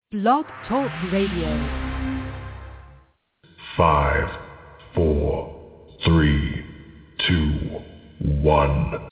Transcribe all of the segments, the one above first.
Blog Talk Radio. 5, 4, 3, 2, 1.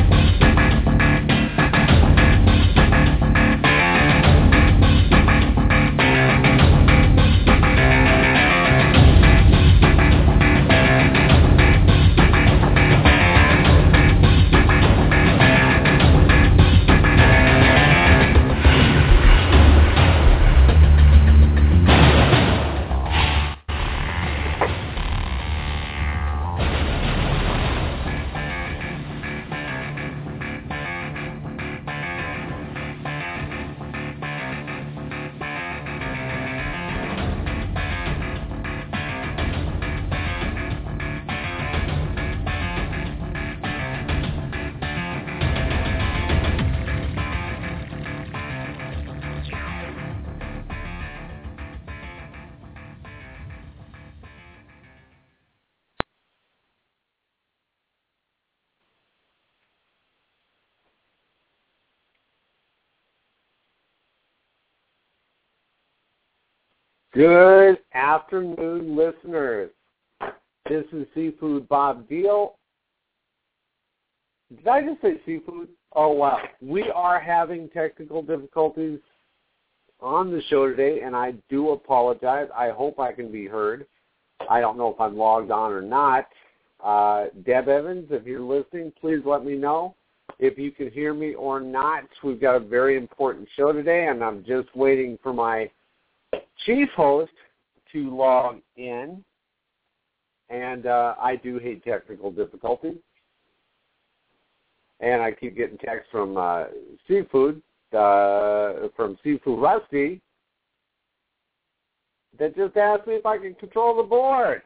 Good afternoon, listeners. This is Seafood Bob Deal. Did I just say seafood? Oh, wow. We are having technical difficulties on the show today, and I do apologize. I hope I can be heard. I don't know if I'm logged on or not. Deb Evans, if you're listening, please let me know if you can hear me or not. We've got a very important show today, and I'm just waiting for my chief host to log in, and I do hate technical difficulties. And I keep getting texts from Seafood Rusty, that just asked me if I can control the board.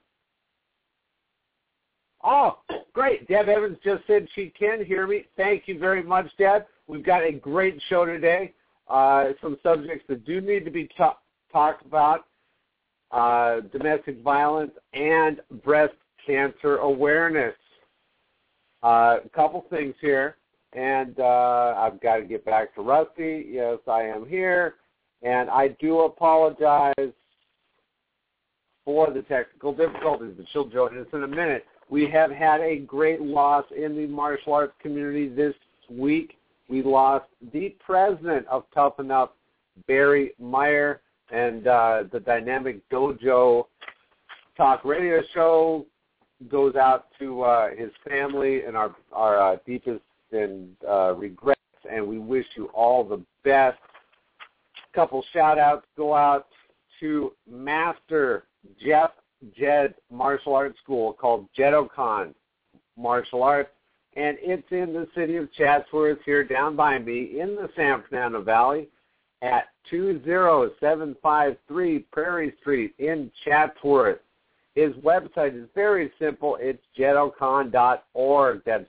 Oh, great. Deb Evans just said she can hear me. Thank you very much, Deb. We've got a great show today. Some subjects that do need to be talked about, domestic violence and breast cancer awareness. A couple things here, and I've got to get back to Rusty. Yes, I am here, and I do apologize for the technical difficulties, but she'll join us in a minute. We have had a great loss in the martial arts community this week. We lost the president of Tough Enough, Barry Meyer, and the Dynamic Dojo talk radio show goes out to his family and our deepest regrets, and we wish you all the best. A couple shout-outs go out to Master Jeff Jed Martial Arts School called Jedokan Martial Arts, and it's in the city of Chatsworth here down by me in the San Fernando Valley at 20753 Prairie Street in Chatsworth. His website is very simple. It's jedokan.org. That's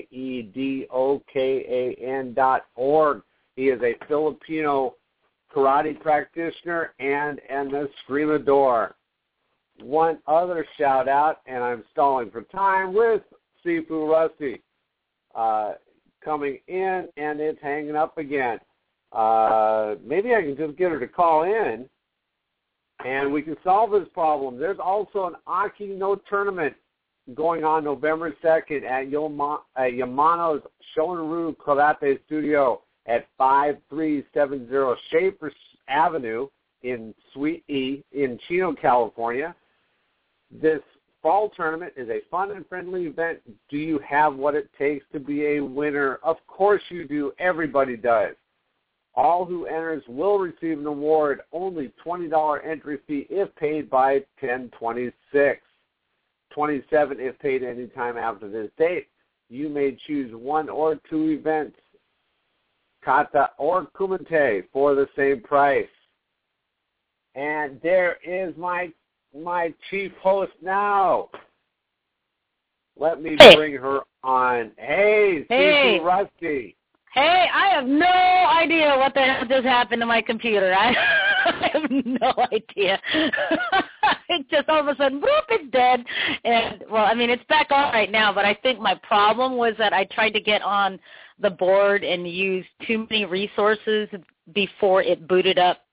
JEDOKAN.org. He is a Filipino karate practitioner and an escrimador. One other shout-out, and I'm stalling for time, with Seafood Rusty coming in, and it's hanging up again. Maybe I can just get her to call in, and we can solve this problem. There's also an Aki-no tournament going on November 2nd at Yamano's Shonryu Karate Studio at 5370 Schaefer Avenue in Suite E in Chino, California. This fall tournament is a fun and friendly event. Do you have what it takes to be a winner? Of course you do. Everybody does. All who enters will receive an award. Only $20 entry fee if paid by 10/26. $27 if paid any time after this date. You may choose one or two events, kata or kumite, for the same price. And there is my chief host now. Let me bring her on. Hey, Seafood Rusty. Hey, I have no idea what the hell just happened to my computer. I have no idea. It just all of a sudden, whoop, it's dead. And, well, I mean, it's back on right now, but I think my problem was that I tried to get on the board and used too many resources before it booted up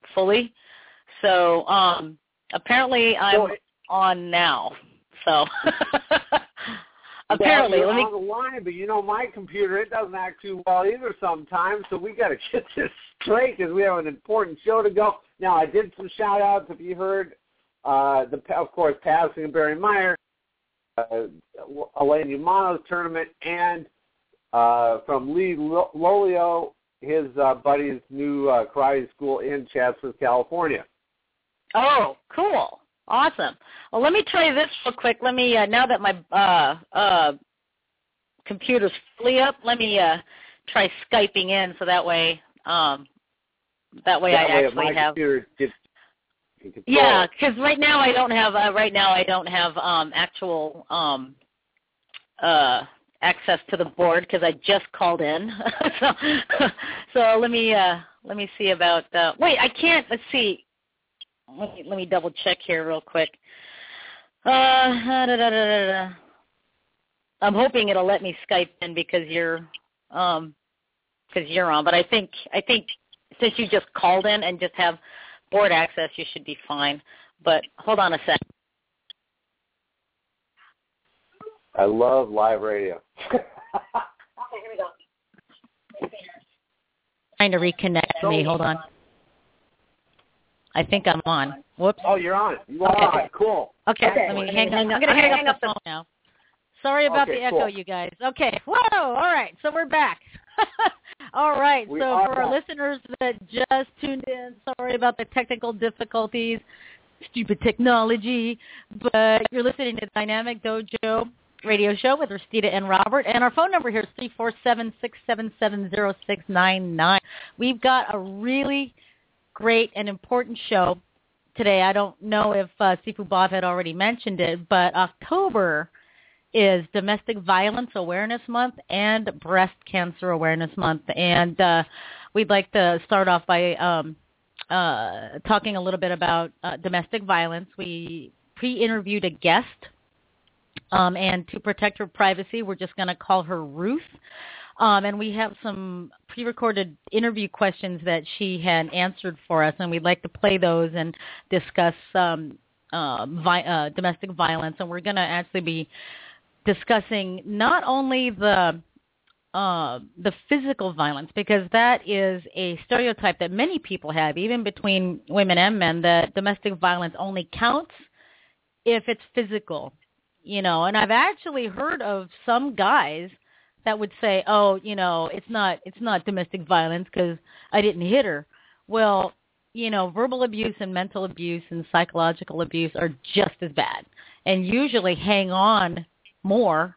fully. So apparently I'm on now. So apparently, well, you're on the line, but my computer, it doesn't act too well either sometimes. So we got to get this straight because we have an important show to go. Now, I did some shout outs. If you heard, of course, passing of Barry Meyer, Elaine Umano's tournament, and from Lee Lolio, his buddy's new karate school in Chatsworth, California. Oh, cool. Awesome. Well, let me try this real quick. Let me, now that my computer's fully up, let me try Skyping in so that way I actually have. Yeah, because right now I don't have actual access to the board because I just called in. so let me see about. Wait, I can't. Let's see. Let me double check here real quick. I'm hoping it'll let me Skype in because you're on. But I think since you just called in and just have board access, you should be fine. But hold on a sec. I love live radio. Okay, here we go. Trying to reconnect me. Hold on. I think I'm on. Whoops. Oh, you're on. You are on. Cool. Okay. Let me hang on. I'm going to hang up the phone now. Sorry about the echo, you guys. Okay. Whoa. All right. So we're back. All right. So for our listeners that just tuned in, sorry about the technical difficulties, stupid technology, but you're listening to Dynamic Dojo Radio Show with Restita and Robert, and our phone number here is 347-677-0699. We've got a really great and important show today. I don't know if Sifu Bob had already mentioned it, but October is Domestic Violence Awareness Month and Breast Cancer Awareness Month. And we'd like to start off by talking a little bit about domestic violence. We pre-interviewed a guest, and to protect her privacy, we're just going to call her Ruth. And we have some pre-recorded interview questions that she had answered for us, and we'd like to play those and discuss domestic violence. And we're going to actually be discussing not only the physical violence, because that is a stereotype that many people have, even between women and men, that domestic violence only counts if it's physical, And I've actually heard of some guys that would say, oh, it's not domestic violence because I didn't hit her. Well, verbal abuse and mental abuse and psychological abuse are just as bad and usually hang on more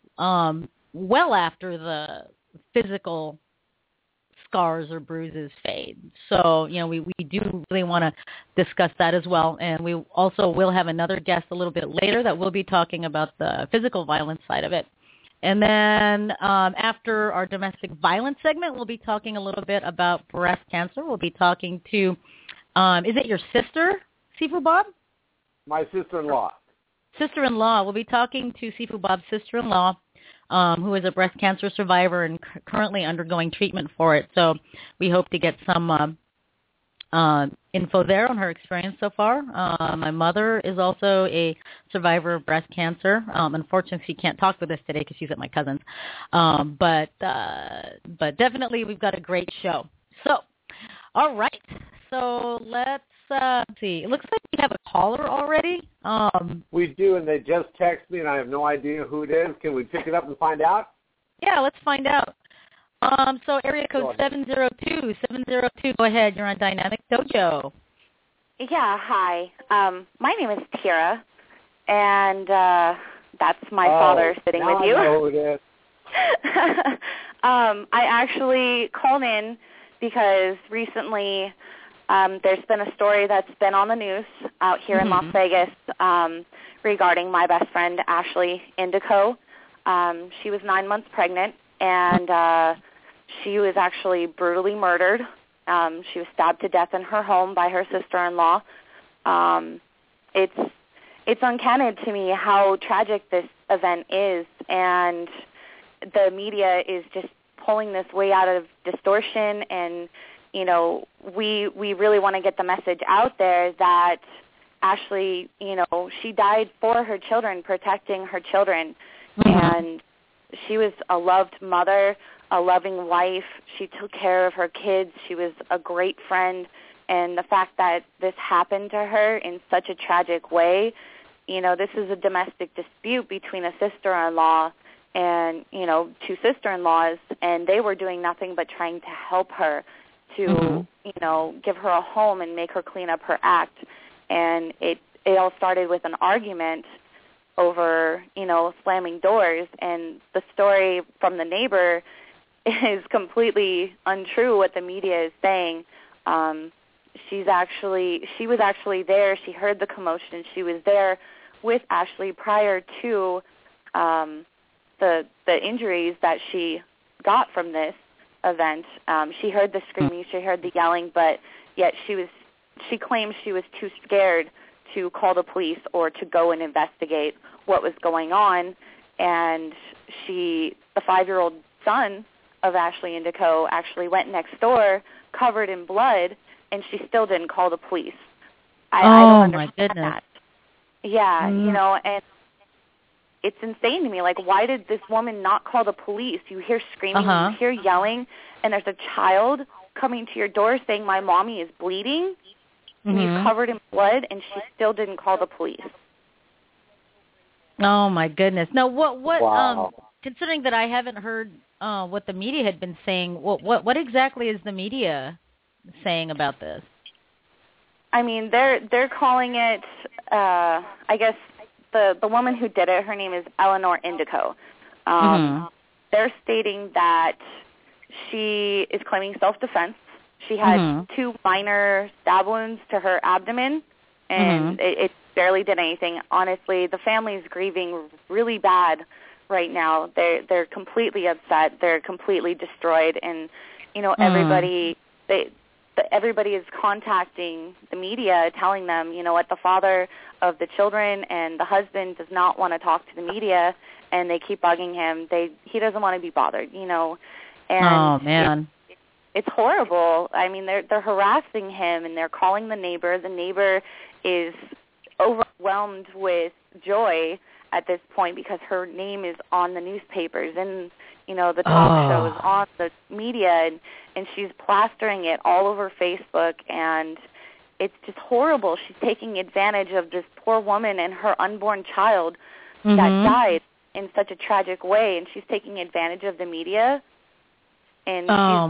well after the physical scars or bruises fade. So, we do really want to discuss that as well. And we also will have another guest a little bit later that will be talking about the physical violence side of it. And then after our domestic violence segment, we'll be talking a little bit about breast cancer. We'll be talking to, is it your sister, Sifu Bob? My sister-in-law. Sister-in-law. We'll be talking to Sifu Bob's sister-in-law, who is a breast cancer survivor and currently undergoing treatment for it. So we hope to get some info there on her experience so far. My mother is also a survivor of breast cancer. Unfortunately, she can't talk with us today because she's at my cousin's. But definitely we've got a great show. So, all right. So let's see. It looks like we have a caller already. We do, and they just texted me, and I have no idea who it is. Can we pick it up and find out? Yeah, let's find out. So area code 702. Go ahead. You're on Dynamic Dojo. Yeah, hi. My name is Tira, and that's my father sitting with you. I know who it is. I actually called in because recently there's been a story that's been on the news out here in Las Vegas regarding my best friend, Ashley Indico. She was 9 months pregnant, and she was actually brutally murdered. She was stabbed to death in her home by her sister-in-law. It's uncanny to me how tragic this event is, and the media is just pulling this way out of distortion and you know, we really want to get the message out there that Ashley, you know, she died for her children, protecting her children. And she was a loved mother, a loving wife. She took care of her kids. She was a great friend. And the fact that this happened to her in such a tragic way, you know, this is a domestic dispute between a sister-in-law and, you know, two sister-in-laws, and they were doing nothing but trying to help her to, you know, give her a home and make her clean up her act. And it all started with an argument over, you know, slamming doors. And the story from the neighbor is completely untrue, what the media is saying. She was actually there. She heard the commotion. She was there with Ashley prior to the injuries that she got from this event. She heard the screaming, she heard the yelling, but yet she claims she was too scared to call the police or to go and investigate what was going on. And the 5-year-old son of Ashley Indico actually went next door covered in blood, and she still didn't call the police. I don't understand my goodness. that. Yeah, you know, and it's insane to me. Like, why did this woman not call the police? You hear screaming, you hear yelling, and there's a child coming to your door saying, my mommy is bleeding, and he's covered in blood, and she still didn't call the police. Oh, my goodness. Now, what Wow. Considering that I haven't heard what the media had been saying, what exactly is the media saying about this? I mean, they're calling it, I guess, the woman who did it, her name is Eleanor Indico. They're stating that she is claiming self-defense. She had 2 minor stab wounds to her abdomen, and it barely did anything. Honestly, the family is grieving really bad right now. They're completely upset. They're completely destroyed, and you know, everybody is contacting the media, telling them, you know what, the father of the children and the husband does not want to talk to the media, and they keep bugging him. He doesn't want to be bothered, you know. And oh man, it's horrible. I mean, they're harassing him, and they're calling the neighbor. The neighbor is overwhelmed with joy at this point because her name is on the newspapers and, you know, the talk shows, on the media, and she's plastering it all over Facebook, and it's just horrible. She's taking advantage of this poor woman and her unborn child that died in such a tragic way, and she's taking advantage of the media. And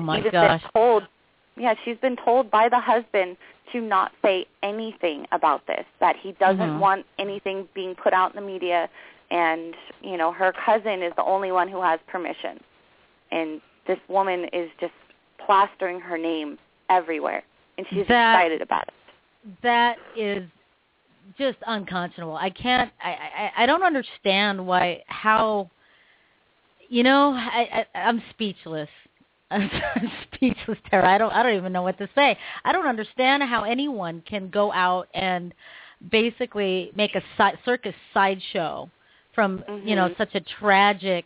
she's been told by the husband to not say anything about this, that he doesn't want anything being put out in the media, and, you know, her cousin is the only one who has permission. And this woman is just plastering her name everywhere, and she's excited about it. That is just unconscionable. I don't understand how, you know, I'm speechless. I'm speechless, Tara. I don't even know what to say. I don't understand how anyone can go out and basically make a circus sideshow from, you know, such a tragic.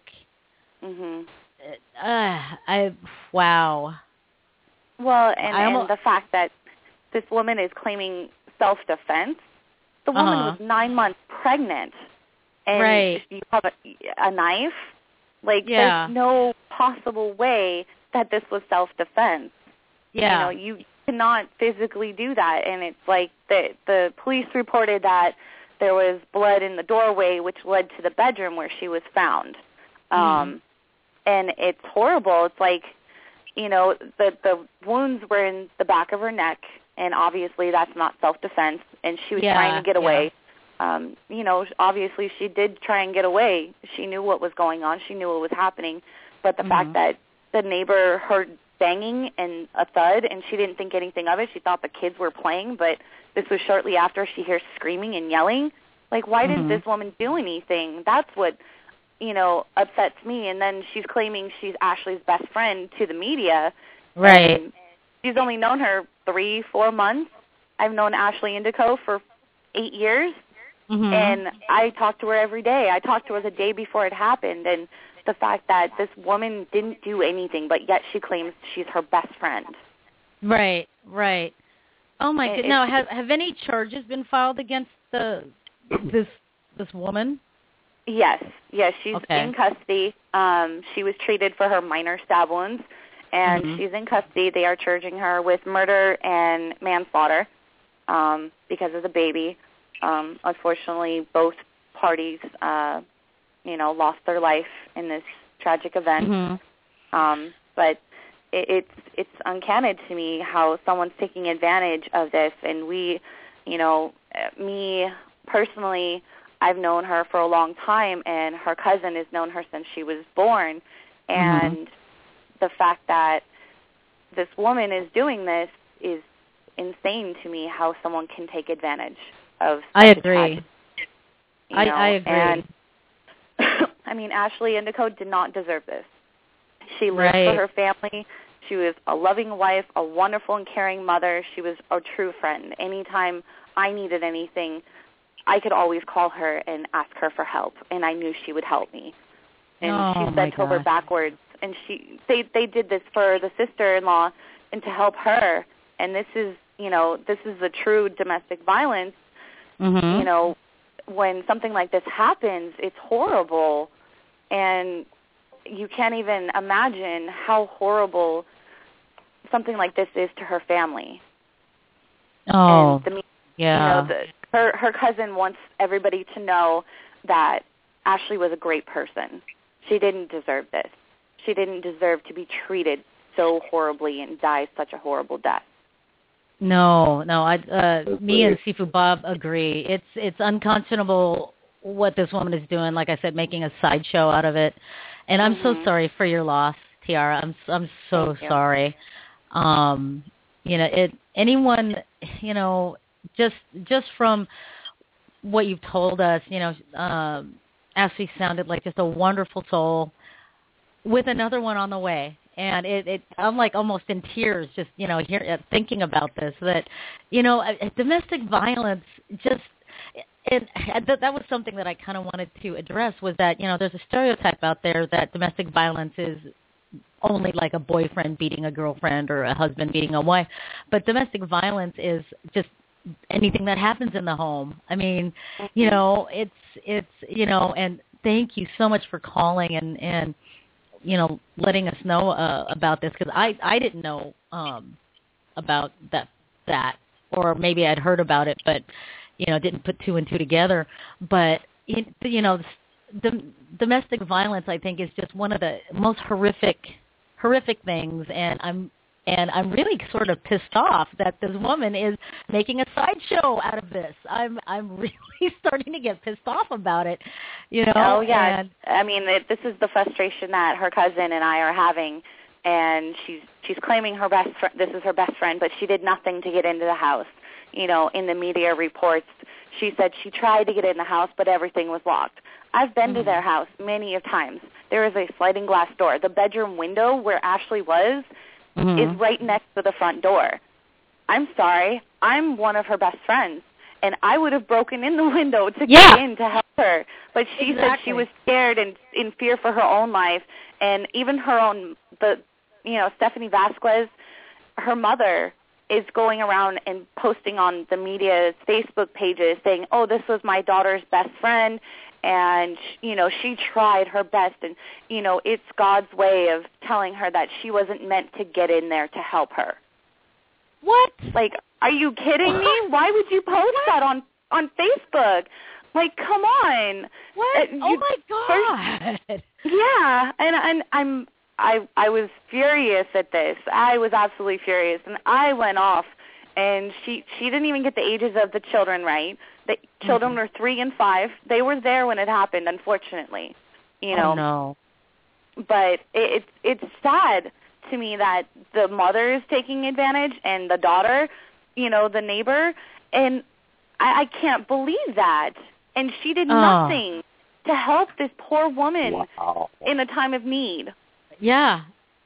Wow. Well, and the fact that this woman is claiming self-defense. The woman was 9 months pregnant, and you have a knife. Like, there's no possible way that this was self-defense. Yeah. You know, you cannot physically do that. And it's like the police reported that there was blood in the doorway, which led to the bedroom where she was found. And it's horrible. It's like, you know, the wounds were in the back of her neck, and obviously that's not self-defense, and she was trying to get away. You know, obviously she did try and get away. She knew what was going on. She knew what was happening. But the fact that the neighbor heard banging and a thud, and she didn't think anything of it. She thought the kids were playing, but this was shortly after she hears screaming and yelling. Like, why didn't this woman do anything? That's what, you know, upsets me. And then she's claiming she's Ashley's best friend to the media. Right. And she's only known her 3-4 months. I've known Ashley Indico for 8 years. And I talk to her every day. I talked to her the day before it happened, and the fact that this woman didn't do anything, but yet she claims she's her best friend. Right. Oh my goodness. Now, have any charges been filed against this woman? Yes, she's in custody. She was treated for her minor stab wounds, and she's in custody. They are charging her with murder and manslaughter because of the baby. Unfortunately, both parties, lost their life in this tragic event. But it's uncanny to me how someone's taking advantage of this. And me personally, I've known her for a long time, and her cousin has known her since she was born. And the fact that this woman is doing this is insane to me, how someone can take advantage of such I agree. a tragedy, I agree. And, I mean, Ashley Indigo did not deserve this. She lived for her family. She was a loving wife, a wonderful and caring mother. She was a true friend. Anytime I needed anything, I could always call her and ask her for help, and I knew she would help me. And she bent over backwards. And they did this for the sister-in-law and to help her. And this is the true domestic violence. When something like this happens, it's horrible. And you can't even imagine how horrible something like this is to her family. Oh, and yeah. Her cousin wants everybody to know that Ashley was a great person. She didn't deserve this. She didn't deserve to be treated so horribly and die such a horrible death. No. Me and Sifu Bob agree. It's unconscionable what this woman is doing. Like I said, making a sideshow out of it. And I'm so sorry for your loss, Tiara. I'm so sorry. Anyone, just from what you've told us, Ashley sounded like just a wonderful soul with another one on the way. And I'm like almost in tears just, thinking about this, that, domestic violence that was something that I kind of wanted to address, was that, there's a stereotype out there that domestic violence is only like a boyfriend beating a girlfriend or a husband beating a wife. But domestic violence is just anything that happens in the home. I mean, it's and thank you so much for calling and letting us know about this, because I didn't know about that, or maybe I'd heard about it, but didn't put two and two together. But the domestic violence, I think, is just one of the most horrific things, and I'm really sort of pissed off that this woman is making a sideshow out of this. I'm really starting to get pissed off about it, Oh, yeah. And I mean, this is the frustration that her cousin and I are having, and she's claiming this is her best friend, but she did nothing to get into the house. In the media reports, she said she tried to get in the house, but everything was locked. I've been to their house many of times. There is a sliding glass door. The bedroom window where Ashley was is right next to the front door. I'm sorry. I'm one of her best friends, and I would have broken in the window to get in to help her. But she said she was scared and in fear for her own life, and even her own, Stephanie Vasquez, her mother, is going around and posting on the media's Facebook pages saying, oh, this was my daughter's best friend, and, she tried her best, and, it's God's way of telling her that she wasn't meant to get in there to help her. What? Like, are you kidding me? Why would you post that on Facebook? Like, come on. What? Oh, my God. Yeah, and I was furious at this. I was absolutely furious, and I went off, and she didn't even get the ages of the children right. The children were 3 and 5. They were there when it happened, unfortunately. Oh, no. But it's sad to me that the mother is taking advantage and the daughter, the neighbor, and I can't believe that. And she did nothing to help this poor woman in a time of need. Yeah.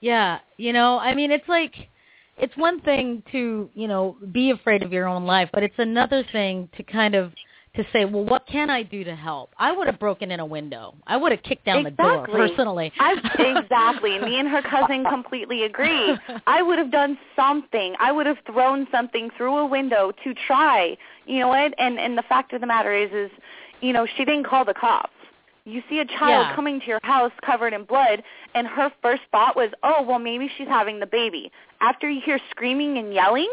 I mean, it's like, it's one thing to, be afraid of your own life, but it's another thing to kind of to say, well, what can I do to help? I would have broken in a window. I would have kicked down the door personally. Exactly. Me and her cousin completely agree. I would have done something. I would have thrown something through a window to try. You know what? And the fact of the matter is, you know, she didn't call the cops. You see a child coming to your house covered in blood, and her first thought was, oh, well, maybe she's having the baby. After you hear screaming and yelling?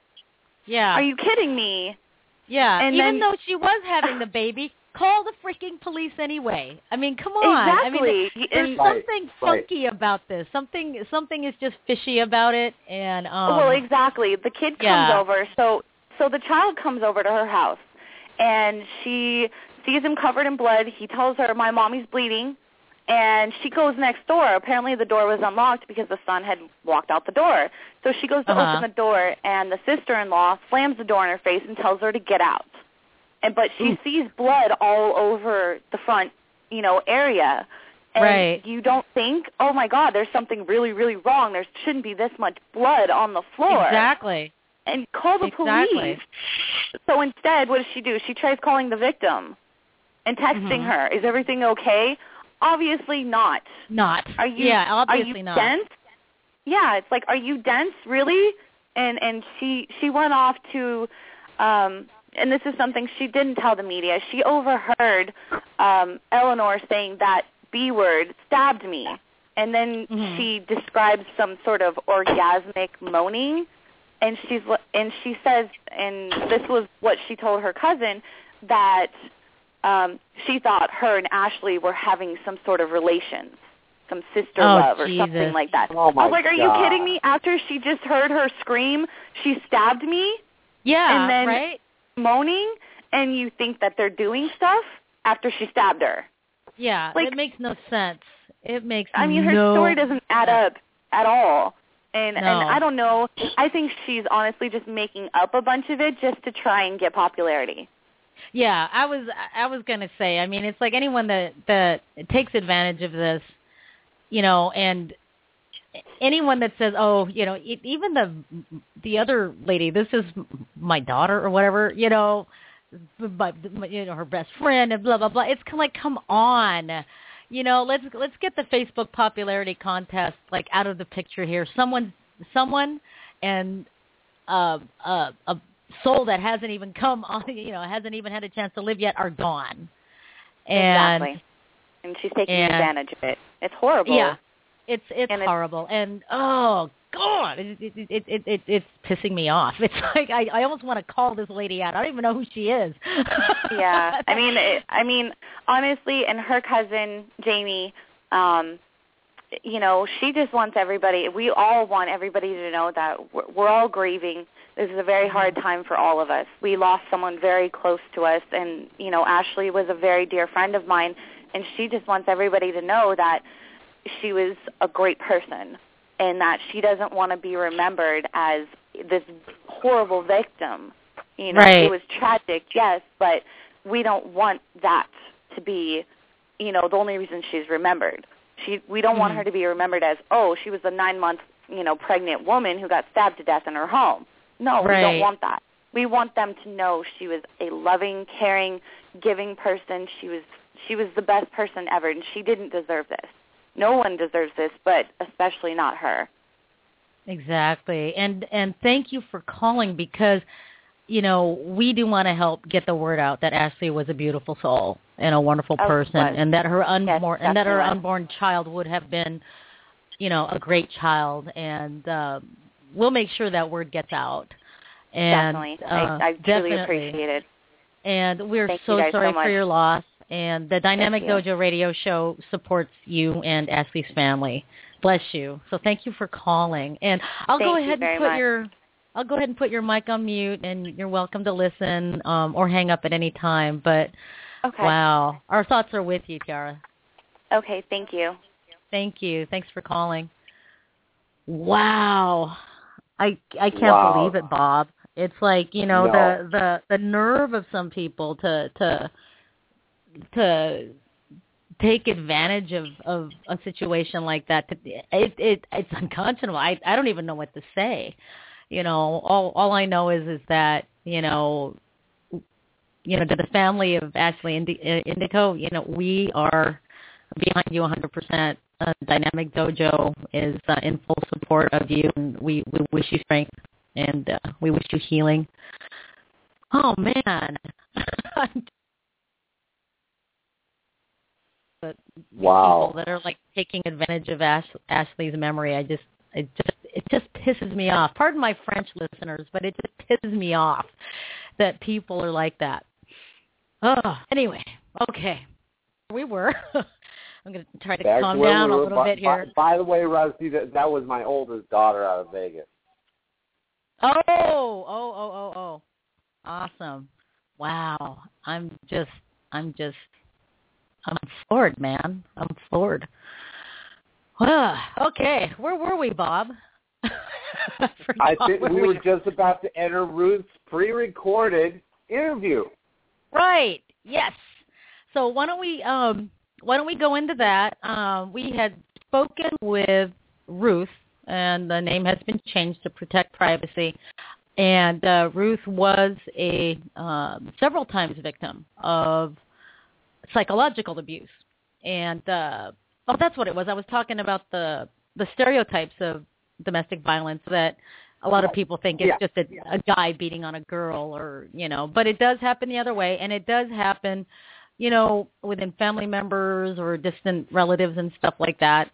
Yeah. Are you kidding me? Yeah. And even though she was having the baby, call the freaking police anyway. I mean, come on. Exactly. I mean, there's something funky about this. Something is just fishy about it. And well, exactly. The kid comes over. So the child comes over to her house, and she sees him covered in blood. He tells her, my mommy's bleeding, and she goes next door. Apparently the door was unlocked because the son had walked out the door. So she goes to open the door, and the sister-in-law slams the door in her face and tells her to get out. But she sees blood all over the front, you know, area. And you don't think, oh, my God, there's something really, really wrong. There shouldn't be this much blood on the floor. Exactly. And call the police. So instead, what does she do? She tries calling the victim and texting her, is everything okay? Obviously not. Obviously are you not. Dense? Yeah, it's like, are you dense, really? And she went off to, and this is something she didn't tell the media. She overheard Eleanor saying that B word, stabbed me. And then she describes some sort of orgasmic moaning. And she says, and this was what she told her cousin, that she thought her and Ashley were having some sort of relations, some sister love or something like that. Oh my I was like, are you God. kidding me? After she just heard her scream, she stabbed me? Yeah, and then moaning, and you think that they're doing stuff after she stabbed her. Yeah, like, it makes no sense. It makes I mean, her story doesn't add up at all. And I don't know. I think she's honestly just making up a bunch of it just to try and get popularity. Yeah, I was going to say, I mean, it's like anyone that takes advantage of this, you know, and anyone that says, oh, you know, even the other lady, this is my daughter or whatever, you know, her best friend and blah, blah, blah. It's kind of like, come on. You know, let's get the Facebook popularity contest like out of the picture here. Someone and a soul that hasn't even come on, you know, hasn't even had a chance to live yet are gone. Exactly. And she's taking advantage of it. It's horrible. Yeah, it's horrible. And oh God, it's pissing me off. It's like I almost want to call this lady out. I don't even know who she is. Yeah, I mean, honestly, and her cousin Jamie, you know, she just wants everybody. We all want everybody to know that we're all grieving. This is a very hard time for all of us. We lost someone very close to us, and you know, Ashley was a very dear friend of mine, and she just wants everybody to know that she was a great person, and that she doesn't want to be remembered as this horrible victim. You know, It was tragic, yes, but we don't want that to be, you know, the only reason she's remembered. We don't want her to be remembered as, oh, she was a 9-month, you know, pregnant woman who got stabbed to death in her home. No, we don't want that. We want them to know she was a loving, caring, giving person. She was the best person ever, and she didn't deserve this. No one deserves this, but especially not her. Exactly. And thank you for calling, because, you know, we do want to help get the word out that Ashley was a beautiful soul and a wonderful person, and that her unborn child would have been, you know, a great child. And we'll make sure that word gets out. And, definitely. I truly appreciate it. And we're so sorry for your loss. And the Dynamic Dojo radio show supports you and Ashley's family. Bless you. So thank you for calling. And I'll go ahead and put your mic on mute, and you're welcome to listen or hang up at any time. But wow, our thoughts are with you, Tiara. Okay, thank you. Thank you. Thanks for calling. Wow, I can't believe it, Bob. It's like, you know, the nerve of some people to take advantage of a situation like that. It's unconscionable. I don't even know what to say. You know, all I know is that, you know, to the family of Ashley Indico, we are behind you 100%. Dynamic Dojo is in full support of you, and we wish you strength, and we wish you healing. Oh, man. But wow. People that are like taking advantage of Ashley's memory, it just pisses me off. Pardon my French listeners, but it just pisses me off that people are like that. Oh, anyway, okay. We were. I'm going to try to calm down a little bit here. By the way, Rusty, that was my oldest daughter out of Vegas. Oh. Awesome. Wow. I'm floored, man. I'm floored. Okay. Where were we, Bob? I think we were just about to enter Ruth's pre-recorded interview. Right. Yes. So why don't we go into that? We had spoken with Ruth, and the name has been changed to protect privacy. And Ruth was a several times victim of psychological abuse. And that's what it was. I was talking about the stereotypes of domestic violence that a lot of people think it's just a guy beating on a girl, or but it does happen the other way, and it does happen within family members or distant relatives and stuff like that,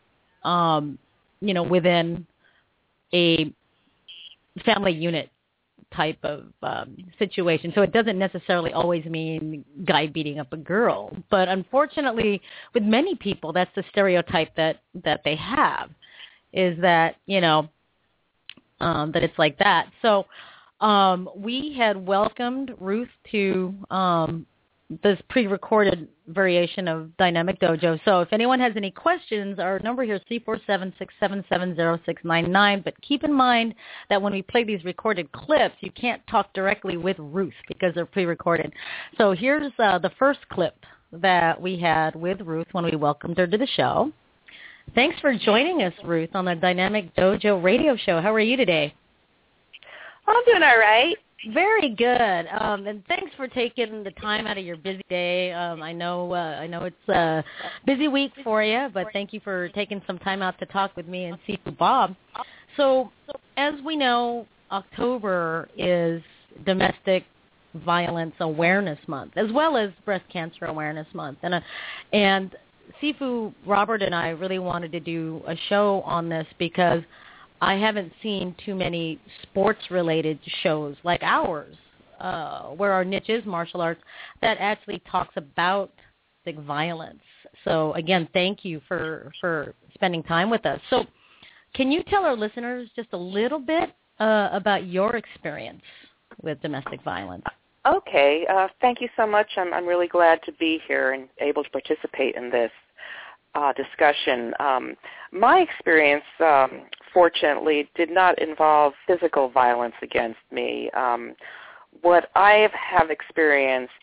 within a family unit type of situation. So it doesn't necessarily always mean guy beating up a girl. But unfortunately, with many people, that's the stereotype that they have, is that, that it's like that. So we had welcomed Ruth to this pre-recorded variation of Dynamic Dojo. So if anyone has any questions, our number here is 347-677-0699. But keep in mind that when we play these recorded clips, you can't talk directly with Ruth because they're pre-recorded. So here's the first clip that we had with Ruth when we welcomed her to the show. Thanks for joining us, Ruth, on the Dynamic Dojo radio show. How are you today? I'm doing all right. Very good, and thanks for taking the time out of your busy day. I know it's a busy week for you, but thank you for taking some time out to talk with me and Sifu Bob. So, as we know, October is Domestic Violence Awareness Month, as well as Breast Cancer Awareness Month, and Sifu Robert and I really wanted to do a show on this because I haven't seen too many sports-related shows like ours, where our niche is martial arts, that actually talks about domestic violence. So, again, thank you for spending time with us. So can you tell our listeners just a little bit about your experience with domestic violence? Okay. Thank you so much. I'm really glad to be here and able to participate in this discussion. My experience, fortunately, did not involve physical violence against me. What I have experienced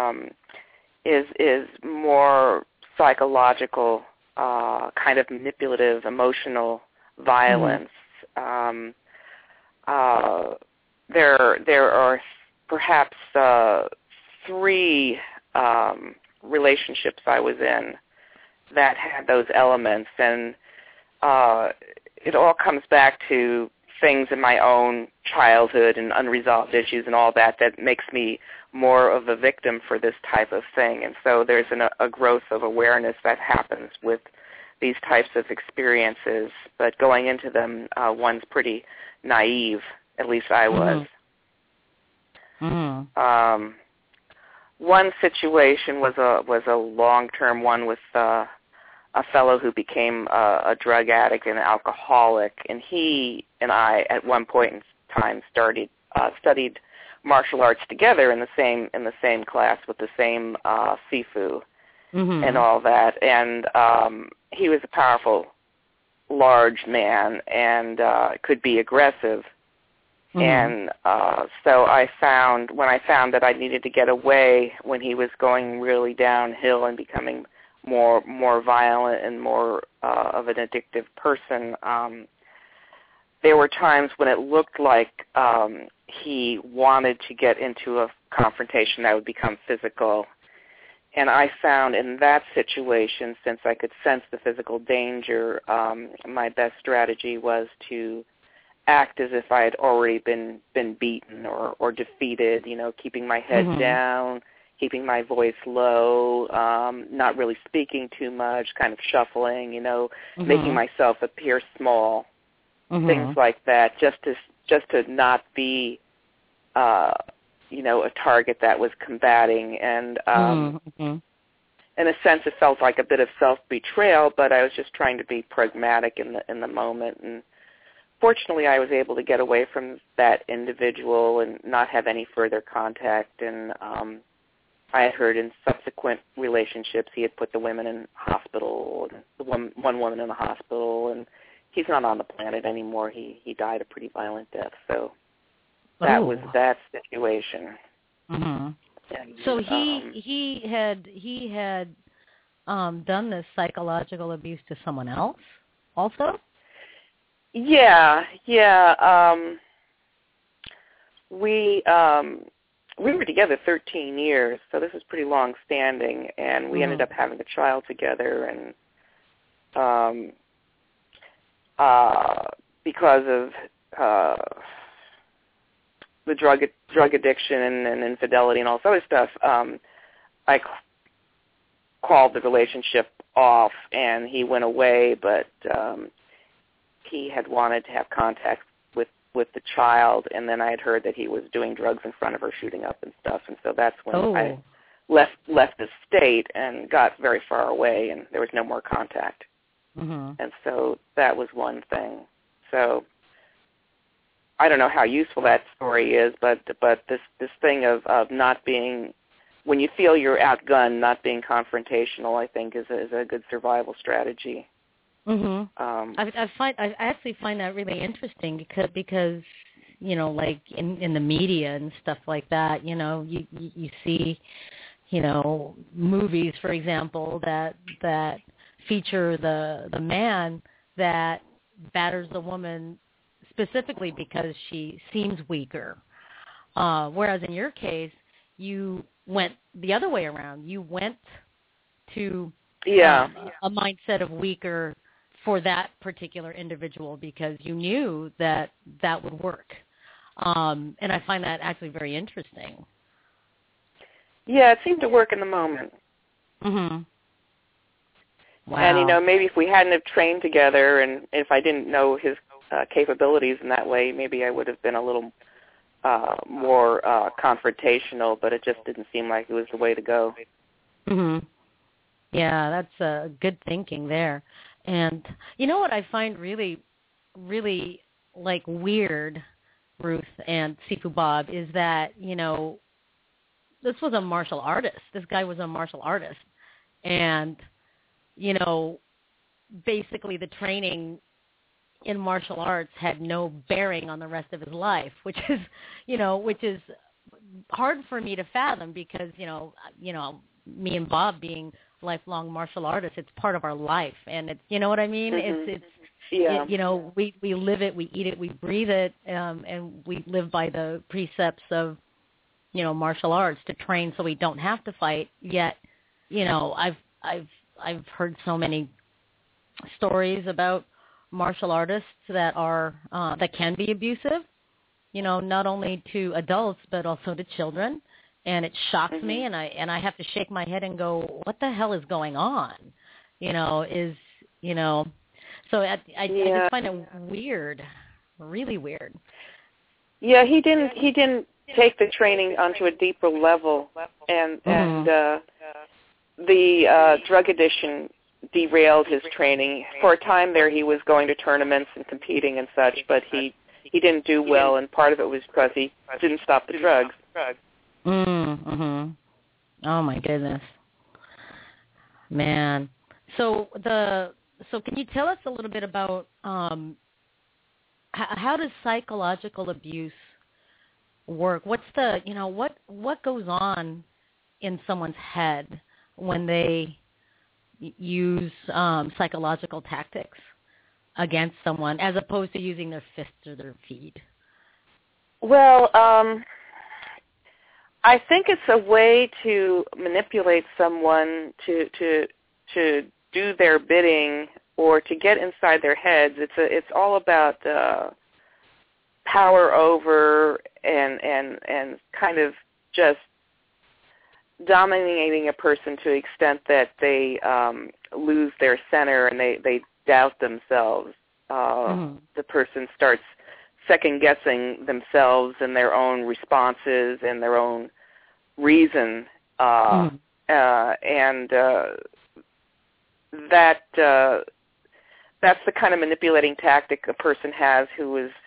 is more psychological, kind of manipulative, emotional violence. There are perhaps 3 relationships I was in that had those elements, and it all comes back to things in my own childhood and unresolved issues and all that makes me more of a victim for this type of thing. And so there's a growth of awareness that happens with these types of experiences, but going into them, one's pretty naive, at least I was. One situation was a long-term one with a fellow who became a drug addict and an alcoholic, and he and I at one point in time studied martial arts together in the same class with the same Sifu and all that. And he was a powerful, large man and could be aggressive. And so when I found that I needed to get away when he was going really downhill and becoming more violent and more of an addictive person, there were times when it looked like he wanted to get into a confrontation that would become physical. And I found in that situation, since I could sense the physical danger, my best strategy was to act as if I had already been beaten or defeated, keeping my head down, keeping my voice low, not really speaking too much, kind of shuffling, making myself appear small, things like that, just to not be a target that was combating. And in a sense it felt like a bit of self-betrayal, but I was just trying to be pragmatic in the moment. And fortunately I was able to get away from that individual and not have any further contact. And I had heard in subsequent relationships he had put the women in hospital, one woman in the hospital, and he's not on the planet anymore. He died a pretty violent death. So that was that situation. And, so he had done this psychological abuse to someone else also? Yeah. We were together 13 years, so this was pretty long-standing, and we ended up having a child together. And because of the drug addiction and infidelity and all this other stuff, I called the relationship off, and he went away, but he had wanted to have contact with the child, and then I had heard that he was doing drugs in front of her, shooting up and stuff, and so that's when I left the state and got very far away, and there was no more contact. And so that was one thing. So I don't know how useful that story is, but this thing of not being, when you feel you're outgunned, not being confrontational, I think is a good survival strategy. I actually find that really interesting because like in the media and stuff like that, you see, movies, for example, that feature the man that batters the woman specifically because she seems weaker. Whereas in your case, you went the other way around. You went to a mindset of weaker for that particular individual because you knew that would work. And I find that actually very interesting. Yeah, it seemed to work in the moment. Wow. And, maybe if we hadn't have trained together and if I didn't know his capabilities in that way, maybe I would have been a little more confrontational, but it just didn't seem like it was the way to go. Yeah, that's good thinking there. And you know what I find really, really like weird, Ruth and Sifu Bob, is that, this was a martial artist. This guy was a martial artist. And, basically the training in martial arts had no bearing on the rest of his life, which is hard for me to fathom because, me and Bob being lifelong martial artists, it's part of our life. And it's, you know what I mean? It's we live it, we eat it, we breathe it, and we live by the precepts of, martial arts to train so we don't have to fight. Yet, I've heard so many stories about martial artists that are that can be abusive, not only to adults but also to children, and it shocks me, and I have to shake my head and go, what the hell is going on? So I just find it weird, really weird. Yeah, he didn't take the training onto a deeper level, and the drug addiction derailed his training. For a time there, he was going to tournaments and competing and such, but he didn't do well, and part of it was because he didn't stop the drugs. Oh my goodness, man. So can you tell us a little bit about how does psychological abuse work? What's the what goes on in someone's head when they use psychological tactics against someone as opposed to using their fists or their feet? Well, I think it's a way to manipulate someone to do their bidding or to get inside their heads. It's all about power over and kind of just dominating a person to the extent that they lose their center and they doubt themselves. The person starts second-guessing themselves and their own responses and their own reason, and that's the kind of manipulating tactic a person has who is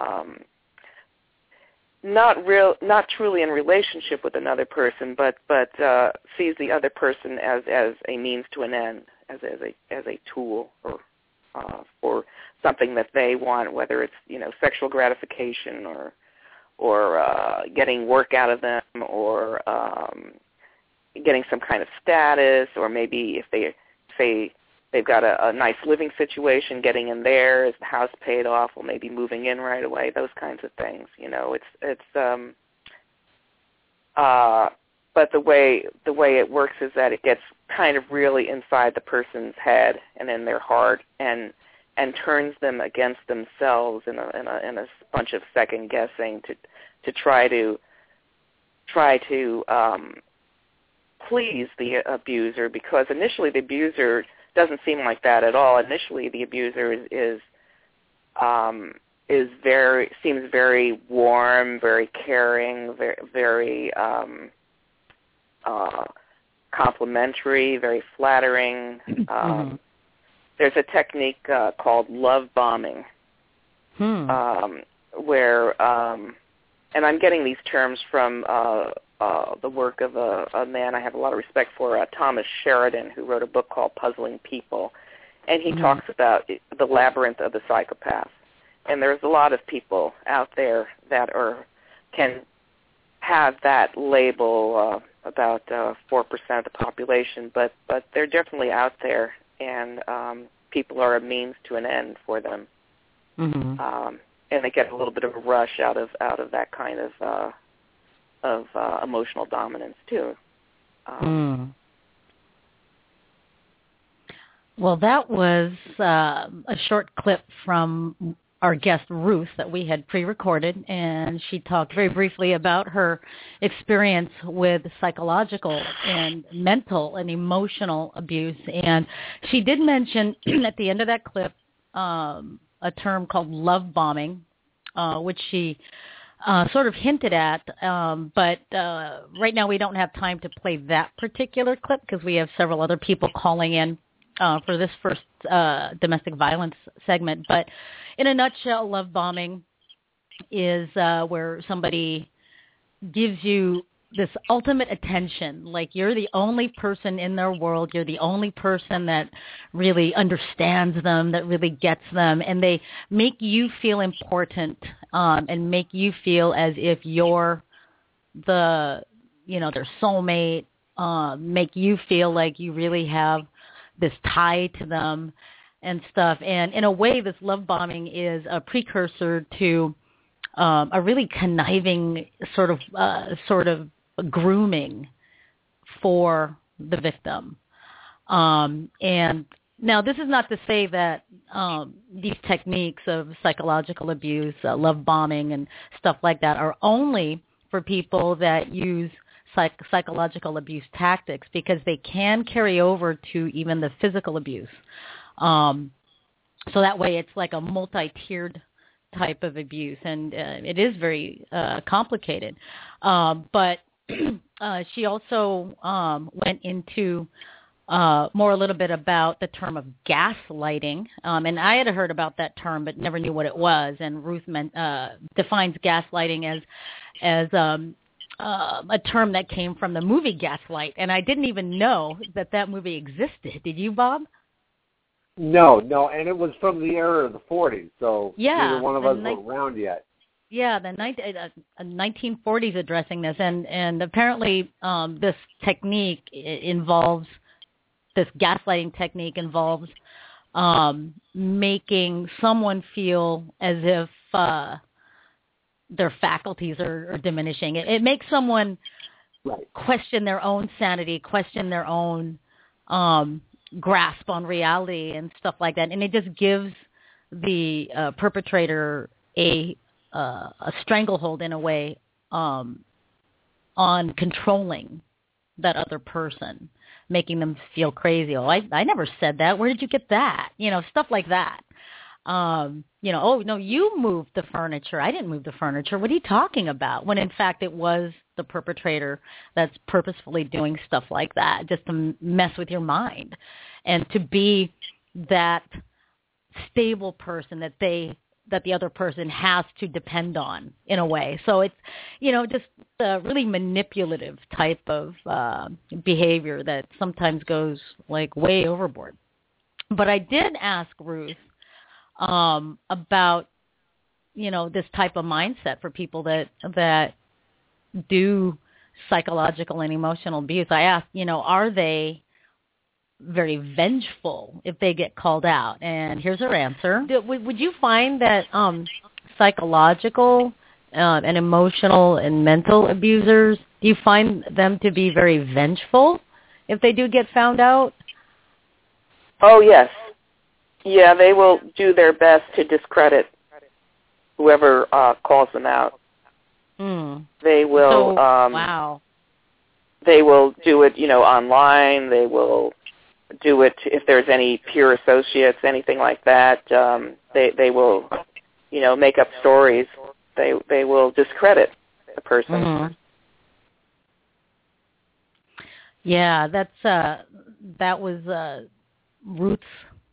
not truly in relationship with another person, but sees the other person as a means to an end, as a tool or for something that they want, whether it's sexual gratification or getting work out of them or getting some kind of status, or maybe if they say they've got a nice living situation, getting in there, is the house paid off, or maybe moving in right away, those kinds of things. But the way it works is that it gets kind of really inside the person's head and in their heart, and turns them against themselves in a bunch of second guessing to try to please the abuser, because initially the abuser doesn't seem like that at all. Initially, the abuser seems very warm, very caring, very complimentary, very flattering. There's a technique called love bombing, where, and I'm getting these terms from the work of a man I have a lot of respect for, Thomas Sheridan, who wrote a book called Puzzling People, and he talks about the labyrinth of the psychopath. And there's a lot of people out there that can have that label, about 4% of the population, but they're definitely out there, and people are a means to an end for them, and they get a little bit of a rush out of that kind of emotional dominance too. Well, that was a short clip from our guest Ruth that we had pre-recorded, and she talked very briefly about her experience with psychological and mental and emotional abuse. And she did mention at the end of that clip a term called love bombing, which she sort of hinted at, but right now we don't have time to play that particular clip because we have several other people calling in for this first domestic violence segment. But in a nutshell, love bombing is where somebody gives you this ultimate attention, like you're the only person in their world, you're the only person that really understands them, that really gets them, and they make you feel important and make you feel as if you're their soulmate, make you feel like you really have this tie to them and stuff. And in a way, this love bombing is a precursor to a really conniving sort of grooming for the victim. And now this is not to say that these techniques of psychological abuse, love bombing and stuff like that are only for people that use psychological abuse tactics, because they can carry over to even the physical abuse. So that way it's like a multi-tiered type of abuse, and it is very complicated. But she also went into more a little bit about the term of gaslighting, and I had heard about that term but never knew what it was. And Ruth defines gaslighting as a term that came from the movie Gaslight, and I didn't even know that movie existed. Did you, Bob? No, and it was from the era of the 40s, so neither one of us were around yet. Yeah, the 1940s addressing this, and apparently this technique involves, this gaslighting technique involves making someone feel as if their faculties are diminishing. It makes someone question their own sanity, question their own grasp on reality and stuff like that. And it just gives the perpetrator a stranglehold in a way on controlling that other person, making them feel crazy. Oh, I never said that. Where did you get that? Stuff like that. Oh, no, you moved the furniture. I didn't move the furniture. What are you talking about? When in fact it was the perpetrator that's purposefully doing stuff like that just to mess with your mind and to be that stable person that the other person has to depend on in a way. So it's, just a really manipulative type of behavior that sometimes goes like way overboard. But I did ask Ruth about, this type of mindset for people that do psychological and emotional abuse. I asked, are they very vengeful if they get called out? And here's her answer. Would you find that psychological and emotional and mental abusers, do you find them to be very vengeful if they do get found out? Oh, yes. Yeah, they will do their best to discredit whoever calls them out. They will. Wow. They will do it, online. They will do it if there's any peer associates, anything like that. They will, make up stories. They will discredit the person. Mm-hmm. Yeah, that was Ruth's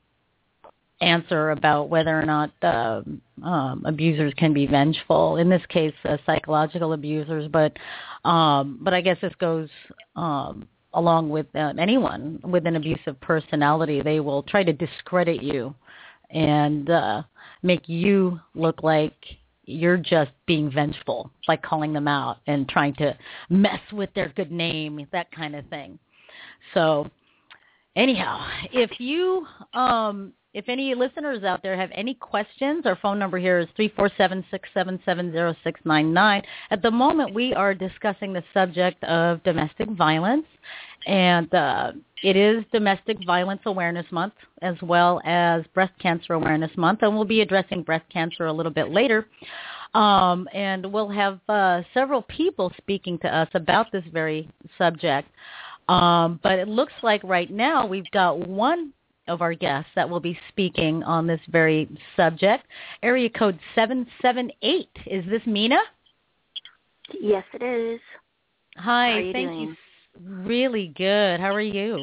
answer about whether or not abusers can be vengeful. In this case, psychological abusers, but I guess this goes along with anyone with an abusive personality. They will try to discredit you and make you look like you're just being vengeful by calling them out and trying to mess with their good name, that kind of thing. So anyhow, if any listeners out there have any questions, our phone number here is 347-677-0699. At the moment, we are discussing the subject of domestic violence, and it is Domestic Violence Awareness Month as well as Breast Cancer Awareness Month, and we'll be addressing breast cancer a little bit later. And we'll have several people speaking to us about this very subject. But it looks like right now we've got one of our guests that will be speaking on this very subject. Area code 778. Is this Mina? Yes, it is. Hi. How are you thank doing? you. Really good. How are you?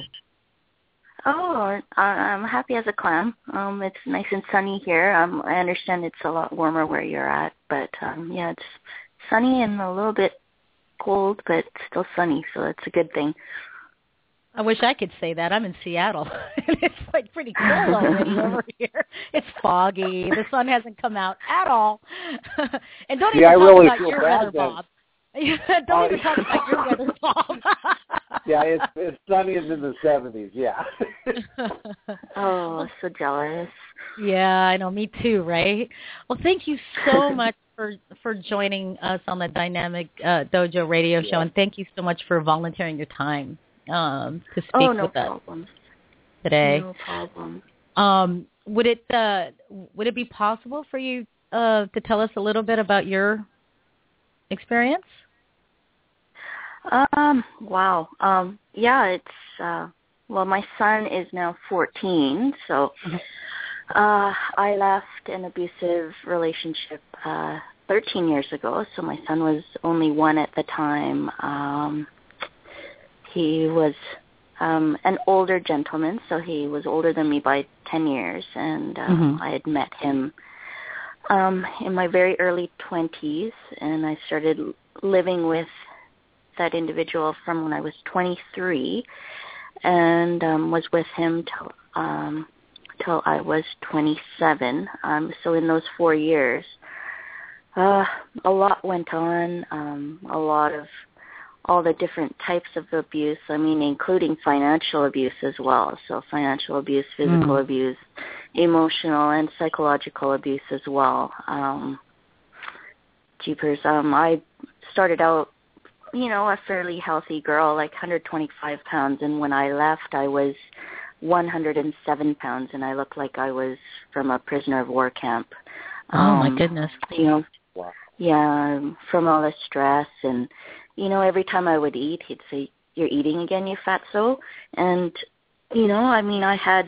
Oh, I'm happy as a clam. It's nice and sunny here. I understand it's a lot warmer where you're at, but yeah, it's sunny and a little bit cold, but still sunny, so it's a good thing. I wish I could say that. I'm in Seattle. It's like pretty cool already over here. It's foggy. The sun hasn't come out at all. And don't even talk about your weather, Bob. Don't even talk about your weather, Bob. Yeah, it's sunny and in the 70s, yeah. Oh, so jealous. Yeah, I know. Me too, right? Well, thank you so much for joining us on the Dynamic Dojo radio show, and thank you so much for volunteering your time to speak with us today. No problem. Would it be possible for you to tell us a little bit about your experience? Wow. Yeah, it's well, my son is now 14, so I left an abusive relationship 13 years ago, so my son was only 1 at the time. He was an older gentleman, so he was older than me by 10 years, and I had met him in my very early 20s, and I started living with that individual from when I was 23, and was with him till I was 27. So in those 4 years, a lot went on, a lot of all the different types of abuse, I mean, including financial abuse as well. So financial abuse, physical abuse, emotional and psychological abuse as well. jeepers. I started out, a fairly healthy girl, like 125 pounds, and when I left, I was 107 pounds, and I looked like I was from a prisoner of war camp. Oh, my goodness. Wow. Yeah, from all the stress, and, every time I would eat, he'd say, "You're eating again, you fatso." And, I had,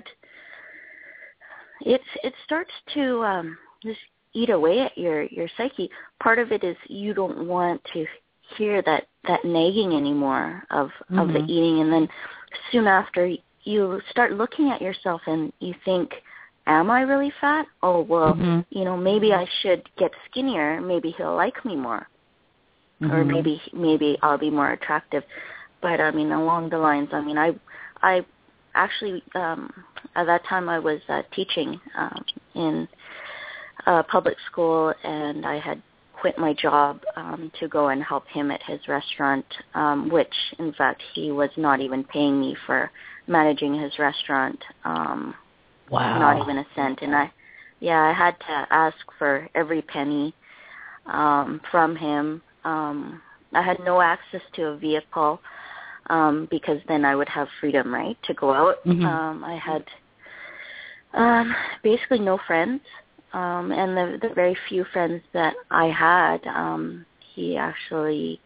it starts to just eat away at your psyche. Part of it is you don't want to hear that nagging anymore of the eating, and then soon after you start looking at yourself and you think, am I really fat? Oh, well, maybe I should get skinnier. Maybe he'll like me more. Or maybe I'll be more attractive. But, along the lines, I actually, at that time I was teaching in public school, and I had quit my job to go and help him at his restaurant, which, in fact, he was not even paying me for managing his restaurant. Wow. Not even a cent. And I had to ask for every penny from him. I had no access to a vehicle because then I would have freedom, right, to go out. I had basically no friends. And the very few friends that I had, he actually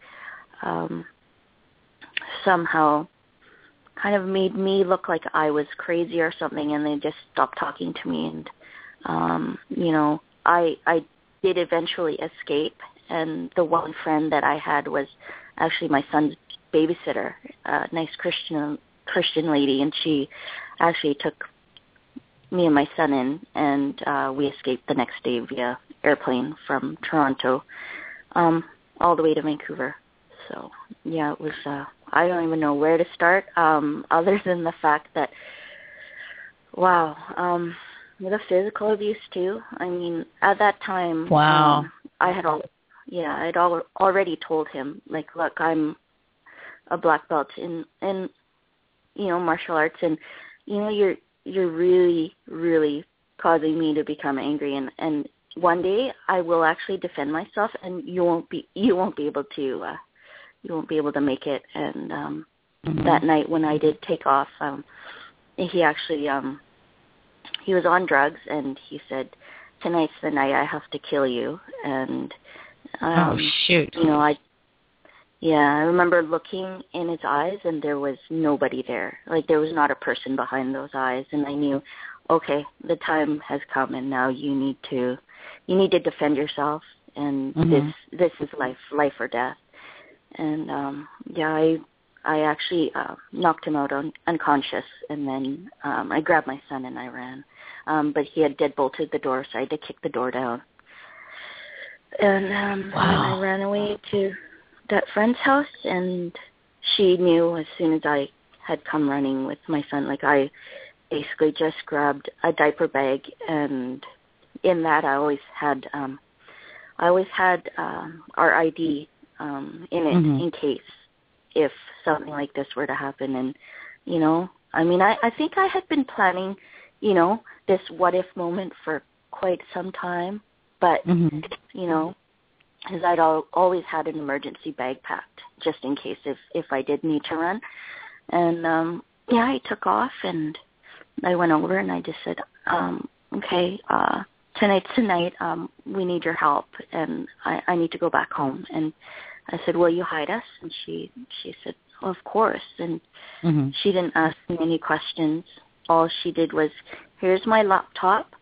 somehow kind of made me look like I was crazy or something, and they just stopped talking to me. And, I did eventually escape, and the one friend that I had was actually my son's babysitter, a nice Christian lady, and she actually took me and my son in, and we escaped the next day via airplane from Toronto all the way to Vancouver. So, yeah, it was, I don't even know where to start, other than the fact that, wow, the physical abuse too. At that time, wow, I'd already told him, like, look, I'm a black belt in martial arts, and, you're really, really causing me to become angry, and one day I will actually defend myself, and you won't be able to make it. And that night when I did take off, he actually he was on drugs, and he said, "Tonight's the night I have to kill you." And oh shoot! I remember looking in his eyes, and there was nobody there. Like, there was not a person behind those eyes, and I knew, okay, the time has come, and now you need to defend yourself, and this is life or death. And I actually knocked him out unconscious, and then I grabbed my son and I ran. But he had deadbolted the door, so I had to kick the door down. And I ran away to that friend's house, and she knew as soon as I had come running with my son. Like, I basically just grabbed a diaper bag, and in that I always had our ID in it in case if something like this were to happen. And I think I had been planning this what if moment for quite some time, but because I'd always had an emergency bag packed just in case if I did need to run. And I took off, and I went over and I just said, okay, tonight's the night, we need your help, and I need to go back home. And I said, will you hide us? And she said, well, of course. And she didn't ask me any questions. All she did was, here's my laptop,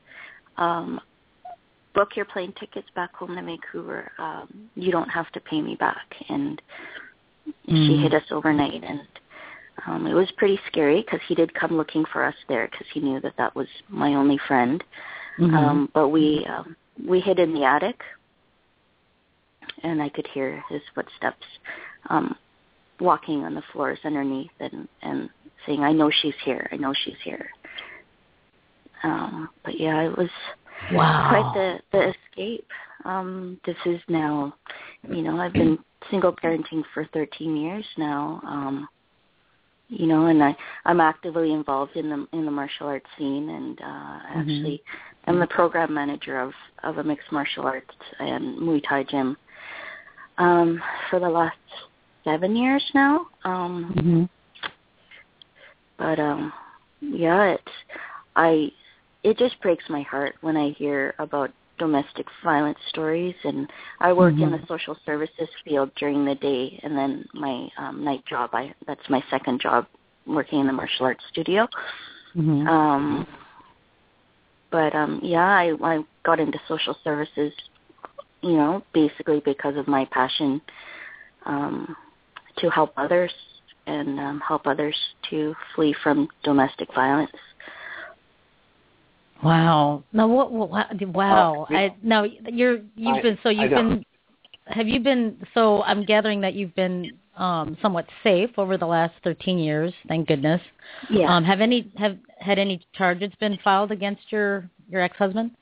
book your plane tickets back home to Vancouver. You don't have to pay me back. And she hid us overnight, and it was pretty scary because he did come looking for us there because he knew that was my only friend. But we hid in the attic, and I could hear his footsteps walking on the floors underneath and saying, I know she's here. I know she's here. But yeah, it was quite the escape. This is now, I've been single parenting for 13 years now. And I'm actively involved in the martial arts scene, and actually I'm the program manager of a mixed martial arts and Muay Thai gym for the last 7 years now. But yeah, it just breaks my heart when I hear about domestic violence stories. And I work in the social services field during the day, and then my night job, that's my second job, working in the martial arts studio. But yeah, I got into social services, you know, basically because of my passion to help others and help others to flee from domestic violence. Wow. Now wow. So I'm gathering that you've been somewhat safe over the last 13 years, thank goodness. Yeah. Had any charges been filed against your ex-husband?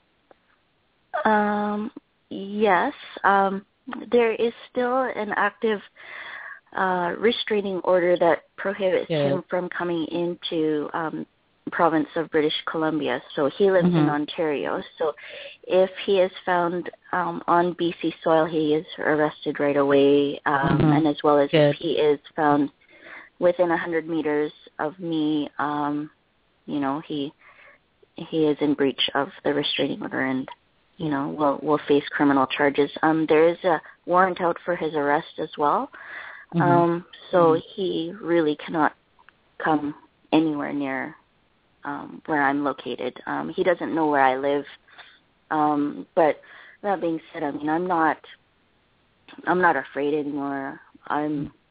Yes. There is still an active restraining order that prohibits him from coming into province of British Columbia. So he lives in Ontario. So if he is found on BC soil, he is arrested right away. And as well as if he is found within 100 meters of me, you know, he is in breach of the restraining order, and you know, will face criminal charges. There is a warrant out for his arrest as well. So he really cannot come anywhere near where I'm located. He doesn't know where I live. But that being said, I mean, I'm not afraid anymore. I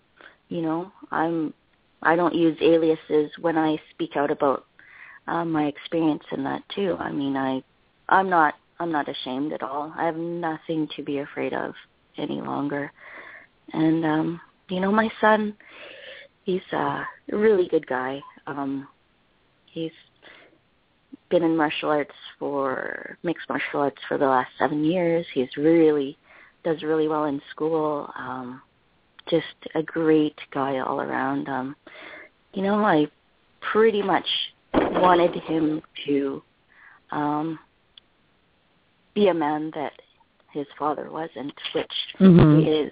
don't use aliases when I speak out about my experience in that too. I mean, I'm not ashamed at all. I have nothing to be afraid of any longer. And you know, my son, he's a really good guy. He's been in mixed martial arts for the last 7 years. Does really well in school. Just a great guy all around. You know, I pretty much wanted him to be a man that his father wasn't, which he is.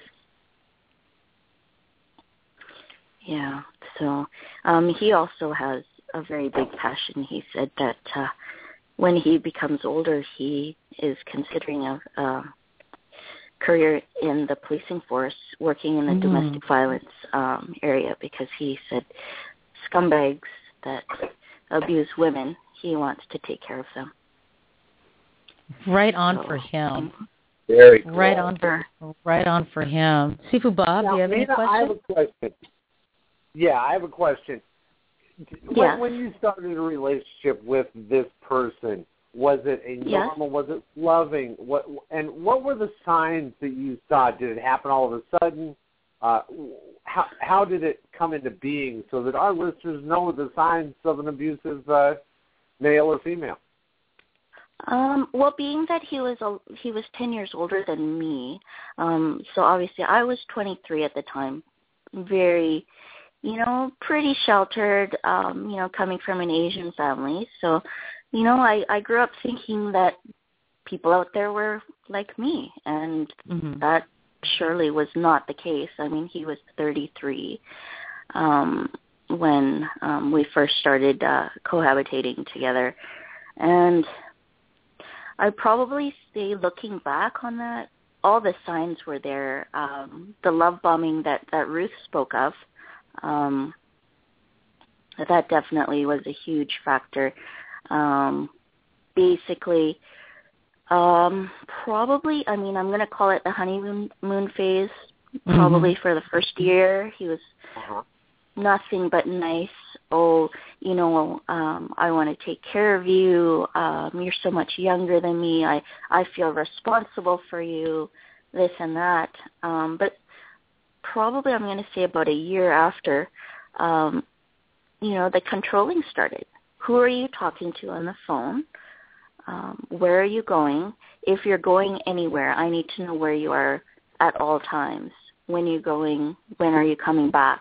Yeah, so he also has a very big passion. He said that when he becomes older, he is considering a career in the policing force, working in the domestic violence area, because he said scumbags that abuse women, he wants to take care of them. Right on for him. Very cool. Right on for him. Sifu Bob, do you have any questions? I have a question. Yeah, I have a question. When you started a relationship with this person, was it a normal? Was it loving? What were the signs that you saw? Did it happen all of a sudden? How did it come into being so that our listeners know the signs of an abusive male or female? Well, being that he was 10 years older than me, so obviously I was 23 at the time, very, you know, pretty sheltered, you know, coming from an Asian family. So, you know, I grew up thinking that people out there were like me, and that surely was not the case. I mean, he was 33 when we first started cohabitating together. And I'd probably say, looking back on that, all the signs were there. The love bombing that Ruth spoke of, that definitely was a huge factor. Basically, probably, I mean, I'm going to call it the honeymoon phase. Probably for the first year, he was nothing but nice. Oh, you know, I want to take care of you. You're so much younger than me. I feel responsible for you, this and that. But probably I'm going to say about a year after, you know, the controlling started. Who are you talking to on the phone? Where are you going? If you're going anywhere, I need to know where you are at all times. When are you going? When are you coming back?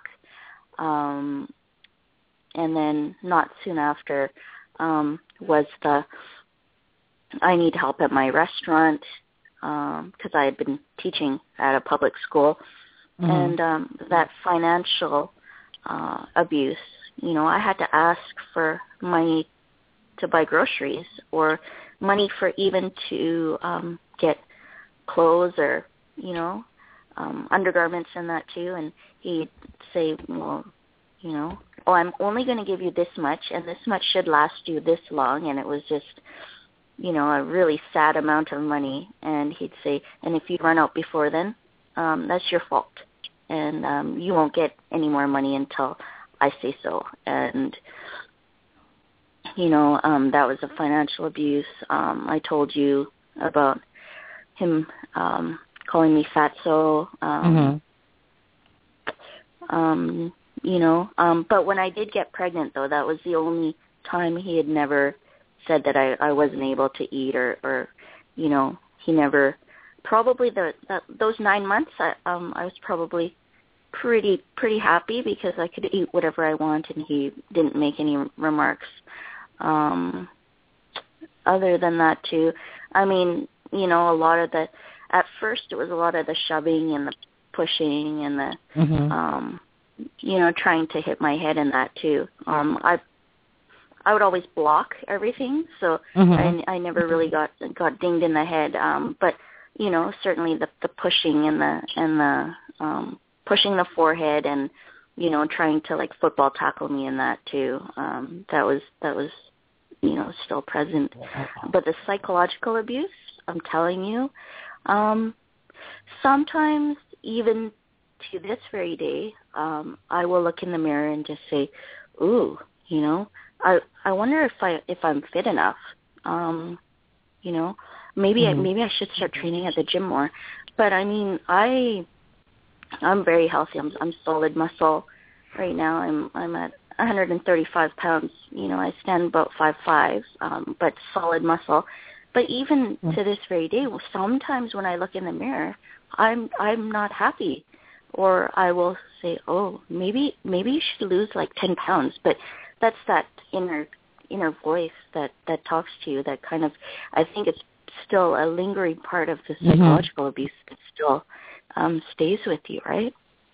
And then not soon after was the, I need help at my restaurant. because I had been teaching at a public school, and that financial abuse. You know, I had to ask for money to buy groceries or money for even to get clothes or, you know, undergarments and that too. And he'd say, well, you know, oh, I'm only going to give you this much, and this much should last you this long. And it was just, you know, a really sad amount of money. And he'd say, and if you run out before then, that's your fault. And you won't get any more money until I say so. And, you know, that was a financial abuse. I told you about him calling me fatso. You know, but when I did get pregnant, though, that was the only time he had never said that I wasn't able to eat or you know, he never, probably those 9 months, I was probably pretty happy because I could eat whatever I want and he didn't make any remarks. Other than that, too, I mean, you know, at first it was a lot of the shoving and the pushing and the, you know, trying to hit my head in that too. I would always block everything, so I never really got dinged in the head. But you know, certainly the pushing and the pushing the forehead and, you know, trying to like football tackle me in that too. That was you know, still present. But the psychological abuse, I'm telling you, sometimes even to this very day, I will look in the mirror and just say, ooh, you know, I wonder if I'm fit enough. You know, maybe I should start training at the gym more. But I mean, I'm very healthy. I'm solid muscle right now. I'm at 135 pounds. You know, I stand about 5'5", but solid muscle. But even to this very day, sometimes when I look in the mirror, I'm not happy. Or I will say, oh, maybe you should lose like 10 pounds. But that's that inner voice that talks to you, that kind of, I think it's still a lingering part of the psychological abuse that still stays with you, right?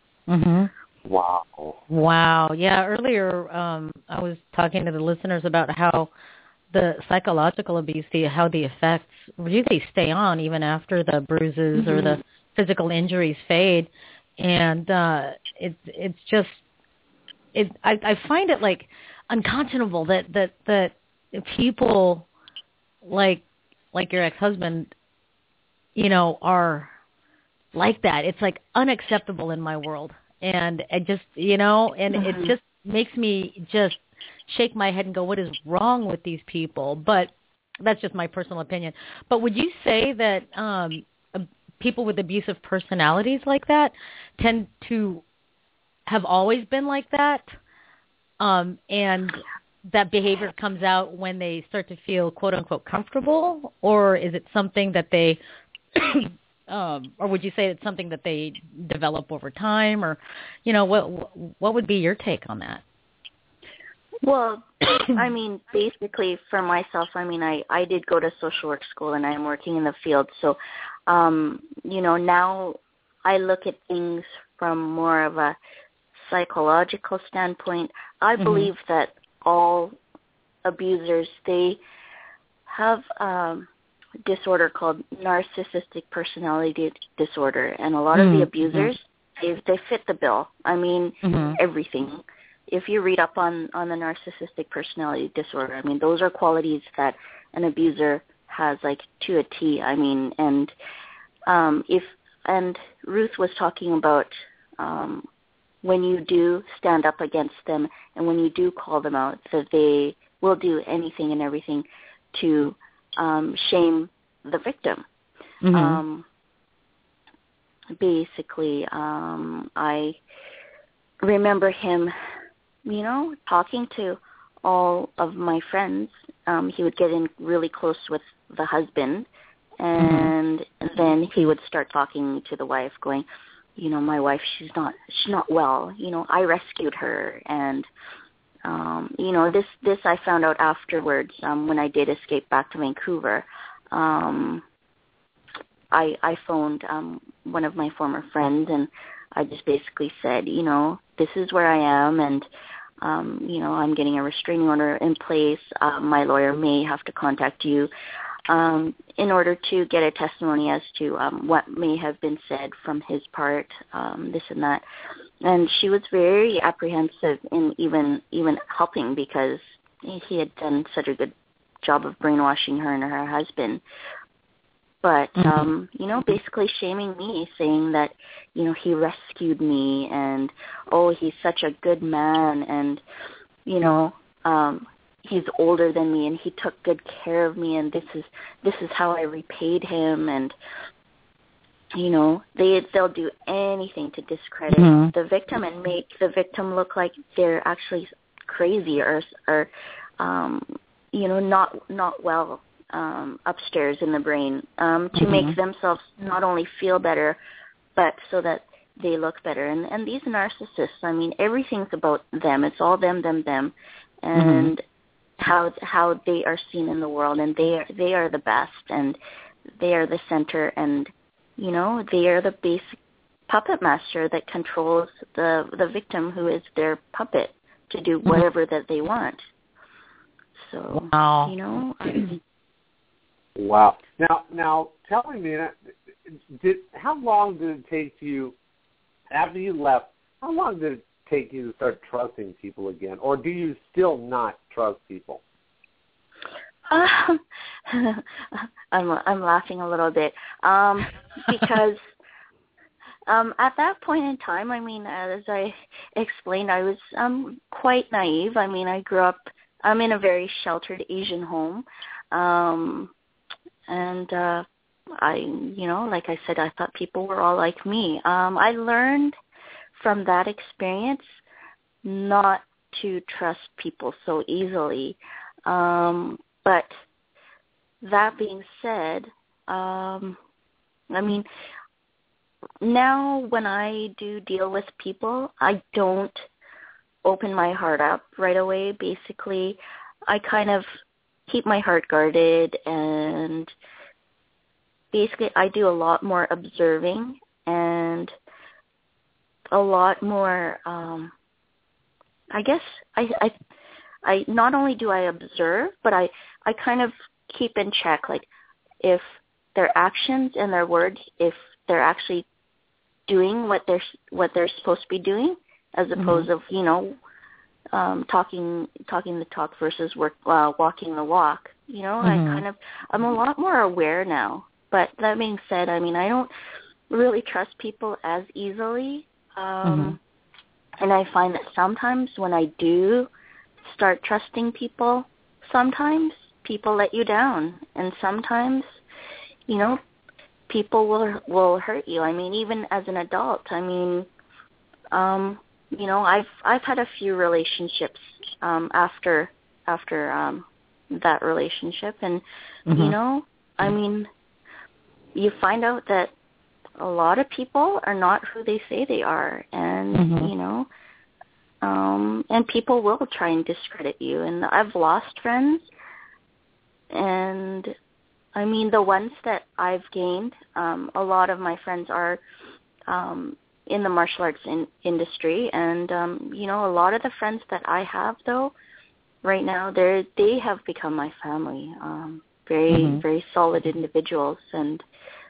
Wow. Yeah, earlier I was talking to the listeners about how the psychological abuse, how the effects really stay on even after the bruises or the physical injuries fade. And it's just, I find it like unconscionable that people like your ex-husband, you know, are like that. It's like unacceptable in my world. And it just, you know, and it just makes me just shake my head and go, what is wrong with these people? But that's just my personal opinion. But would you say that people with abusive personalities like that tend to have always been like that? And that behavior comes out when they start to feel, quote unquote, comfortable? Or is it something that they, or would you say it's something that they develop over time? Or, you know, what would be your take on that? Well, I mean, basically for myself, I mean, I did go to social work school and I'm working in the field. So, you know, now I look at things from more of a psychological standpoint. I believe that all abusers, they have disorder called narcissistic personality disorder. And a lot of the abusers, they fit the bill. I mean, everything. If you read up on the narcissistic personality disorder, I mean, those are qualities that an abuser has, like, to a T. I mean, and Ruth was talking about when you do stand up against them and when you do call them out, that they will do anything and everything to shame the victim. Basically, I remember him, you know, talking to all of my friends. He would get in really close with the husband, and then he would start talking to the wife, going, you know, my wife, she's not well. You know, I rescued her, and you know, this I found out afterwards when I did escape back to Vancouver. I phoned one of my former friends, and I just basically said, this is where I am, and I'm getting a restraining order in place. My lawyer may have to contact you in order to get a testimony as to what may have been said from his part, this and that. And she was very apprehensive in even helping, because he had done such a good job of brainwashing her and her husband. But, basically shaming me, saying that, he rescued me, and, he's such a good man, and, he's older than me, and he took good care of me, and this is how I repaid him, and, they'll do anything to discredit the victim and make the victim look like they're actually crazy or not well upstairs in the brain, to make themselves not only feel better, but so that they look better. And these narcissists, I mean, everything's about them. It's all them, and how they are seen in the world, and they are the best, and they are the center, and they are the basic puppet master that controls the victim, who is their puppet, to do whatever that they want. So, Wow. Now, tell me, how long did it take you, after you left, how long did it take you to start trusting people again? Or do you still not trust people? I'm laughing a little bit, because at that point in time, I mean, as I explained, I was quite naive. I mean, I'm in a very sheltered Asian home. And like I said, I thought people were all like me. I learned from that experience not to trust people so easily. But that being said, I mean, now when I do deal with people, I don't open my heart up right away. Basically, I kind of keep my heart guarded, and basically I do a lot more observing and a lot more, I guess I not only do I observe, but I kind of keep in check, like, if their actions and their words, if they're actually doing what they're supposed to be doing, as opposed of, talking the talk versus walking the walk. I'm a lot more aware now. But that being said, I mean, I don't really trust people as easily. And I find that sometimes when I do start trusting people, sometimes people let you down. And sometimes, people will hurt you. I mean, even as an adult, I mean, I've had a few relationships after that relationship, and I mean, you find out that a lot of people are not who they say they are, and and people will try and discredit you. And I've lost friends, and I mean, the ones that I've gained, a lot of my friends are in the martial arts industry, and a lot of the friends that I have, though, right now, they have become my family. Very very solid individuals, and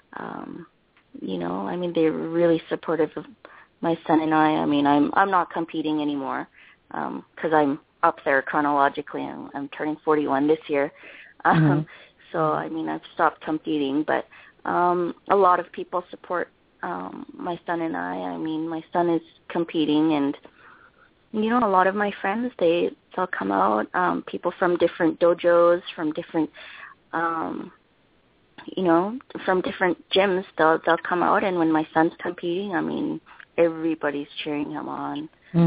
I mean, they're really supportive of my son and I. I mean, I'm not competing anymore because I'm up there chronologically. I'm turning 41 this year. So, I mean, I've stopped competing, but a lot of people support my son and I. I mean, my son is competing, and, a lot of my friends, they'll come out, people from different dojos, from different, from different gyms, they'll come out, and when my son's competing, I mean, everybody's cheering him on.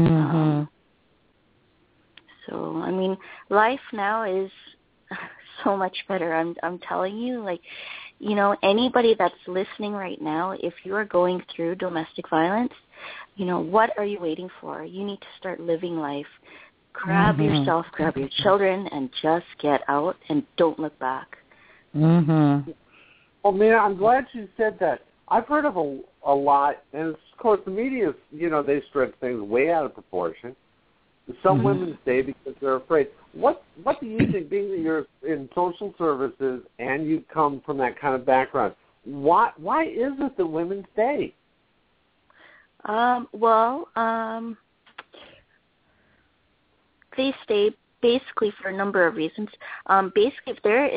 So, I mean, life now is so much better. I'm telling you, like, anybody that's listening right now, if you are going through domestic violence, what are you waiting for? You need to start living life. Grab yourself, grab your children, and just get out and don't look back. Well, Mina, I'm glad you said that. I've heard of a lot, and of course the media, they stretch things way out of proportion. Some women stay because they're afraid. What do you think, being that you're in social services and you come from that kind of background, why is it that women stay? They stay basically for a number of reasons. Basically,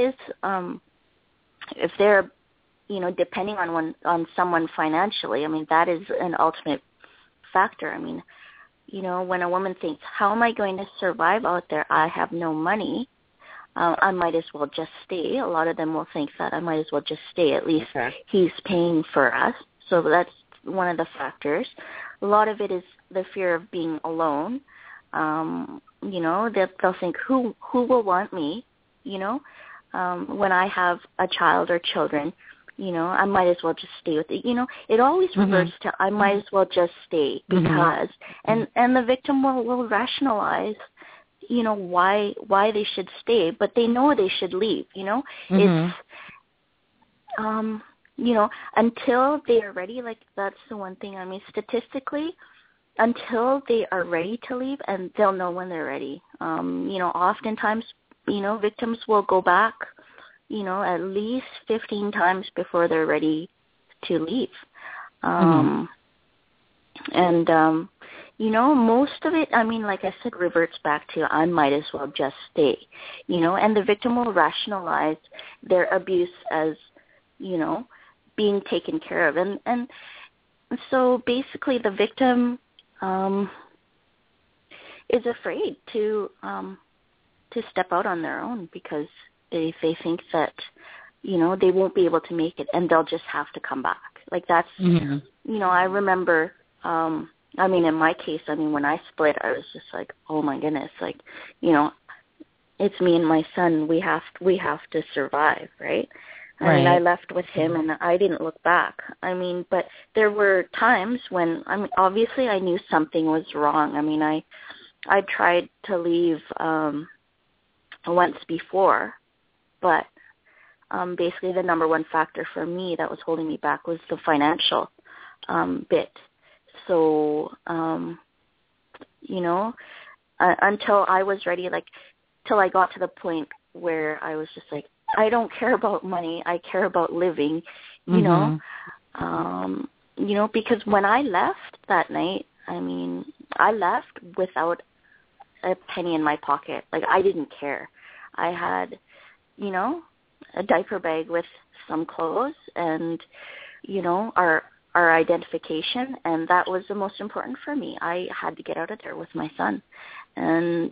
if they're depending on someone financially, I mean, that is an ultimate factor. I mean, when a woman thinks, how am I going to survive out there? I have no money. I might as well just stay. A lot of them will think that I might as well just stay. At least he's paying for us. So that's one of the factors. A lot of it is the fear of being alone. They'll think, who will want me, when I have a child or children, I might as well just stay with it. It always reverts to I might as well just stay because, and the victim will rationalize, why they should stay, but they know they should leave, It's, until they are ready, like that's the one thing, I mean, statistically, until they are ready to leave, and they'll know when they're ready. Oftentimes, victims will go back, at least 15 times before they're ready to leave. Most of it, I mean, like I said, reverts back to I might as well just stay, and the victim will rationalize their abuse as, being taken care of. And so basically the victim is afraid to step out on their own because they think that, they won't be able to make it and they'll just have to come back. Like that's, I remember, I mean, in my case, I mean, when I split, I was just like, oh my goodness, like, it's me and my son. We have to survive, right? And I left with him, and I didn't look back. I mean, but there were times when, I mean, obviously I knew something was wrong. I mean, I tried to leave once before, but basically the number one factor for me that was holding me back was the financial bit. So, until I was ready, like, till I got to the point where I was just like, I don't care about money. I care about living, because when I left that night, I mean, I left without a penny in my pocket. Like, I didn't care. I had, a diaper bag with some clothes and, our identification, and that was the most important for me. I had to get out of there with my son. And,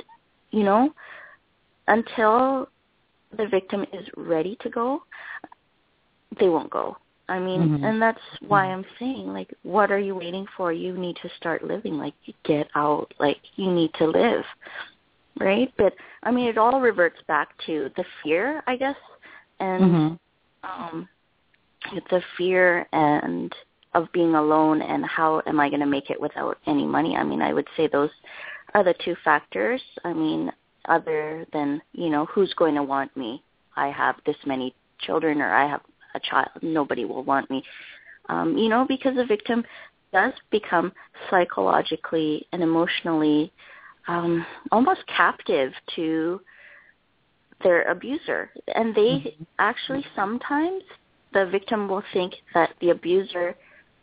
until the victim is ready to go, they won't go. I mean, and that's why I'm saying, like, what are you waiting for? You need to start living. Like, get out. Like, you need to live, right? But, I mean, it all reverts back to the fear, I guess, and the fear and of being alone and how am I going to make it without any money. I mean, I would say those are the two factors. I mean, other than, who's going to want me? I have this many children, or I have a child. Nobody will want me. Because the victim does become psychologically and emotionally almost captive to their abuser. And they actually sometimes, the victim will think that the abuser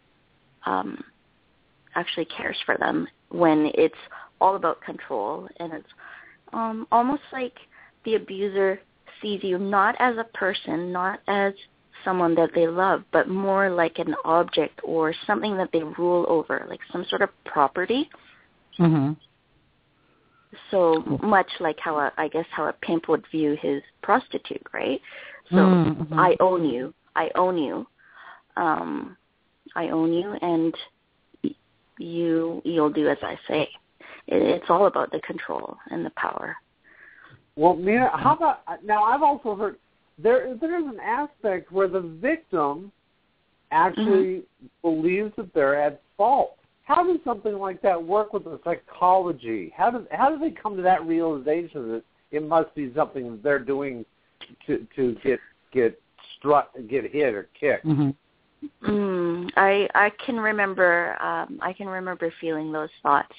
actually cares for them when it's all about control, and it's almost like the abuser sees you not as a person, not as someone that they love, but more like an object or something that they rule over, like some sort of property. So much like how a pimp would view his prostitute, right? So I own you. I own you, and you'll do as I say. It's all about the control and the power. Well, Mina, how about now? I've also heard there's an aspect where the victim actually believes that they're at fault. How does something like that work with the psychology? How do they come to that realization that it must be something that they're doing to get get hit or kicked. I can remember feeling those thoughts.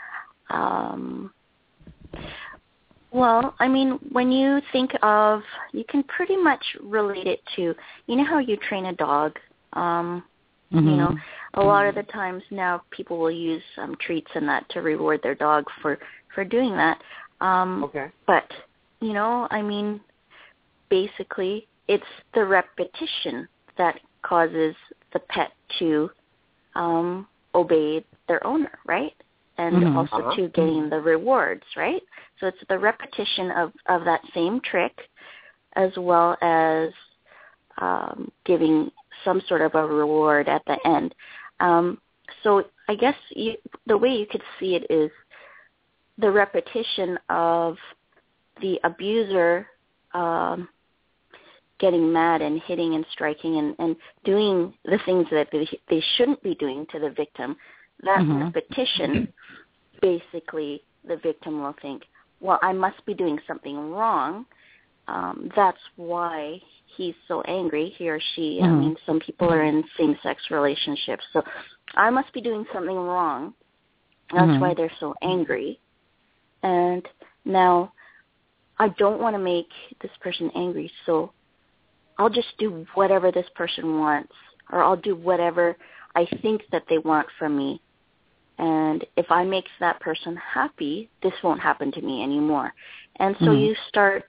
Well, I mean, when you think of, you can pretty much relate it to, you know how you train a dog. You know, a lot of the times now people will use treats and that to reward their dog for doing that. Okay. But, you know, I mean, basically it's the repetition that causes the pet to obey their owner, right? And also to gain the rewards, right? So it's the repetition of that same trick as well as giving some sort of a reward at the end. So I guess the way you could see it is the repetition of the abuser getting mad and hitting and striking and doing the things that they shouldn't be doing to the victim. That repetition, basically the victim will think, well, I must be doing something wrong. That's why he's so angry, he or she. I mean, some people are in same-sex relationships. So I must be doing something wrong. That's why they're so angry. And now I don't want to make this person angry, so I'll just do whatever this person wants, or I'll do whatever I think that they want from me. And if I make that person happy, this won't happen to me anymore. And so you start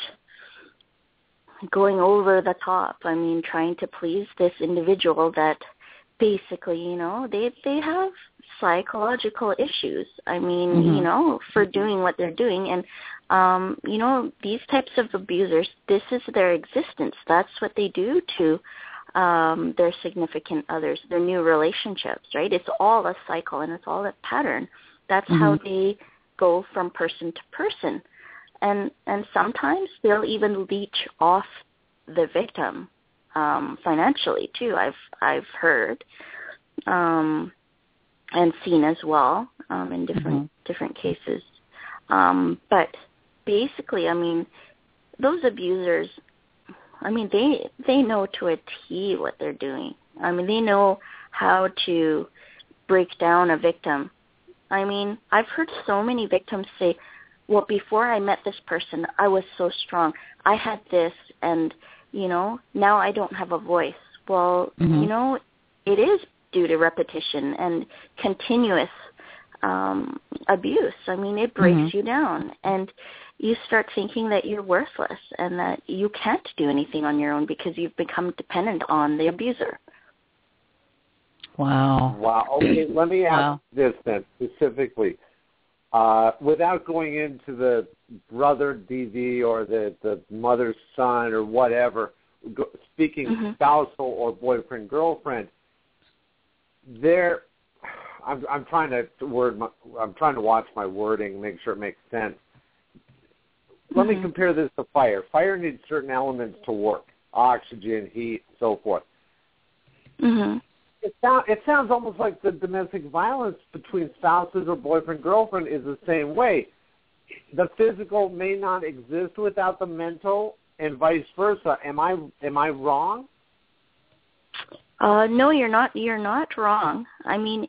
going over the top. I mean, trying to please this individual that basically, you know, they have psychological issues. I mean, you know, for doing what they're doing. And, you know, these types of abusers, this is their existence. That's what they do to their significant others, their new relationships, right? It's all a cycle and it's all a pattern. That's how they go from person to person. And sometimes they'll even leech off the victim financially too. I've heard and seen as well in different cases. But basically, I mean, those abusers, I mean, they know to a T what they're doing. I mean, they know how to break down a victim. I mean, I've heard so many victims say, well, before I met this person, I was so strong. I had this, and, you know, now I don't have a voice. Well, you know, it is due to repetition and continuous abuse. I mean, it breaks you down, and you start thinking that you're worthless and that you can't do anything on your own because you've become dependent on the abuser. Wow. Okay, let me ask this then specifically. Without going into the brother DV or the mother's son or whatever, speaking spousal or boyfriend girlfriend, I'm trying to watch my wording, make sure it makes sense. Let me compare this to fire. Fire needs certain elements to work: oxygen, heat, so forth. It sounds almost like the domestic violence between spouses or boyfriend-girlfriend is the same way. The physical may not exist without the mental, and vice versa. Am I wrong? No, you're not. You're not wrong. I mean,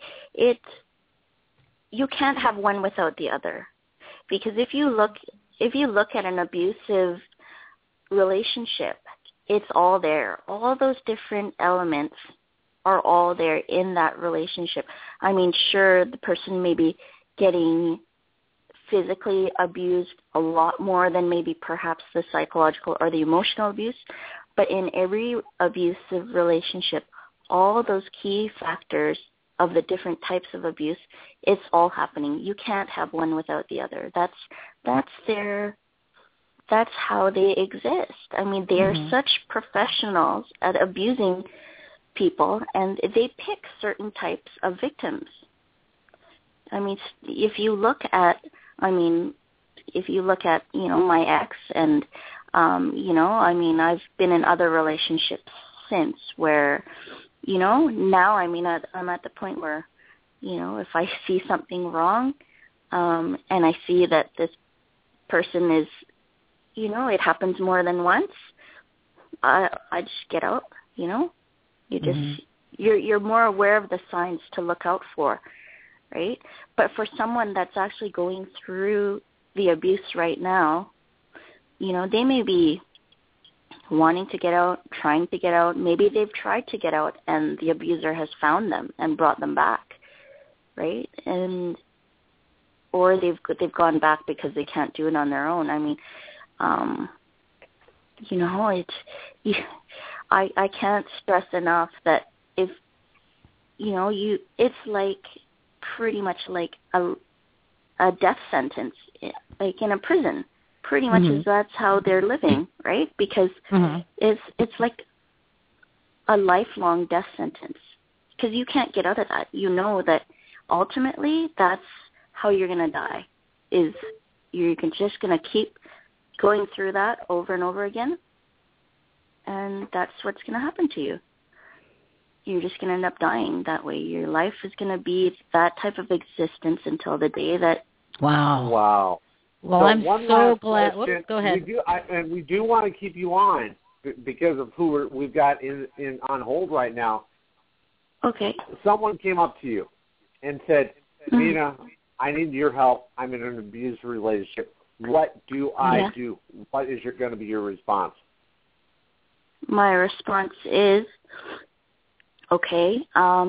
you can't have one without the other, because if you look at an abusive relationship, it's all there. All those different elements are all there in that relationship. I mean, sure, the person may be getting physically abused a lot more than maybe perhaps the psychological or the emotional abuse, but in every abusive relationship, all those key factors of the different types of abuse, it's all happening. You can't have one without the other. That's how they exist. I mean, they are such professionals at abusing people, and they pick certain types of victims. I mean, if you look at, you know, my ex, and, you know, I mean, I've been in other relationships since where, you know, now, I mean, I'm at the point where, you know, if I see something wrong, and I see that this person is, you know, it happens more than once, I just get out, you know. You just you're more aware of the signs to look out for, right? But for someone that's actually going through the abuse right now, you know, they may be wanting to get out, trying to get out. Maybe they've tried to get out and the abuser has found them and brought them back, right? And or they've gone back because they can't do it on their own. I mean, you know, I can't stress enough that if, you know, it's like pretty much like a death sentence, like in a prison. Pretty much is that's how they're living, right? Because it's like a lifelong death sentence because you can't get out of that. You know that ultimately that's how you're going to die, is you're just going to keep going through that over and over again, and that's what's going to happen to you. You're just going to end up dying that way. Your life is going to be that type of existence until the day that... Wow. Well, so I'm so glad. Whoops, go ahead. We do want to keep you on because of who we've got in on hold right now. Okay. Someone came up to you and said, Nina, I need your help. I'm in an abusive relationship. What do I do? What is going to be your response? My response is, okay,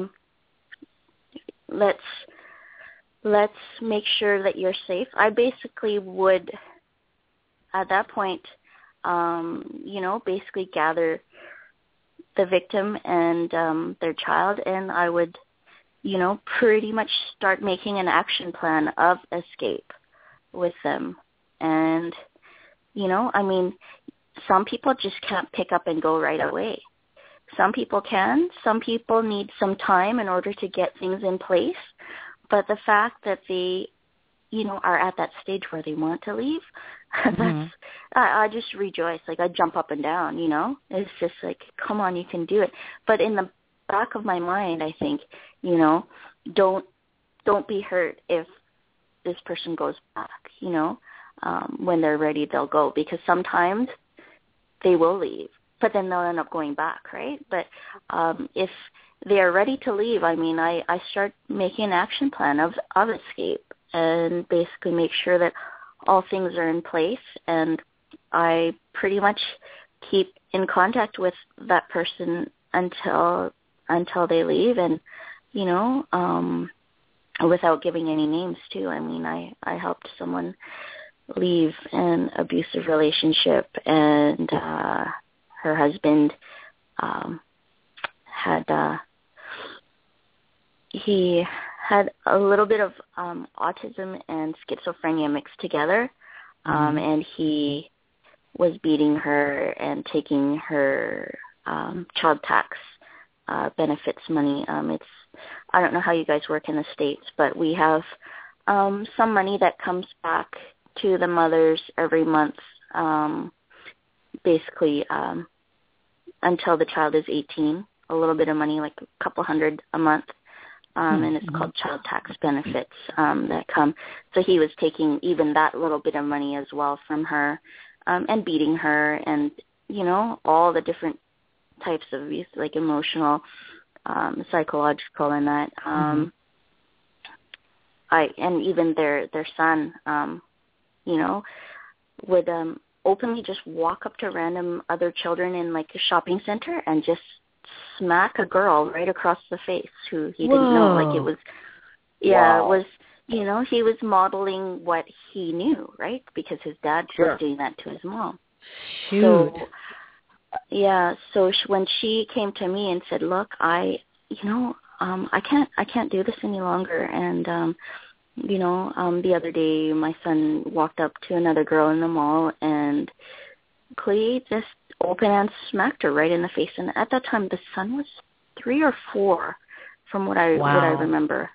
let's make sure that you're safe. I basically would, at that point, you know, basically gather the victim and their child, and I would, you know, pretty much start making an action plan of escape with them. And, you know, I mean, some people just can't pick up and go right away. Some people can. Some people need some time in order to get things in place. But the fact that they, you know, are at that stage where they want to leave, that's, I just rejoice. Like, I jump up and down, you know. It's just like, come on, you can do it. But in the back of my mind, I think, you know, don't be hurt if this person goes back, you know. When they're ready, they'll go. Because sometimes they will leave, but then they'll end up going back, right? But if they are ready to leave, I mean, I start making an action plan of escape and basically make sure that all things are in place, and I pretty much keep in contact with that person until they leave, and, you know, without giving any names too. I mean, I helped someone leave an abusive relationship, and her husband he had a little bit of autism and schizophrenia mixed together, and he was beating her and taking her child tax benefits money. I don't know how you guys work in the States, but we have some money that comes back to the mothers every month, basically until the child is 18, a little bit of money, like a couple hundred a month, and it's called child tax benefits that come. So he was taking even that little bit of money as well from her, and beating her, and, you know, all the different types of abuse, like emotional, psychological, and that. And even their son, you know, would openly just walk up to random other children in, like, a shopping center and just smack a girl right across the face who he didn't know. Like, it was, it was, you know, he was modeling what he knew, right? Because his dad was doing that to his mom. Shoot. So when she came to me and said, look, I can't do this any longer, and you know, the other day my son walked up to another girl in the mall and Clee just open and smacked her right in the face. And at that time, the son was 3 or 4, from what I remember.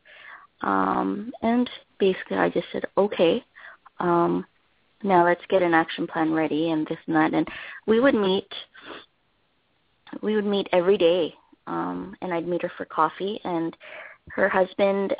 And basically, I just said, okay, now let's get an action plan ready, and this and that. And we would meet every day, and I'd meet her for coffee. And her husband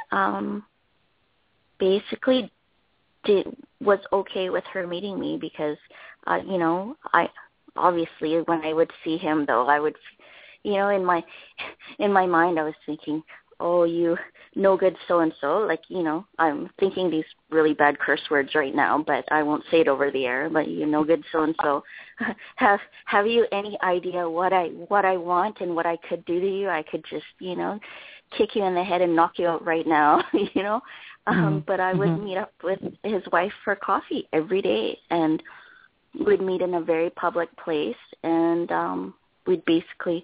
basically was okay with her meeting me because, you know, obviously when I would see him, though, I would, you know, in my mind I was thinking, oh, you no good so-and-so. Like, you know, I'm thinking these really bad curse words right now, but I won't say it over the air, but you no good so-and-so. Have you any idea what I want and what I could do to you? I could just, you know, kick you in the head and knock you out right now, you know. But I would meet up with his wife for coffee every day, and we'd meet in a very public place, and we'd basically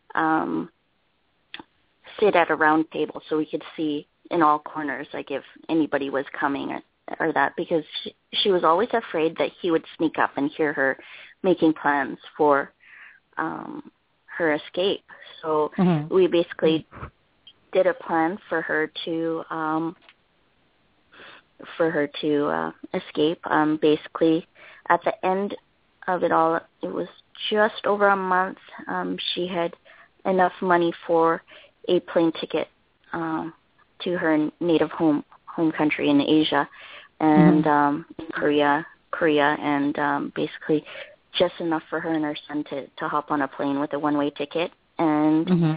sit at a round table so we could see in all corners, like if anybody was coming or that, because she was always afraid that he would sneak up and hear her making plans for her escape. So we basically did a plan for her to escape. Basically, at the end of it all, it was just over a month. She had enough money for a plane ticket to her native home country in Asia, and Korea, and basically just enough for her and her son to hop on a plane with a one-way ticket. And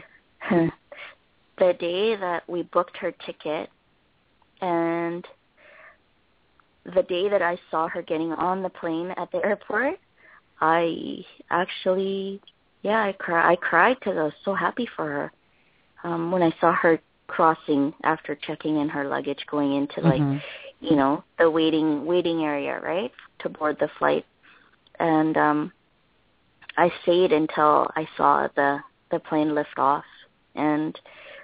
the day that we booked her ticket, and the day that I saw her getting on the plane at the airport, I actually, I cried because I was so happy for her. When I saw her crossing after checking in her luggage, going into like, you know, the waiting area, right, to board the flight. And I stayed until I saw the plane lift off. And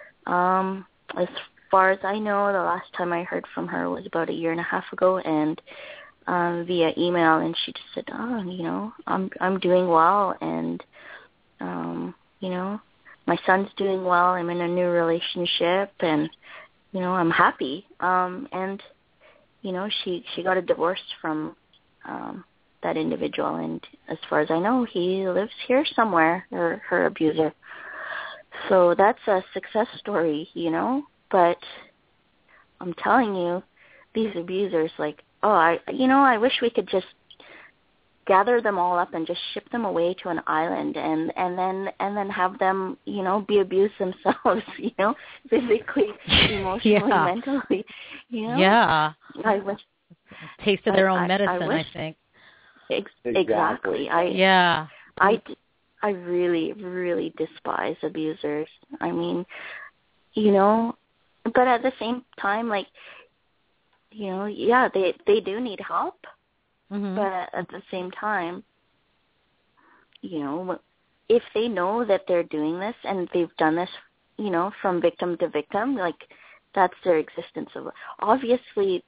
as far as I know, the last time I heard from her was about 1.5 years ago, and via email, and she just said, oh, you know, I'm doing well, and you know, my son's doing well. I'm in a new relationship, and you know, I'm happy. And you know, she got a divorce from that individual, and as far as I know, he lives here somewhere, her abuser. So that's a success story, you know. But I'm telling you, these abusers, like, I wish we could just gather them all up and just ship them away to an island, and then have them, you know, be abused themselves, you know, physically, emotionally, mentally, you know. Yeah. I wish. Taste of their own medicine, I think. Exactly. I really, really despise abusers. I mean, you know, but at the same time, like, you know, they do need help. But at the same time, you know, if they know that they're doing this and they've done this, you know, from victim to victim, like, that's their existence. Of obviously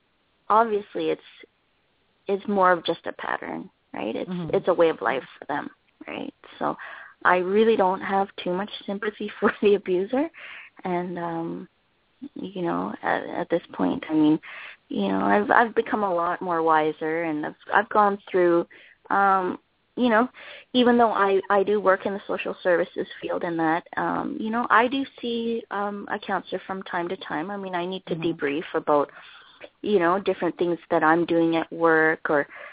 it's more of just a pattern, right? It's a way of life for them, right? So I really don't have too much sympathy for the abuser, and you know, at this point, I mean, you know, I've become a lot more wiser, and I've gone through, you know, even though I do work in the social services field and that, you know, I do see a counselor from time to time. I mean, I need to debrief about, you know, different things that I'm doing at work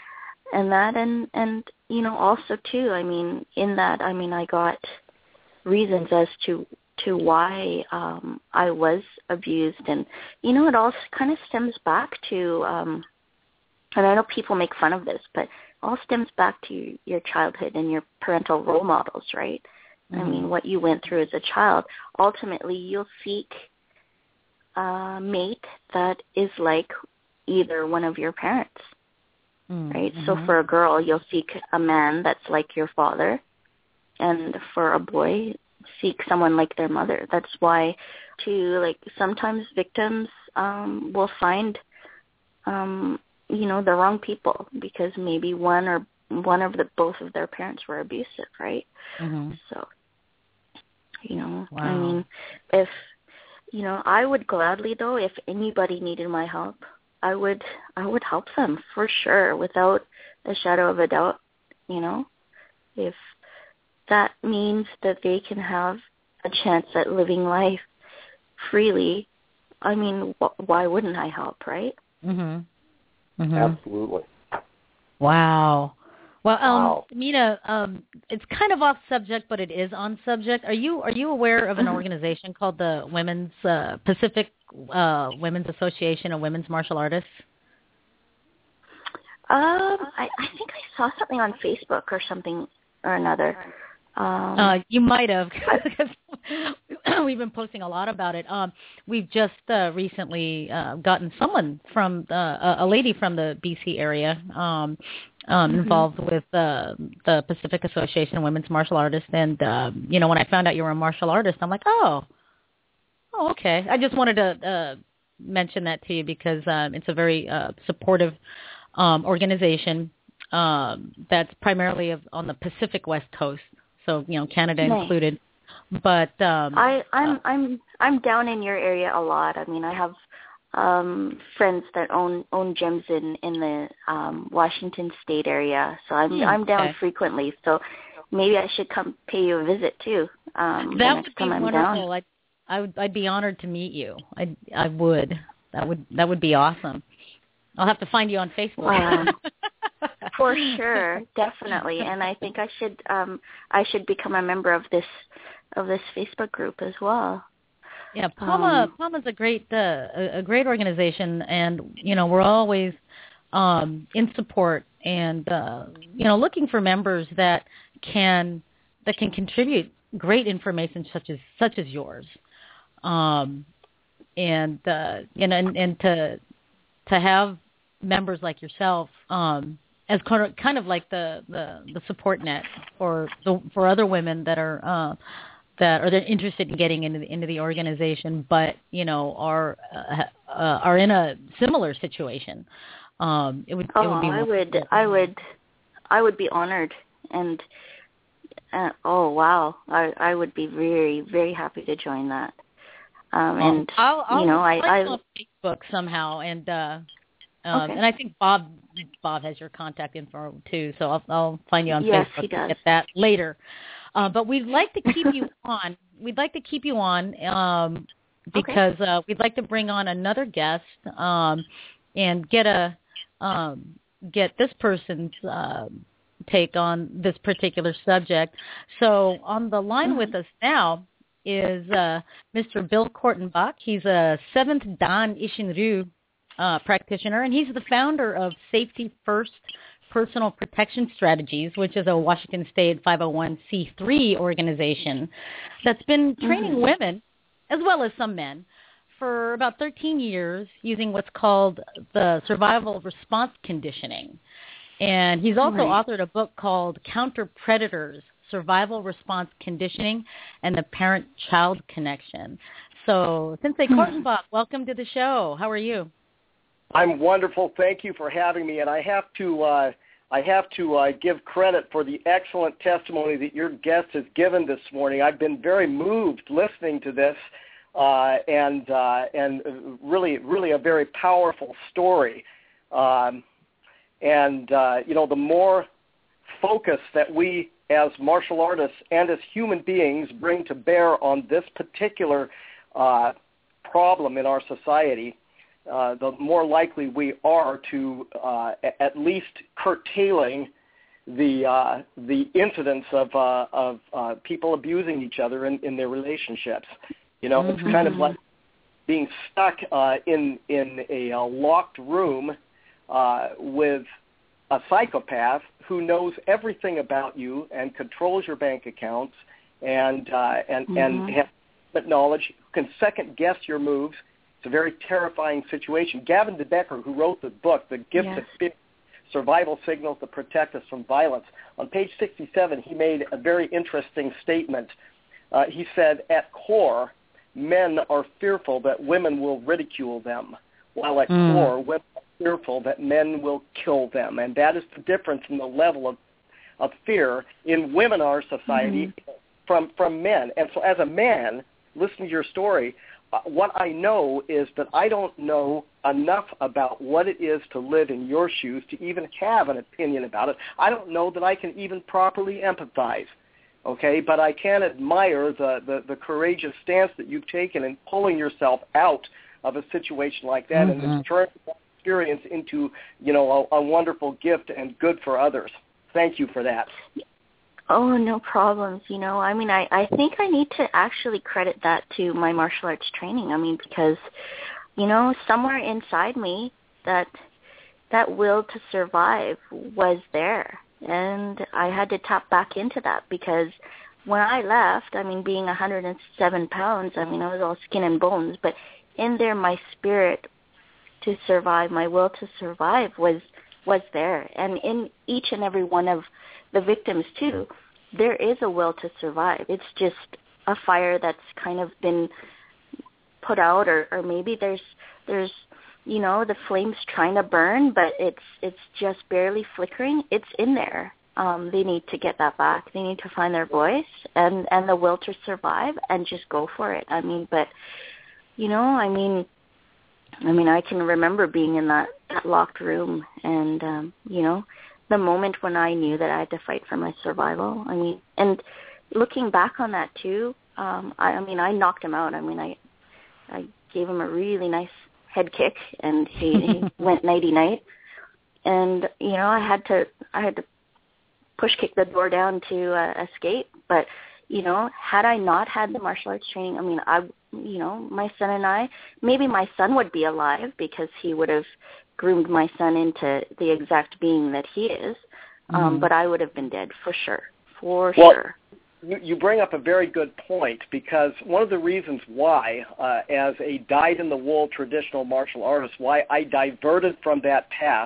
and you know, also too, I mean, in that, I mean, I got reasons as to why I was abused, and you know, it all kind of stems back to and I know people make fun of this, but it all stems back to your childhood and your parental role models, right? I mean, what you went through as a child. Ultimately, you'll seek a mate that is like either one of your parents, right? So for a girl, you'll seek a man that's like your father, and for a boy, seek someone like their mother. That's why, too, like, sometimes victims will find, you know, the wrong people because maybe both of their parents were abusive, right? So, you know, wow. I mean, if, you know, I would gladly, though, if anybody needed my help, I would help them for sure, without a shadow of a doubt, you know, if that means that they can have a chance at living life freely. I mean, why wouldn't I help, right? Absolutely. Wow. Well, Wow. Mina, it's kind of off subject, but it is on subject. Are you aware of an organization called the Women's Pacific Women's Association of Women's Martial Artists? I think I saw something on Facebook or something or another. You might have, because we've been posting a lot about it. We've just recently gotten someone from a lady from the BC area involved with the Pacific Association of Women's Martial Artists. And, when I found out you were a martial artist, I'm like, oh, okay. I just wanted to mention that to you because it's a very supportive organization that's primarily on the Pacific West Coast. So, Canada included. But I'm down in your area a lot. I mean, I have friends that own gyms in the Washington State area. So I'm down frequently. So maybe I should come pay you a visit too. That would be wonderful. I'd be honored to meet you. I would. That would be awesome. I'll have to find you on Facebook. For sure, definitely, and I think I should become a member of this Facebook group as well. Yeah, PAMA's a great organization, and we're always in support and looking for members that can contribute great information such as yours, and to have members like yourself as kind of like the support net for other women that are they're interested in getting into the organization, but are in a similar situation. It would be I would be honored, and I would be very, very happy to join that. And I'll on Facebook somehow, and and I think Bob has your contact info too, so I'll find you on Facebook to get that later. But we'd like to keep you on. We'd like to keep you on because we'd like to bring on another guest and get this person's take on this particular subject. So on the line with us now is Mr. Bill Kortenbach. He's a 7th Dan Isshin-Ryu practitioner, and he's the founder of Safety First Personal Protection Strategies, which is a Washington State 501c3 organization that's been training women, as well as some men, for about 13 years using what's called the survival response conditioning. And he's also authored a book called Counter Predators, Survival Response Conditioning and the Parent-Child Connection. So, Sensei Kortenbach, welcome to the show. How are you? I'm wonderful. Thank you for having me. And I have to give credit for the excellent testimony that your guest has given this morning. I've been very moved listening to this, and really a very powerful story. The more focus that we as martial artists and as human beings bring to bear on this particular problem in our society, the more likely we are to at least curtailing the incidence of people abusing each other in their relationships. It's kind of like being stuck in a locked room with a psychopath who knows everything about you and controls your bank accounts and has knowledge, can second guess your moves. It's a very terrifying situation. Gavin de Becker, who wrote the book, The Gift of Fear, Survival Signals that Protect Us from Violence, on page 67, he made a very interesting statement. He said, at core, men are fearful that women will ridicule them, while at core, women are fearful that men will kill them. And that is the difference in the level of fear in women in our society from men. And so as a man, listening to your story, what I know is that I don't know enough about what it is to live in your shoes to even have an opinion about it. I don't know that I can even properly empathize, okay? But I can admire the courageous stance that you've taken in pulling yourself out of a situation like that and turning that experience into, a wonderful gift and good for others. thank you for that. Oh, no problems. I mean, I think I need to actually credit that to my martial arts training. I mean, because, somewhere inside me that will to survive was there. And I had to tap back into that because when I left, I mean, being 107 pounds, I mean, I was all skin and bones. But in there, my spirit to survive, my will to survive was there. And in each and every one of the victims, too, there is a will to survive. It's just a fire that's kind of been put out, or maybe there's the flames trying to burn, but it's just barely flickering. It's in there. They need to get that back. They need to find their voice and the will to survive and just go for it. I mean, but, I can remember being in that locked room and, the moment when I knew that I had to fight for my survival. I mean, and looking back on that too, I knocked him out. I mean, I gave him a really nice head kick and he went nighty-night. And, I had to push kick the door down to escape. But, had I not had the martial arts training, I mean, my son and I, maybe my son would be alive because he would have groomed my son into the exact being that he is. But I would have been dead for sure. Sure. You bring up a very good point because one of the reasons why, as a dyed-in-the-wool traditional martial artist, why I diverted from that path,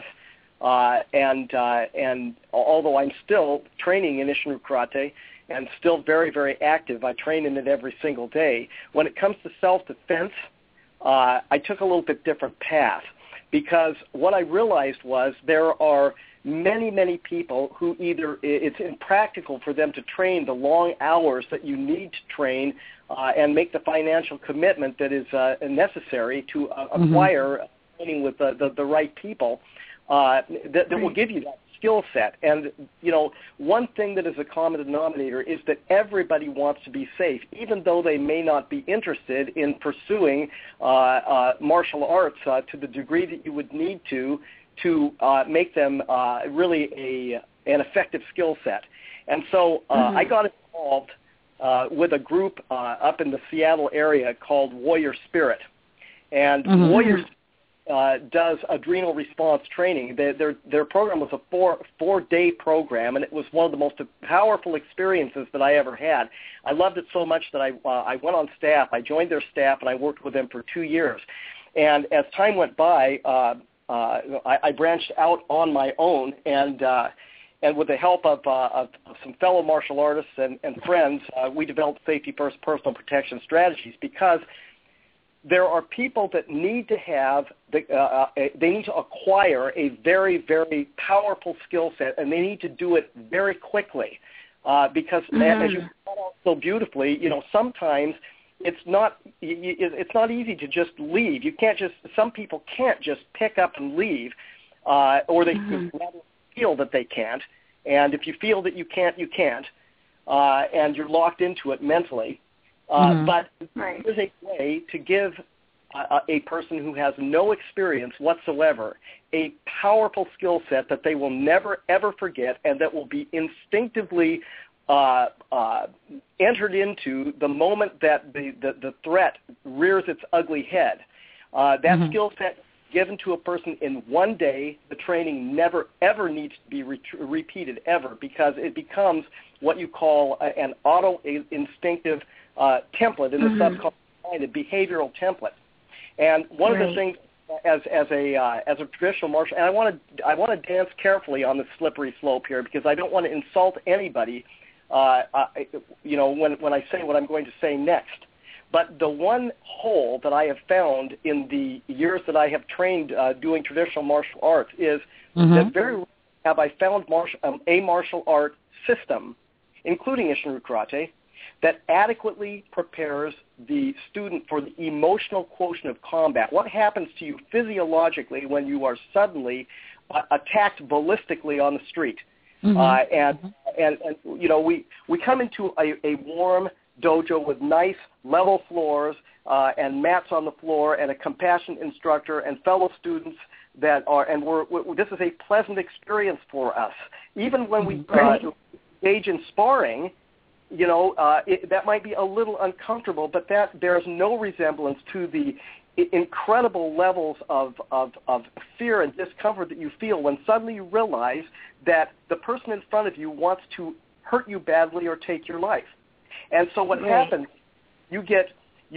and although I'm still training in Isshinryu Karate and still very, very active, I train in it every single day. When it comes to self-defense, I took a little bit different path because what I realized was there are many, many people who either it's impractical for them to train the long hours that you need to train and make the financial commitment that is necessary to acquire training with the right people that will give you that skill set. And, one thing that is a common denominator is that everybody wants to be safe, even though they may not be interested in pursuing martial arts to the degree that you would need to make them really an effective skill set. And so I got involved with a group up in the Seattle area called Warrior Spirit. And Warrior does adrenal response training. Their program was a four-day program, and it was one of the most powerful experiences that I ever had. I loved it so much that I went on staff. I joined their staff, and I worked with them for 2 years. And as time went by, I branched out on my own, and with the help of some fellow martial artists and friends, we developed Safety First personal protection strategies because there are people that need to have, they need to acquire a very, very powerful skill set, and they need to do it very quickly because, as you brought out so beautifully, sometimes it's not easy to just leave. You can't just, some people can't just pick up and leave, or they feel that they can't. And if you feel that you can't, you can't, and you're locked into it mentally. But there's a way to give a person who has no experience whatsoever a powerful skill set that they will never, ever forget and that will be instinctively entered into the moment that the threat rears its ugly head. That skill set given to a person in one day, the training never, ever needs to be repeated, ever, because it becomes what you call an auto-instinctive template in the subconscious mind, a behavioral template. And one of the things as a traditional martial, and I want to dance carefully on the slippery slope here because I don't want to insult anybody, when I say what I'm going to say next. But the one hole that I have found in the years that I have trained doing traditional martial arts is that very rarely have I found a martial art system, including Isshinryu Karate, that adequately prepares the student for the emotional quotient of combat. What happens to you physiologically when you are suddenly attacked ballistically on the street? And we come into a warm dojo with nice level floors and mats on the floor and a compassionate instructor and fellow students that are, and this is a pleasant experience for us. Even when we engage in sparring, that might be a little uncomfortable, but that bears no resemblance to the incredible levels of fear and discomfort that you feel when suddenly you realize that the person in front of you wants to hurt you badly or take your life. And so what happens, you get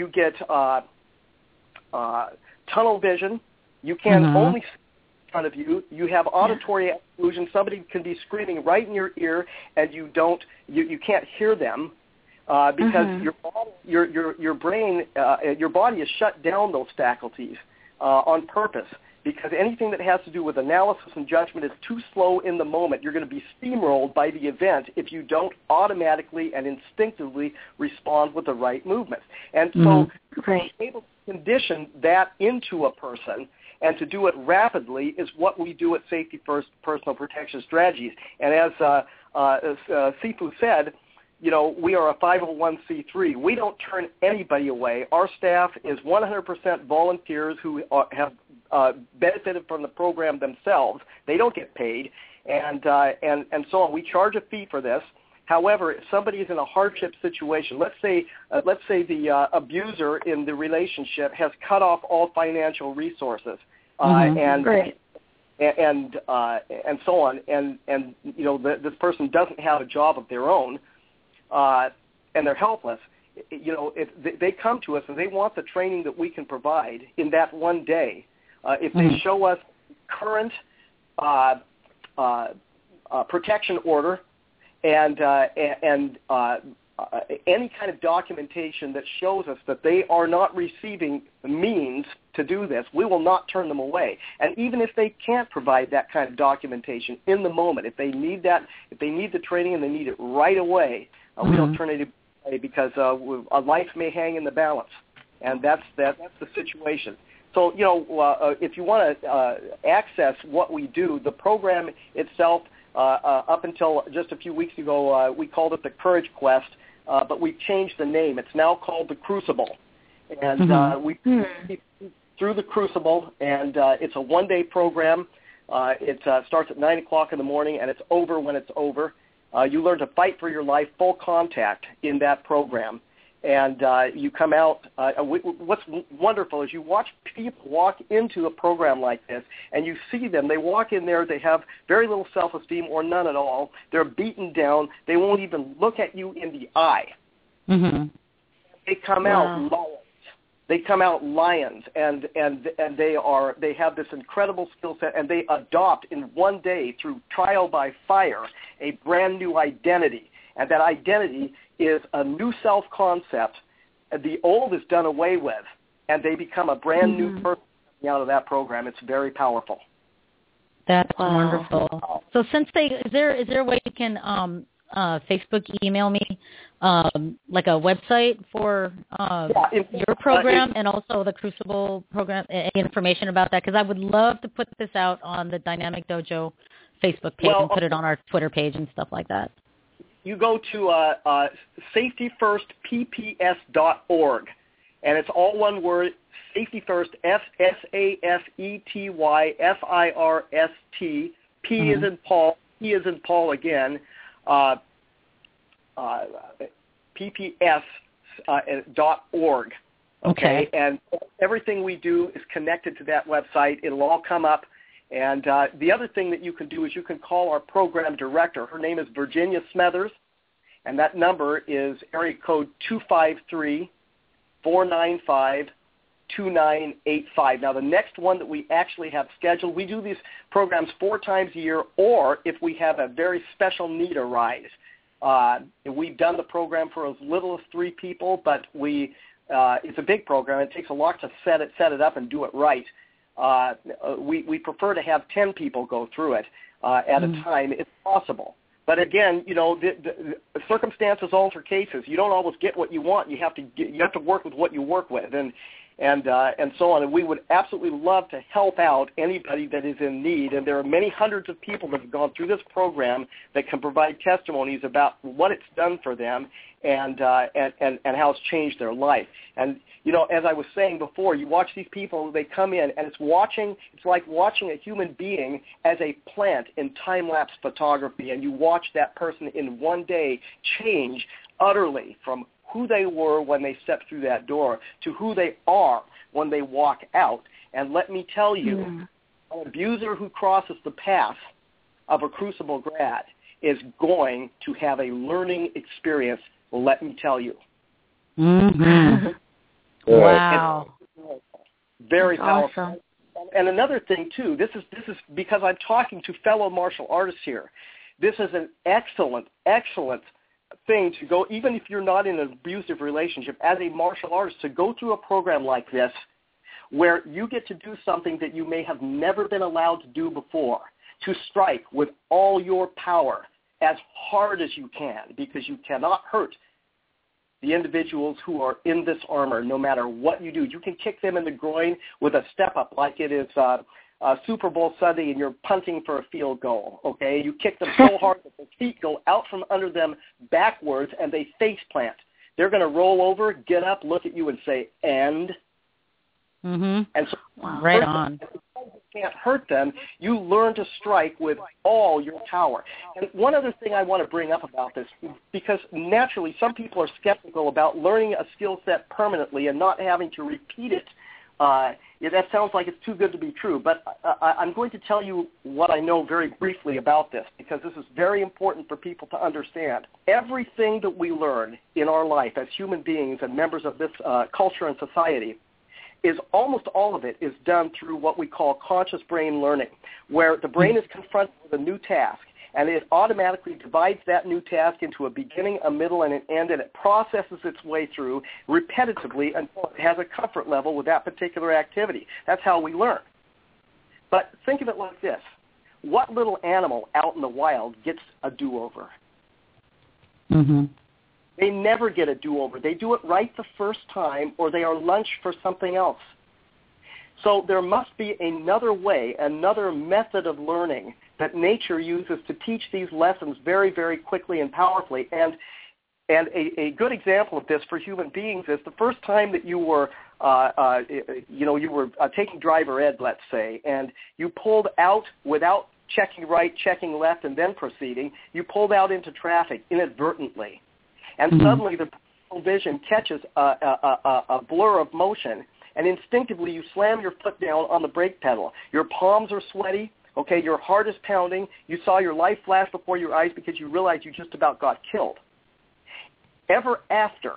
tunnel vision. You can only see in front of you. You have auditory exclusion. Somebody can be screaming right in your ear, and you can't hear them because your brain, your body has shut down those faculties on purpose. Because anything that has to do with analysis and judgment is too slow in the moment. You're going to be steamrolled by the event if you don't automatically and instinctively respond with the right movements. And so being able to condition that into a person and to do it rapidly is what we do at Safety First Personal Protection Strategies. And as Sifu said, we are a 501c3. We don't turn anybody away. Our staff is 100% volunteers who have benefited from the program themselves. They don't get paid, and so on. We charge a fee for this. However, if somebody is in a hardship situation, let's say the abuser in the relationship has cut off all financial resources, and so on, and this person doesn't have a job of their own, and they're helpless. If they come to us and they want the training that we can provide in that one day, if they show us current protection order and any kind of documentation that shows us that they are not receiving means to do this, we will not turn them away. And even if they can't provide that kind of documentation in the moment, if they need the training and they need it right away, we don't turn it away because a life may hang in the balance, and that's the situation. So, if you want to access what we do, the program itself, up until just a few weeks ago, we called it the Courage Quest, but we've changed the name. It's now called the Crucible. And we through the Crucible, and it's a one-day program. It starts at 9 o'clock in the morning, and it's over when it's over. You learn to fight for your life, full contact in that program. And you come out, what's wonderful is you watch people walk into a program like this, and you see them. They walk in there, they have very little self-esteem or none at all. They're beaten down. They won't even look at you in the eye. They come out lions. They come out lions, and they have this incredible skill set, and they adopt in one day through trial by fire a brand new identity. And that identity is a new self-concept. The old is done away with, and they become a brand new person coming out of that program. It's very powerful. That's wonderful. So is there a way you can Facebook email me like a website for your program and also the Crucible program, information about that? Because I would love to put this out on the Dynamic Dojo Facebook page and put it on our Twitter page and stuff like that. You go to safetyfirstpps.org, and it's all one word, Safety First, SAFETYFIRST, P is in Paul, P is in Paul again, pps.org. Okay, and everything we do is connected to that website. It'll all come up. And the other thing that you can do is you can call our program director. Her name is Virginia Smethers, and that number is area code 253-495-2985. Now, the next one that we actually have scheduled, we do these programs 4 times a year, or if we have a very special need arise. We've done the program for as little as 3 people, but it's a big program. It takes a lot to set it up and do it right. We prefer to have 10 people go through it at a time if possible. But again, the circumstances alter cases. You don't always get what you want. You have to work with what you work with. And and so on. And we would absolutely love to help out anybody that is in need. And there are many hundreds of people that have gone through this program that can provide testimonies about what it's done for them and how it's changed their life. And you know, as I was saying before, you watch these people, they come in, and it's like watching a human being as a plant in time-lapse photography, and you watch that person in one day change utterly from who they were when they stepped through that door to who they are when they walk out. And let me tell you, an abuser who crosses the path of a Crucible grad is going to have a learning experience, let me tell you. Mm-hmm. Wow. Very That's powerful. awesome. And another thing, too, this is because I'm talking to fellow martial artists here. This is an excellent thing to go, even if you're not in an abusive relationship, as a martial artist, to go through a program like this where you get to do something that you may have never been allowed to do before, to strike with all your power as hard as you can, because you cannot hurt the individuals who are in this armor no matter what you do. You can kick them in the groin with a step-up like it is Super Bowl Sunday and you're punting for a field goal, okay? You kick them so hard that their feet go out from under them backwards and they face plant. They're going to roll over, get up, look at you and say, "And?" Mm-hmm. And so right on. Because you can't hurt them, you learn to strike with all your power. And one other thing I want to bring up about this, because naturally some people are skeptical about learning a skill set permanently and not having to repeat it. That sounds like it's too good to be true, but I'm going to tell you what I know very briefly about this, because this is very important for people to understand. Everything that we learn in our life as human beings and members of this culture and society is almost all of it is done through what we call conscious brain learning, where the brain is confronted with a new task, and it automatically divides that new task into a beginning, a middle, and an end, and it processes its way through repetitively until it has a comfort level with that particular activity. That's how we learn. But think of it like this. What little animal out in the wild gets a do-over? Mm-hmm. They never get a do-over. They do it right the first time, or they are lunched for something else. So there must be another way, another method of learning that nature uses to teach these lessons very, very quickly and powerfully. And a good example of this for human beings is the first time that you were, taking driver ed, let's say, and you pulled out without checking right, checking left, and then proceeding. You pulled out into traffic inadvertently. And suddenly the vision catches a blur of motion, and instinctively you slam your foot down on the brake pedal. Your palms are sweaty, okay, your heart is pounding. You saw your life flash before your eyes because you realized you just about got killed. Ever after,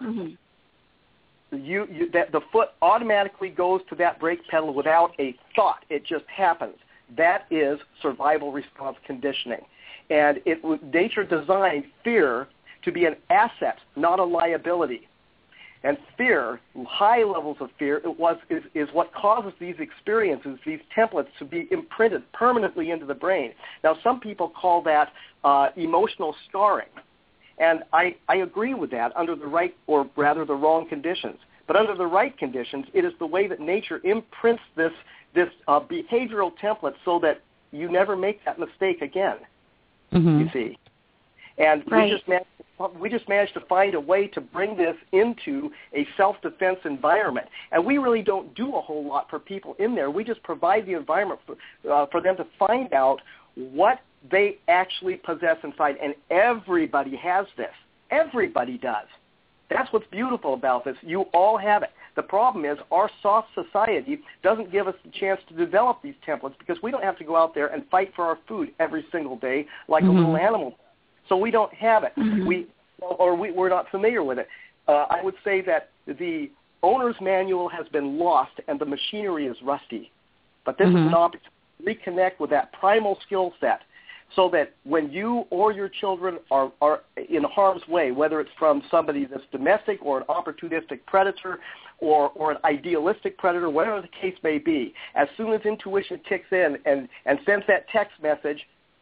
the foot automatically goes to that brake pedal without a thought. It just happens. That is survival response conditioning. And nature designed fear to be an asset, not a liability. And fear, high levels of fear, is what causes these experiences, these templates, to be imprinted permanently into the brain. Now, some people call that emotional scarring. And I agree with that under the right, or rather the wrong conditions. But under the right conditions, it is the way that nature imprints this behavioral template so that you never make that mistake again, you see. And we just managed to find a way to bring this into a self-defense environment. And we really don't do a whole lot for people in there. We just provide the environment for them to find out what they actually possess inside. And everybody has this. Everybody does. That's what's beautiful about this. You all have it. The problem is our soft society doesn't give us the chance to develop these templates because we don't have to go out there and fight for our food every single day like a little animal. So we don't have it. We're not familiar with it. I would say that the owner's manual has been lost and the machinery is rusty. But this is an opportunity to reconnect with that primal skill set so that when you or your children are in harm's way, whether it's from somebody that's domestic or an opportunistic predator or an idealistic predator, whatever the case may be, as soon as intuition kicks in and sends that text message,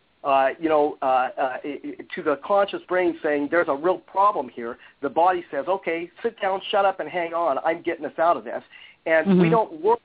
to the conscious brain saying there's a real problem here, the body says, okay, sit down, shut up, and hang on. I'm getting us out of this. and we don't work,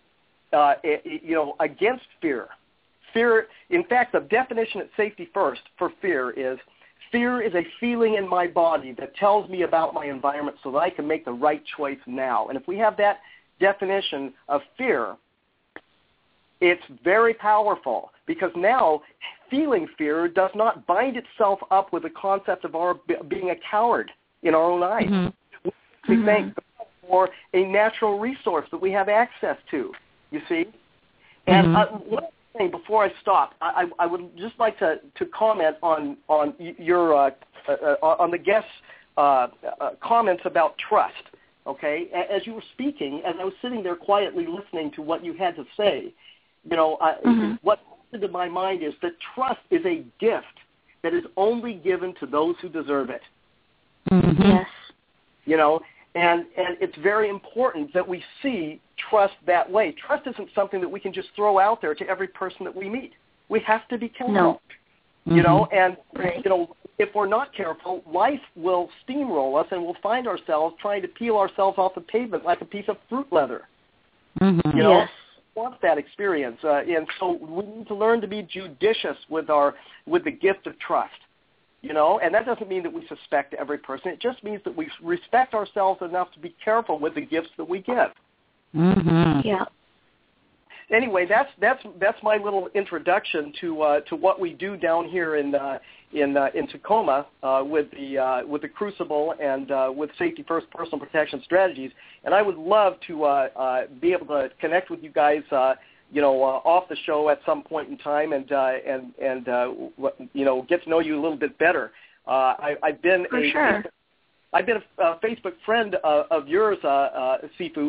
against fear. Fear, in fact, the definition at Safety First for fear is a feeling in my body that tells me about my environment so that I can make the right choice now. And if we have that definition of fear, it's very powerful, because now feeling fear does not bind itself up with the concept of our being a coward in our own eyes. We thank God for a natural resource that we have access to, you see. And one thing before I stop, I would just like to comment on your on the guest's comments about trust. Okay, as you were speaking, as I was sitting there quietly listening to what you had to say, what popped into my mind is that trust is a gift that is only given to those who deserve it. Yes. And it's very important that we see trust that way. Trust isn't something that we can just throw out there to every person that we meet. We have to be careful. No. And if we're not careful, life will steamroll us, and we'll find ourselves trying to peel ourselves off the pavement like a piece of fruit leather. Yes. We want that experience, and so we need to learn to be judicious with the gift of trust. And that doesn't mean that we suspect every person. It just means that we respect ourselves enough to be careful with the gifts that we give. Yeah. Anyway, that's my little introduction to what we do down here in Tacoma with the Crucible and with Safety First Personal Protection Strategies. And I would love to be able to connect with you guys off the show at some point in time, and get to know you a little bit better. I've been a Facebook friend of yours, Sifu,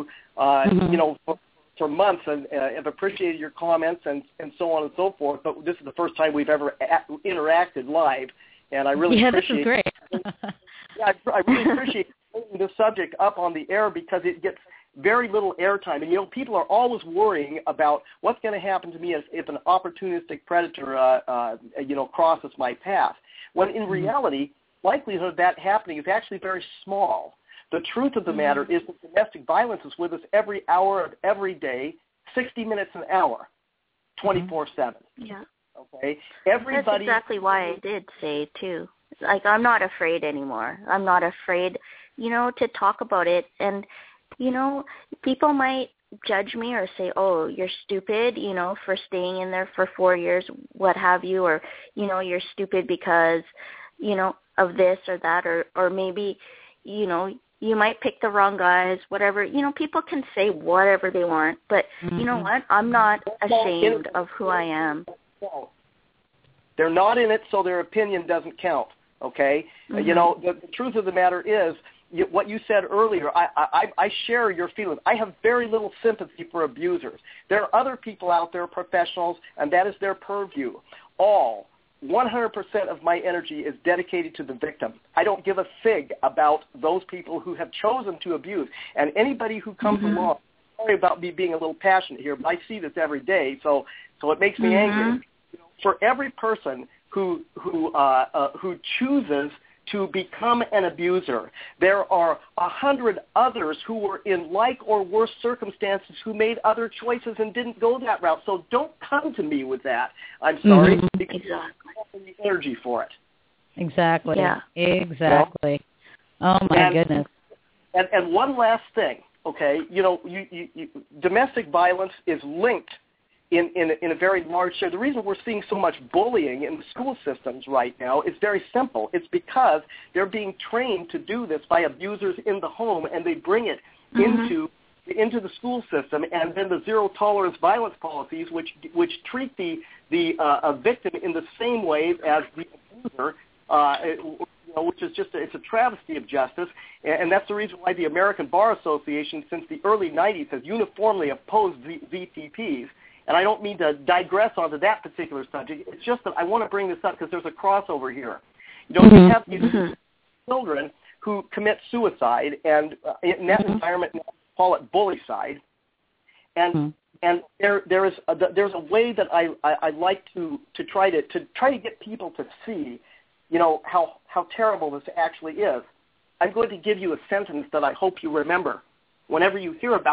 for months, and have appreciated your comments and so on and so forth. But this is the first time we've ever interacted live, and I really appreciate. This is great. I really appreciate putting this subject up on the air, because it gets very little airtime. And, people are always worrying about what's going to happen to me if an opportunistic predator, crosses my path. When in reality, likelihood of that happening is actually very small. The truth of the matter is that domestic violence is with us every hour of every day, 60 minutes an hour, 24/7. Yeah. Okay? That's exactly why I did say, too. Like, I'm not afraid anymore. I'm not afraid, to talk about it. And people might judge me or say, oh, you're stupid, for staying in there for 4 years, what have you, or, you're stupid because, of this or that, or maybe, you might pick the wrong guys, whatever. People can say whatever they want, but you know what? I'm not ashamed of who I am. They're not in it, so their opinion doesn't count, okay? The truth of the matter is, what you said earlier, I share your feelings. I have very little sympathy for abusers. There are other people out there, professionals, and that is their purview. 100% of my energy is dedicated to the victim. I don't give a fig about those people who have chosen to abuse. And anybody who comes along, sorry about me being a little passionate here, but I see this every day, so it makes me angry. For every person who chooses to become an abuser, there are 100 others who were in like or worse circumstances who made other choices and didn't go that route. So don't come to me with that. I'm sorry, because I don't have the energy for it. Exactly. Yeah. Exactly. Oh my goodness. And one last thing, okay? Domestic violence is linked in a very large share. The reason we're seeing so much bullying in the school systems right now is very simple. It's because they're being trained to do this by abusers in the home, and they bring it into the school system, and then the zero tolerance violence policies, which treat the victim in the same way as the abuser, which is it's a travesty of justice, and that's the reason why the American Bar Association since the early 90s has uniformly opposed VTPs. And I don't mean to digress onto that particular subject. It's just that I want to bring this up because there's a crossover here. We have these children who commit suicide, and in that environment, we call it bullycide. And there's a way that I like to try to get people to see, how terrible this actually is. I'm going to give you a sentence that I hope you remember whenever you hear about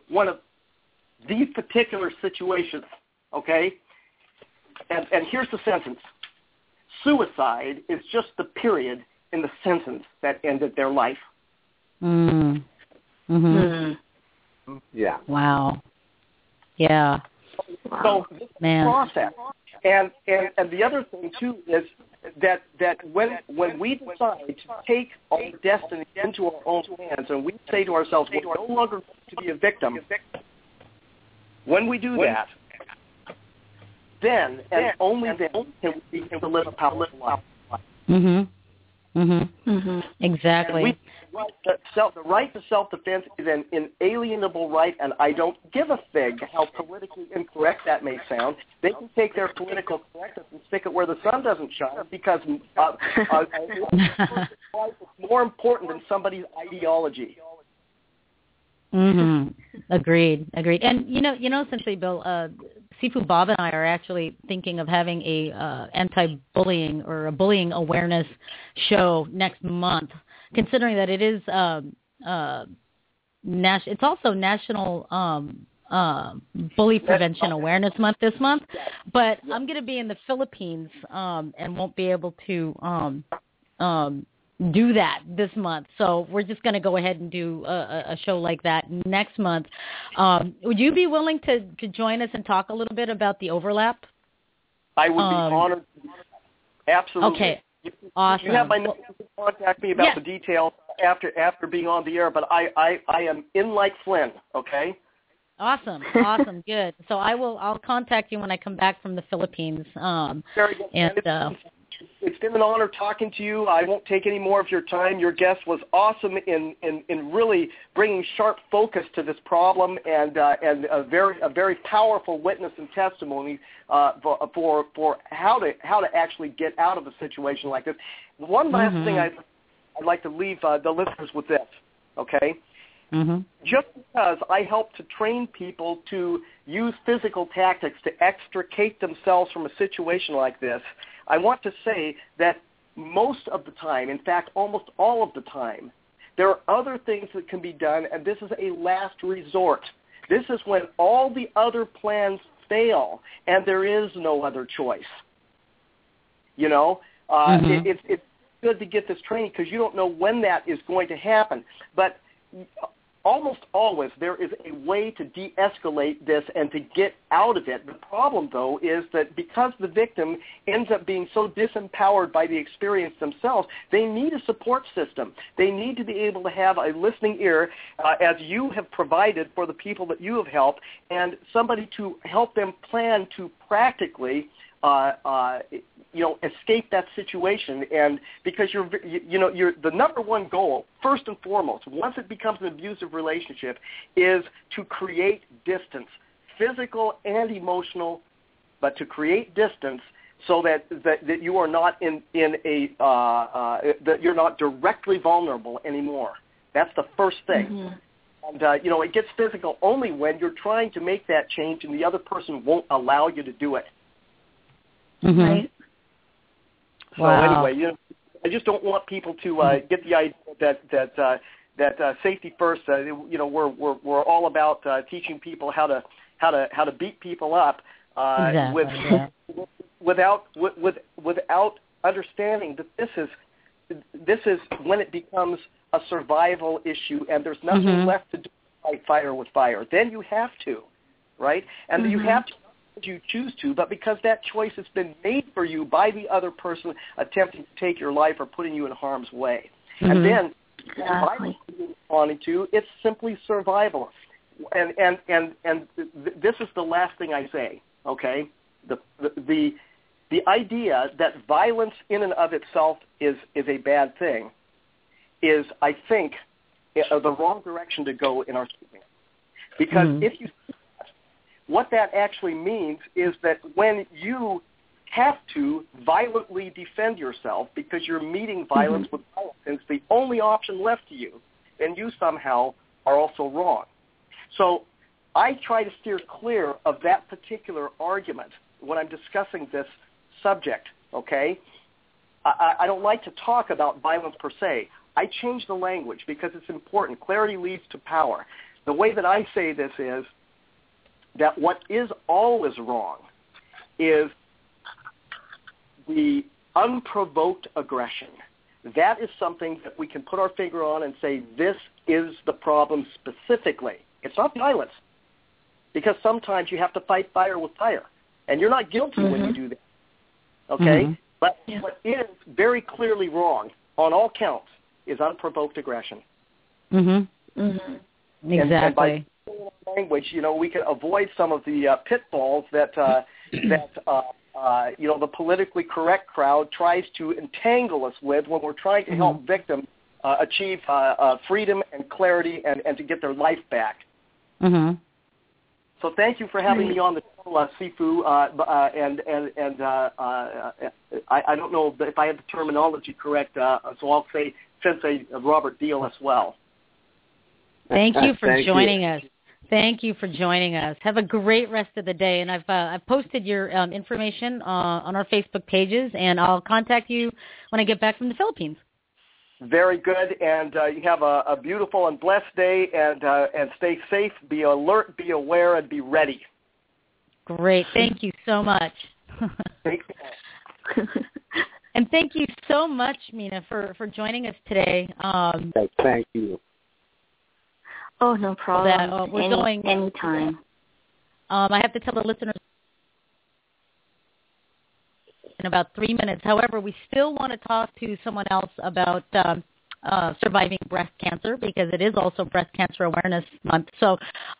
one of these particular situations, okay? And here's the sentence. Suicide is just the period in the sentence that ended their life. Mm. Mm-hmm. Yeah. Wow. Yeah. So this process. And the other thing, too, is that when we decide to take our destiny into our own hands and we say to ourselves, we're no longer going to be a victim, when we do that, then and only then can we live a powerful life. Mm-hmm. Mm-hmm. Mm-hmm. Exactly. The right to self-defense is an inalienable right, and I don't give a fig how politically incorrect that may sound. They can take their political correctness and stick it where the sun doesn't shine, because it's more important than somebody's ideology. Mm-hmm. Agreed. And essentially, Bill, Sifu Bob and I are actually thinking of having a anti-bullying or a bullying awareness show next month, considering that it is it's also National Bully Prevention Awareness Month this month. But I'm going to be in the Philippines and won't be able to do that this month. So we're just going to go ahead and do a show like that next month. Would you be willing to join us and talk a little bit about the overlap? I would be honored. Absolutely. Okay. Awesome. You have my number to contact me about the details after being on the air, but I am in like Flynn, okay? Awesome. Good. So I'll contact you when I come back from the Philippines. Very good. And it's been an honor talking to you. I won't take any more of your time. Your guest was awesome in really bringing sharp focus to this problem, and a very powerful witness and testimony for how to actually get out of a situation like this. One last thing I'd like to leave the listeners with this, okay? Mm-hmm. Just because I help to train people to use physical tactics to extricate themselves from a situation like this, I want to say that most of the time, in fact, almost all of the time, there are other things that can be done, and this is a last resort. This is when all the other plans fail, and there is no other choice. It's good to get this training because you don't know when that is going to happen. But almost always there is a way to de-escalate this and to get out of it. The problem, though, is that because the victim ends up being so disempowered by the experience themselves, they need a support system. They need to be able to have a listening ear, as you have provided for the people that you have helped, and somebody to help them plan to practically escape that situation. And because you're the number one goal, first and foremost, once it becomes an abusive relationship, is to create distance, physical and emotional, but to create distance so that you are not that you're not directly vulnerable anymore. That's the first thing. Mm-hmm. And it gets physical only when you're trying to make that change and the other person won't allow you to do it. Mm-hmm. Right. So anyway, I just don't want people to get the idea that safety first. We're all about teaching people how to beat people up without understanding that this is when it becomes a survival issue, and there's nothing left to do. Fight fire with fire. Then you have to, right? And you have to. You choose to, but because that choice has been made for you by the other person attempting to take your life or putting you in harm's way. And then, wanting to, it's simply survival. And this is the last thing I say, okay? The idea that violence in and of itself is a bad thing is, I think, the wrong direction to go in our thinking. Because if you what that actually means is that when you have to violently defend yourself because you're meeting violence with violence, and it's the only option left to you, then you somehow are also wrong. So I try to steer clear of that particular argument when I'm discussing this subject, okay? I don't like to talk about violence per se. I change the language because it's important. Clarity leads to power. the way that I say this is that what is always wrong is the unprovoked aggression. That is something that we can put our finger on and say, this is the problem specifically. It's not violence, because sometimes you have to fight fire with fire, and you're not guilty when you do that. Okay? But what is very clearly wrong on all counts is unprovoked aggression. Exactly. And by language, we can avoid some of the pitfalls that the politically correct crowd tries to entangle us with when we're trying to help victims achieve freedom and clarity and to get their life back. So thank you for having me on the show, Sifu. I don't know if I have the terminology correct, so I'll say Sensei Robert Deal as well. Thank you for joining us. Thank you for joining us. Have a great rest of the day. And I've posted your information on our Facebook pages, and I'll contact you when I get back from the Philippines. Very good, and you have a beautiful and blessed day, and stay safe, be alert, be aware, and be ready. Great. Thank you so much. Thank you. And thank you so much, Mina, for joining us today. Thank you. Oh, no problem. We're going anytime. I have to tell the listeners in about 3 minutes. However, we still want to talk to someone else about surviving breast cancer, because it is also Breast Cancer Awareness Month. So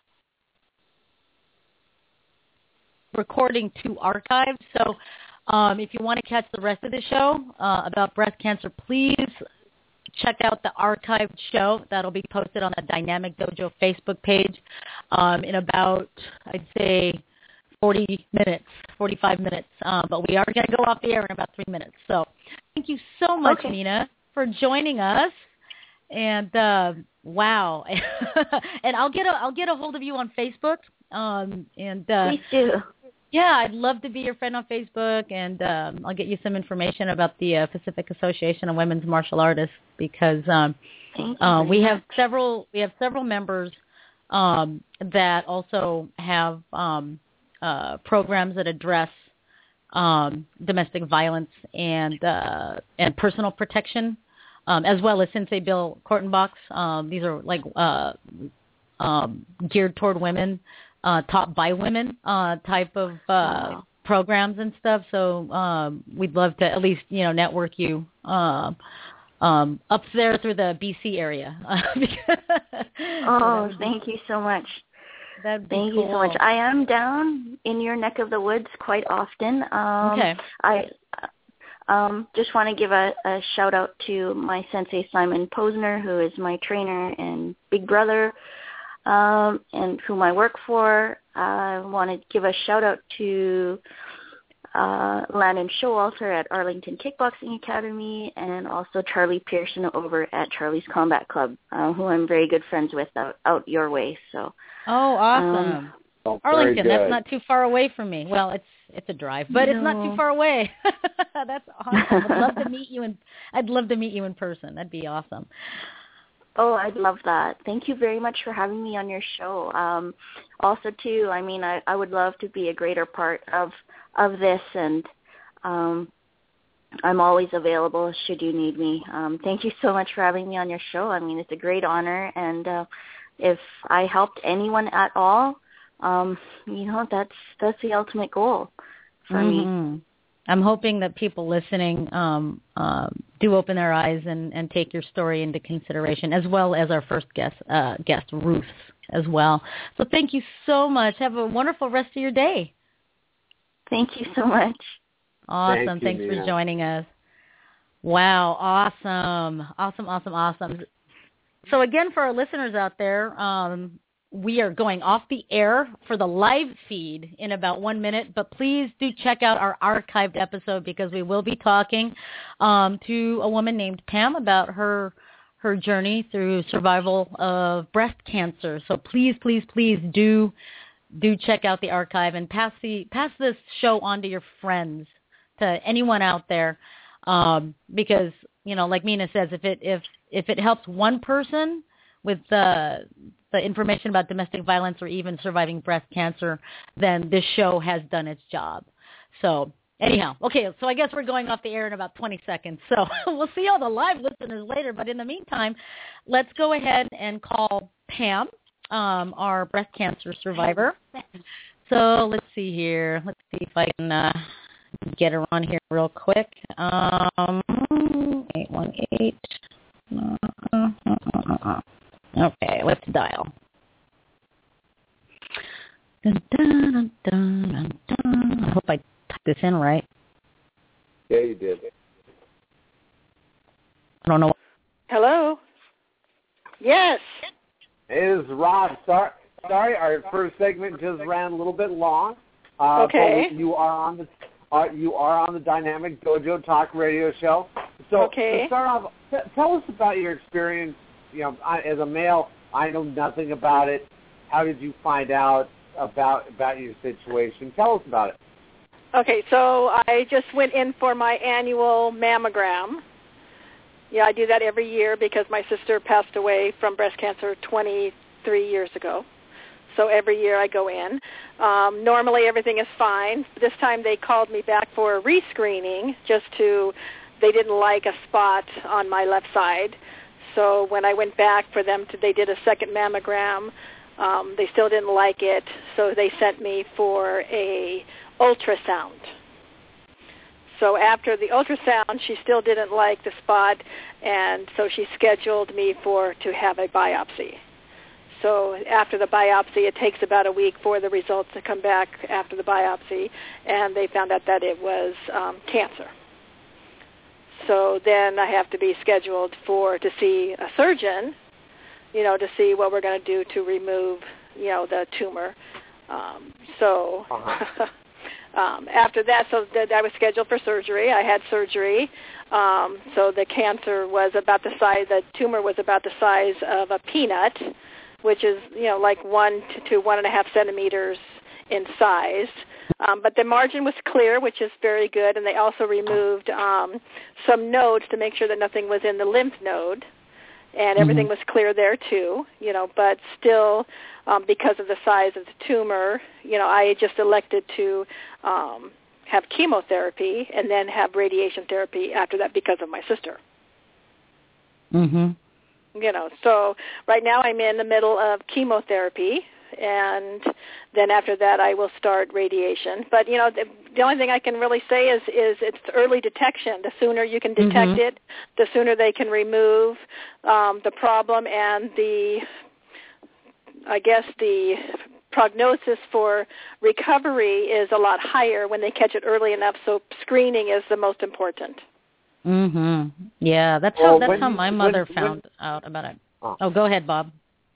recording to archive. So if you want to catch the rest of the show about breast cancer, please check out the archived show. That'll be posted on the Dynamic Dojo Facebook page in about, I'd say, 45 minutes. But we are going to go off the air in about 3 minutes. So thank you so much, Mina, for joining us. And wow. And I'll get a hold of you on Facebook. Please do. Yeah, I'd love to be your friend on Facebook, and I'll get you some information about the Pacific Association of Women's Martial Artists, because we have several members that also have programs that address domestic violence and personal protection, as well as Sensei Bill Kortenbach's. These are like geared toward women. Taught by women type of programs and stuff. So we'd love to at least, network you up there through the BC area. Thank you so much. Thank you so much. I am down in your neck of the woods quite often. Okay. I just want to give a shout out to my sensei Simon Posner, who is my trainer and big brother, and whom I work for. I want to give a shout out to Landon Showalter at Arlington Kickboxing Academy, and also Charlie Pearson over at Charlie's Combat Club, who I'm very good friends with out your way. So. Oh, awesome! Arlington, that's not too far away from me. Well, it's a drive, but it's not too far away. That's awesome. I'd love to meet you in person. That'd be awesome. Oh, I'd love that. Thank you very much for having me on your show. Also, too, I mean, I would love to be a greater part of this, and I'm always available should you need me. Thank you so much for having me on your show. I mean, it's a great honor, and if I helped anyone at all, that's the ultimate goal for me. I'm hoping that people listening do open their eyes and take your story into consideration, as well as our first guest, Ruth, as well. So thank you so much. Have a wonderful rest of your day. Thank you so much. Awesome. Thanks for joining us. Wow. Awesome. So again, for our listeners out there, we are going off the air for the live feed in about 1 minute, but please do check out our archived episode, because we will be talking to a woman named Pam about her journey through survival of breast cancer. So please do check out the archive and pass this show on to your friends, to anyone out there, because like Mina says, if it helps one person, with the information about domestic violence or even surviving breast cancer, then this show has done its job. So anyhow, okay, so I guess we're going off the air in about 20 seconds. So we'll see all the live listeners later. But in the meantime, let's go ahead and call Pam, our breast cancer survivor. So let's see here. Let's see if I can get her on here real quick. 818. Okay, let's dial. Dun, dun, dun, dun, dun. I hope I typed this in right. Yeah, you did. I don't know. Hello? Yes. It is Rob. Sorry, our first segment just ran a little bit long. Okay. But you are on the Dynamic Dojo Talk Radio Show. So okay. To start off, tell us about your experience. You know, as a male, I know nothing about it. How did you find out about your situation? Tell us about it. Okay, so I just went in for my annual mammogram. Yeah, I do that every year because my sister passed away from breast cancer 23 years ago. So every year I go in. Normally everything is fine. This time they called me back for a rescreening they didn't like a spot on my left side. So when I went back for them, they did a second mammogram. They still didn't like it, so they sent me for a ultrasound. So after the ultrasound, she still didn't like the spot, and so she scheduled me to have a biopsy. So after the biopsy, it takes about a week for the results to come back after the biopsy, and they found out that it was cancer. So then I have to be scheduled to see a surgeon, to see what we're going to do to remove, the tumor. After that, I was scheduled for surgery. I had surgery. So the tumor was about the size of a peanut, which is, like 1 to 1.5 centimeters in size. But the margin was clear, which is very good, and they also removed some nodes to make sure that nothing was in the lymph node, and everything was clear there too, but still, because of the size of the tumor, I just elected to have chemotherapy and then have radiation therapy after that because of my sister. So right now I'm in the middle of chemotherapy, and then after that I will start radiation. But, the only thing I can really say is it's early detection. The sooner you can detect it, the sooner they can remove the problem, and the prognosis for recovery is a lot higher when they catch it early enough, so screening is the most important. Yeah, that's how my mother found out about it. Oh, go ahead, Bob.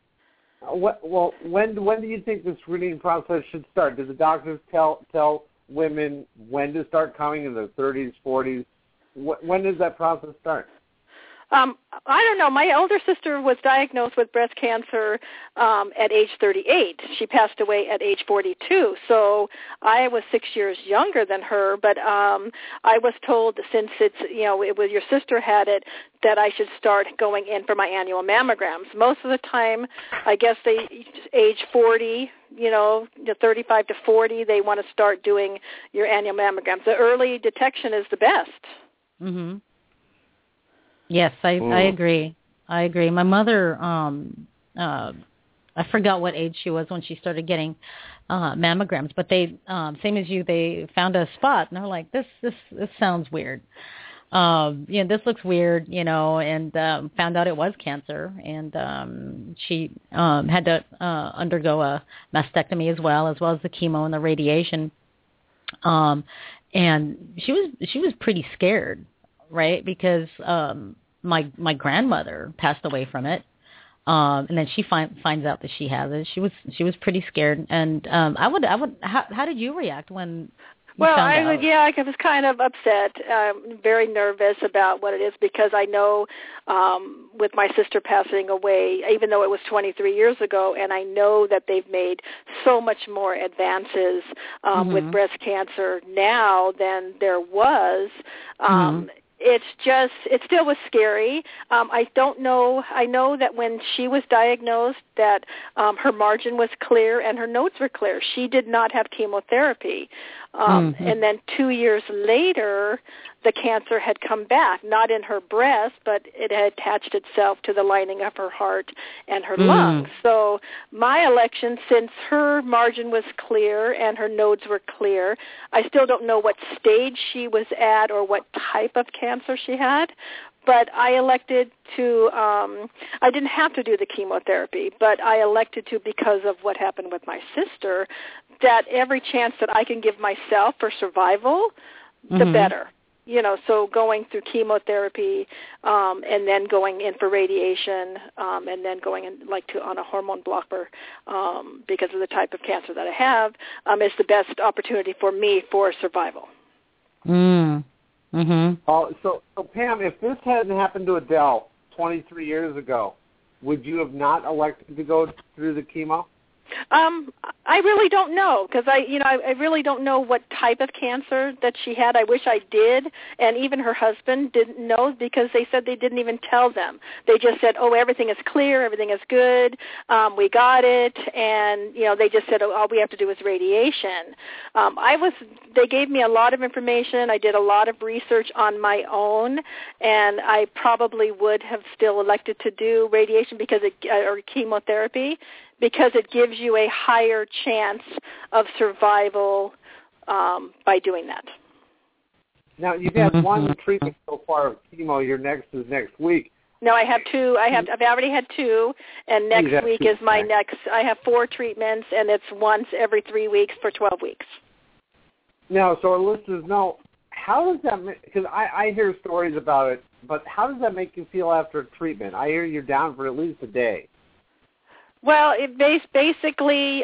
When do you think the screening process should start? Do the doctors tell women when to start coming, in their 30s, 40s? When does that process start? I don't know. My older sister was diagnosed with breast cancer at age 38. She passed away at age 42. So I was 6 years younger than her, but I was told, since it was your sister had it, that I should start going in for my annual mammograms. Most of the time, I guess age 40, 35 to 40, they want to start doing your annual mammograms. The early detection is the best. Yes, I agree. My mother, I forgot what age she was when she started getting mammograms, but they, same as you, they found a spot, and they're like, this sounds weird. This looks weird, and found out it was cancer, and she had to undergo a mastectomy as well as the chemo and the radiation. And she was pretty scared. Right, because my grandmother passed away from it, and then she finds out that she has it. She was pretty scared, and I would. How did you react when? I was kind of upset, very nervous about what it is, because I know with my sister passing away, even though it was 23 years ago, and I know that they've made so much more advances with breast cancer now than there was. it still was scary. I don't know. I know that when she was diagnosed that her margin was clear and her nodes were clear. She did not have chemotherapy. And then 2 years later, the cancer had come back, not in her breast, but it had attached itself to the lining of her heart and her lungs. So my election, since her margin was clear and her nodes were clear, I still don't know what stage she was at or what type of cancer she had. But I elected to, I didn't have to do the chemotherapy, but I elected to because of what happened with my sister, that every chance that I can give myself for survival, the better. You know, so going through chemotherapy and then going in for radiation and then going in on a hormone blocker because of the type of cancer that I have is the best opportunity for me for survival. So Pam, if this hadn't happened to Adele 23 years ago, would you have not elected to go through the chemo? I really don't know because I really don't know what type of cancer that she had. I wish I did, and even her husband didn't know because they said they didn't even tell them. They just said, "Oh, everything is clear, everything is good, we got it," and they just said, "Oh, all we have to do is radiation." They gave me a lot of information. I did a lot of research on my own, and I probably would have still elected to do radiation or chemotherapy. Because it gives you a higher chance of survival by doing that. Now, you've had one treatment so far of chemo. Your next is next week. No, I have two. I've already had two, and next week is my next. I have 4 treatments, and it's once every 3 weeks for 12 weeks. Now, so our listeners know, how does that make, because I hear stories about it, but how does that make you feel after a treatment? I hear you're down for at least a day. Well, it basically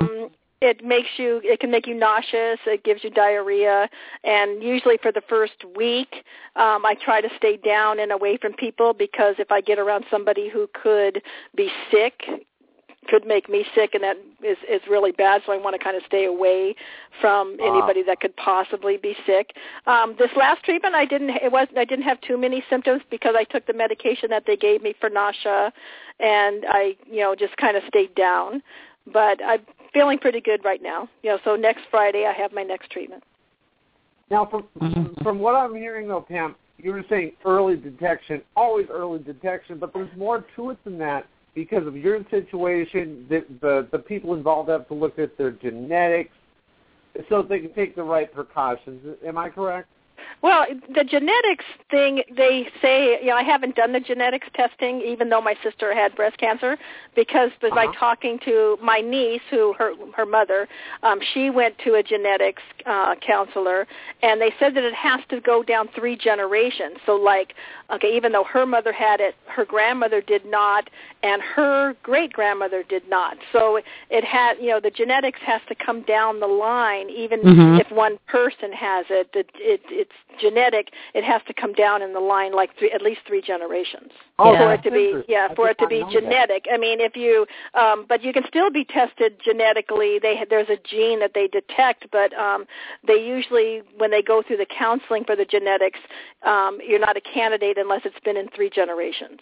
it can make you nauseous. It gives you diarrhea, and usually for the first week, I try to stay down and away from people because if I get around somebody who could be sick, could make me sick, and that is really bad. So I want to kind of stay away from anybody that could possibly be sick. This last treatment, I didn't have too many symptoms because I took the medication that they gave me for nausea, and I just kind of stayed down. But I'm feeling pretty good right now. So next Friday I have my next treatment. Now, from what I'm hearing, though, Pam, you were saying early detection, always early detection, but there's more to it than that. Because of your situation, the people involved have to look at their genetics so they can take the right precautions. Am I correct? Well, the genetics thing, they say, I haven't done the genetics testing, even though my sister had breast cancer, because by talking to my niece, who her mother, she went to a genetics counselor, and they said that it has to go down 3 generations. So, even though her mother had it, her grandmother did not, and her great-grandmother did not. So it had, the genetics has to come down the line, even if one person has it. It's genetic. It has to come down in the line at least 3 generations for it to be genetic. That. I mean, if you, but you can still be tested genetically. There's a gene that they detect, but they usually, when they go through the counseling for the genetics, you're not a candidate unless it's been in 3 generations.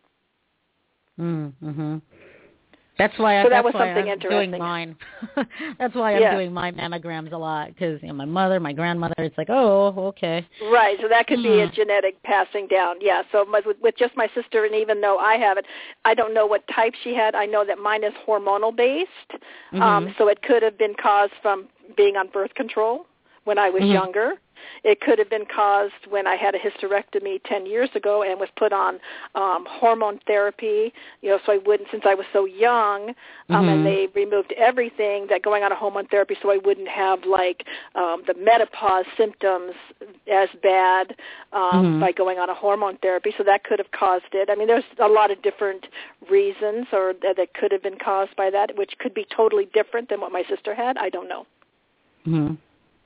That's why I'm doing mine. That's why I'm doing my mammograms a lot, because my mother, my grandmother, it's like, oh, okay. Right, so that could be a genetic passing down, So with just my sister, and even though I have it, I don't know what type she had. I know that mine is hormonal-based, so it could have been caused from being on birth control when I was younger. It could have been caused when I had a hysterectomy 10 years ago and was put on hormone therapy, so I wouldn't, since I was so young, and they removed everything that going on a hormone therapy so I wouldn't have the menopause symptoms as bad by going on a hormone therapy. So that could have caused it. I mean, there's a lot of different reasons or that could have been caused by that, which could be totally different than what my sister had. I don't know.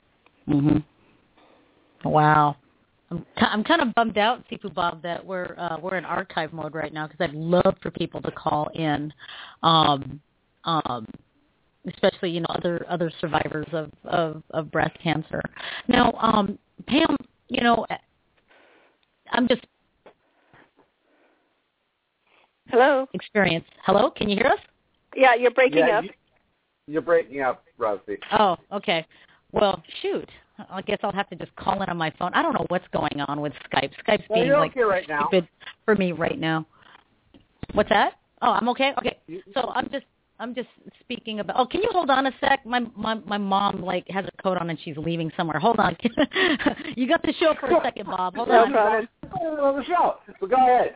Wow. I'm kind of bummed out, Sifu Bob, that we're in archive mode right now, because I'd love for people to call in, especially other survivors of breast cancer. Now, Pam, just Hello. Experience. Hello, can you hear us? Yeah, you're breaking up. You're breaking up, Rusty. Oh, okay. Well, shoot. I guess I'll have to just call in on my phone. I don't know what's going on with Skype. Skype's being like right stupid for me right now. What's that? Oh, I'm okay. Okay. So I'm just speaking about. Oh, can you hold on a sec? My mom like has a coat on and she's leaving somewhere. Hold on. You got the show for a second, Bob. Hold on. No problem. On the show. But go ahead.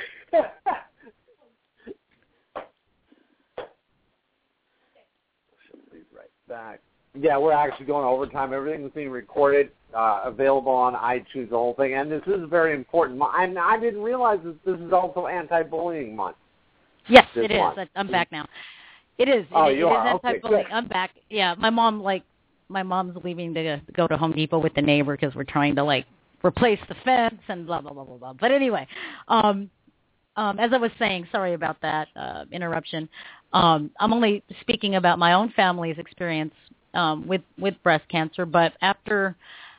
Right back. Yeah, we're actually going overtime. Everything's being recorded, available on iTunes, the whole thing. And this is very important. I didn't realize that this is also anti-bullying month. Yes, it is. I'm back now. It is. It is anti-bullying. Okay, I'm back. Yeah, my mom's leaving to go to Home Depot with the neighbor because we're trying to like replace the fence and blah blah blah blah blah. But anyway, as I was saying, sorry about that interruption. I'm only speaking about my own family's experience with breast cancer, but after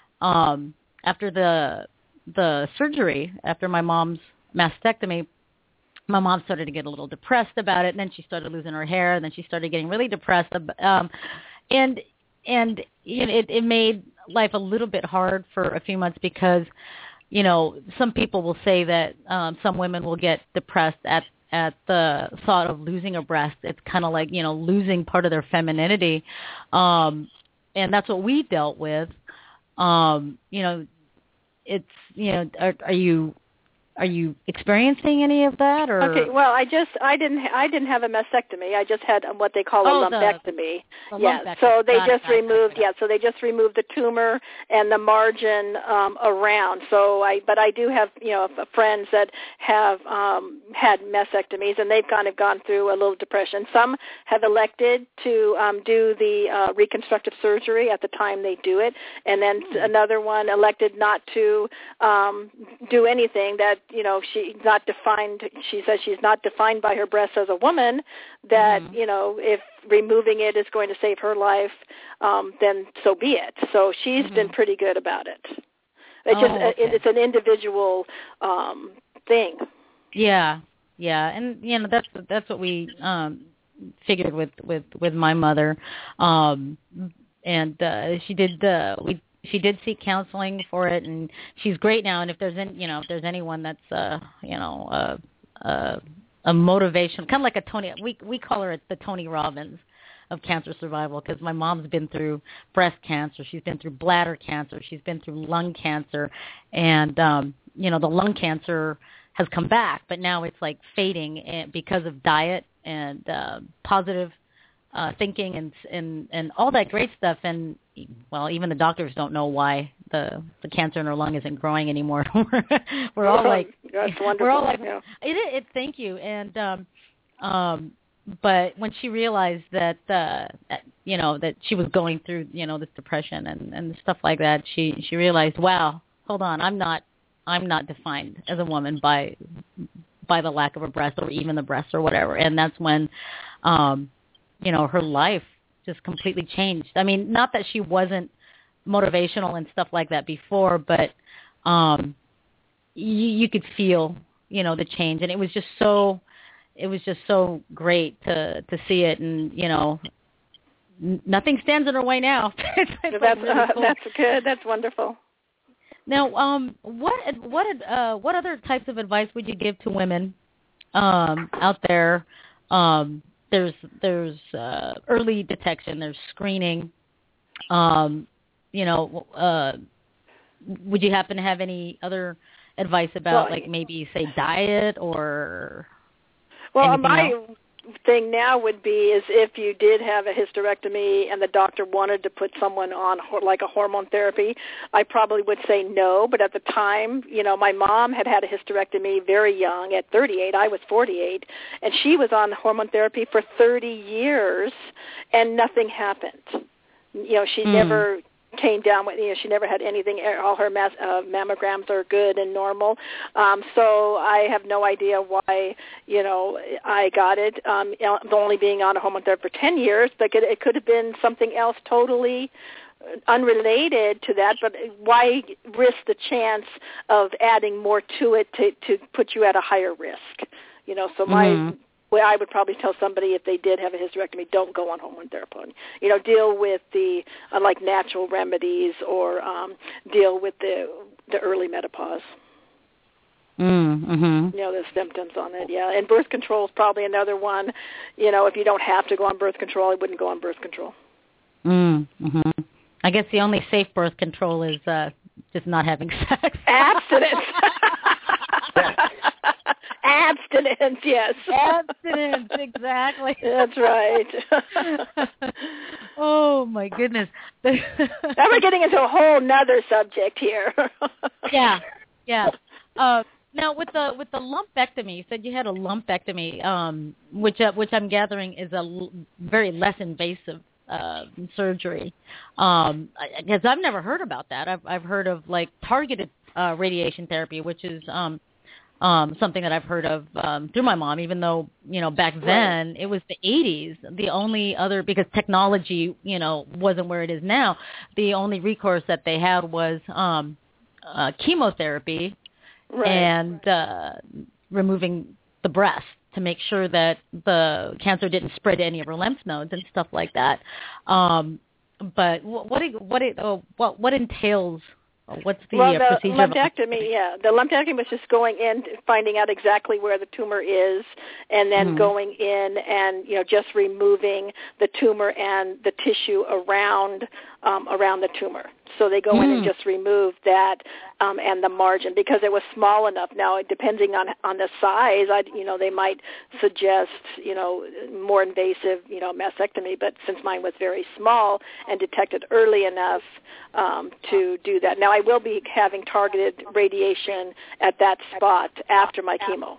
the surgery, after my mom's mastectomy, my mom started to get a little depressed about it, and then she started losing her hair, and then she started getting really depressed, and it made life a little bit hard for a few months because, you know, some people will say that some women will get depressed at the thought of losing a breast. It's kind of like, you know, losing part of their femininity, and that's what we dealt with. You know, it's, you know, are you experiencing any of that? Or okay, well, I didn't have a mastectomy. I just had what they call a lumpectomy. Lumpectomy. So they just removed the tumor and the margin around. But I do have, you know, friends that have had mastectomies, and they've kind of gone through a little depression. Some have elected to do the reconstructive surgery at the time they do it, and then another one elected not to do anything. That, you know, she's not defined. She says she's not defined by her breasts as a woman. That you know, if removing it is going to save her life, then so be it. So she's been pretty good about it. It's it's an individual thing. Yeah, and you know that's what we figured with my mother, and she did seek counseling for it, and she's great now. And if there's anyone that's a motivation, kind of like a Tony, we call her the Tony Robbins of cancer survival, because my mom's been through breast cancer, she's been through bladder cancer, she's been through lung cancer, and you know, the lung cancer has come back, but now it's like fading because of diet and positive thinking and all that great stuff. And well, even the doctors don't know why the cancer in her lung isn't growing anymore. We're all like, that's wonderful. We're all like, yeah. It thank you. And but when she realized that you know, that she was going through, you know, this depression and stuff like that, she realized, wow, hold on, I'm not defined as a woman by the lack of a breast or even the breast or whatever. And that's when you know, her life just completely changed. I mean, not that she wasn't motivational and stuff like that before, but you could feel, you know, the change, and it was just so great to see it. And you know, nothing stands in her way now. That's really cool. That's good. That's wonderful. Now, what other types of advice would you give to women out there? There's early detection, there's screening. You know, would you happen to have any other advice about, like, maybe say diet or? Well, my thing now would be is if you did have a hysterectomy and the doctor wanted to put someone on like a hormone therapy, I probably would say no. But at the time, you know, my mom had a hysterectomy very young at 38. I was 48, and she was on hormone therapy for 30 years, and nothing happened. You know, she never came down with, you know, she never had anything. All her mammograms are good and normal. So I have no idea why, you know, I got it. Only being on a hormone therapy for 10 years, but it could have been something else totally unrelated to that, but why risk the chance of adding more to it to put you at a higher risk? So I would probably tell somebody if they did have a hysterectomy, don't go on hormone therapy. Deal with the like natural remedies or deal with the early menopause. The symptoms on it, and birth control is probably another one. If you don't have to go on birth control, I wouldn't go on birth control. I guess the only safe birth control is just not having sex. Abstinence. Abstinence, yes. Abstinence, exactly. That's right. Oh my goodness. Now we're getting into a whole nother subject here. Yeah. Now with the lumpectomy, you said you had a lumpectomy, which I'm gathering is a very less invasive surgery. Because I've never heard about that. I've heard of like targeted radiation therapy, which is something that I've heard of through my mom, even though, back then it was the 80s. The only other, because technology, wasn't where it is now, the only recourse that they had was chemotherapy and removing the breast to make sure that the cancer didn't spread to any of her lymph nodes and stuff like that. But what entails? What's the procedure? The lumpectomy, the lumpectomy was just going in, finding out exactly where the tumor is, and then going in and just removing the tumor and the tissue around the tumor. So they go in and just remove that and the margin because it was small enough. Now, depending on the size, they might suggest more invasive mastectomy. But since mine was very small and detected early enough to do that, now I will be having targeted radiation at that spot after my chemo.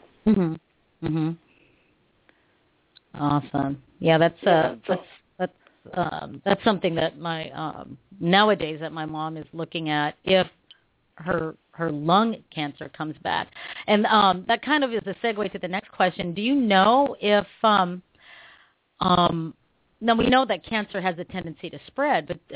Awesome. Yeah, that's something that my nowadays that my mom is looking at if her lung cancer comes back. And that kind of is a segue to the next question. Do you know if now we know that cancer has a tendency to spread, but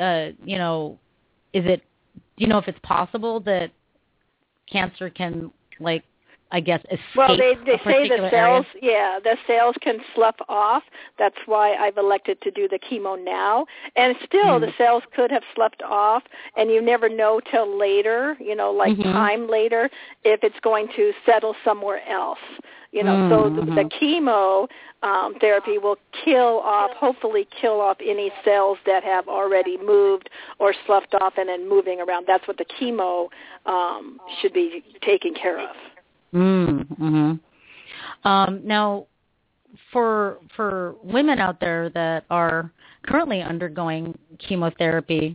do you know if it's possible that cancer can escape? Well, they say the cells, area? The cells can slough off. That's why I've elected to do the chemo now. And still, the cells could have sloughed off, and you never know till later, time later, if it's going to settle somewhere else. So the chemo therapy will hopefully kill off any cells that have already moved or sloughed off and then moving around. That's what the chemo should be taking care of. Now, for women out there that are currently undergoing chemotherapy,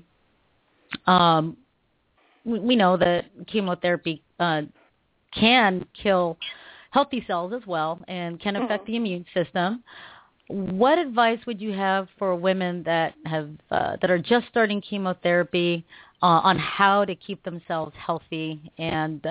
we know that chemotherapy can kill healthy cells as well and can affect the immune system. What advice would you have for women that are just starting chemotherapy on how to keep themselves healthy and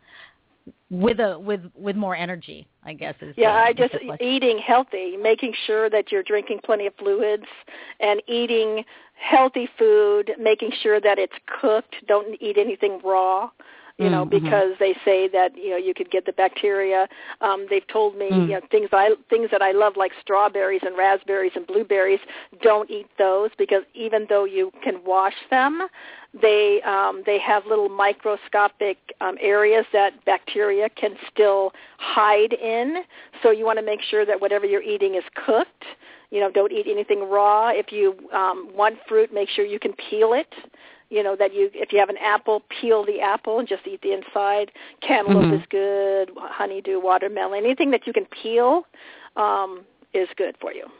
with more energy, I guess. Eating healthy, making sure that you're drinking plenty of fluids and eating healthy food, making sure that it's cooked. Don't eat anything raw. Because they say that you could get the bacteria. They've told me things that I love, like strawberries and raspberries and blueberries. Don't eat those because even though you can wash them, they have little microscopic areas that bacteria can still hide in. So you want to make sure that whatever you're eating is cooked. Don't eat anything raw. If you want fruit, make sure you can peel it. If you have an apple, peel the apple and just eat the inside. Cantaloupe is good, honeydew, watermelon, anything that you can peel is good for you.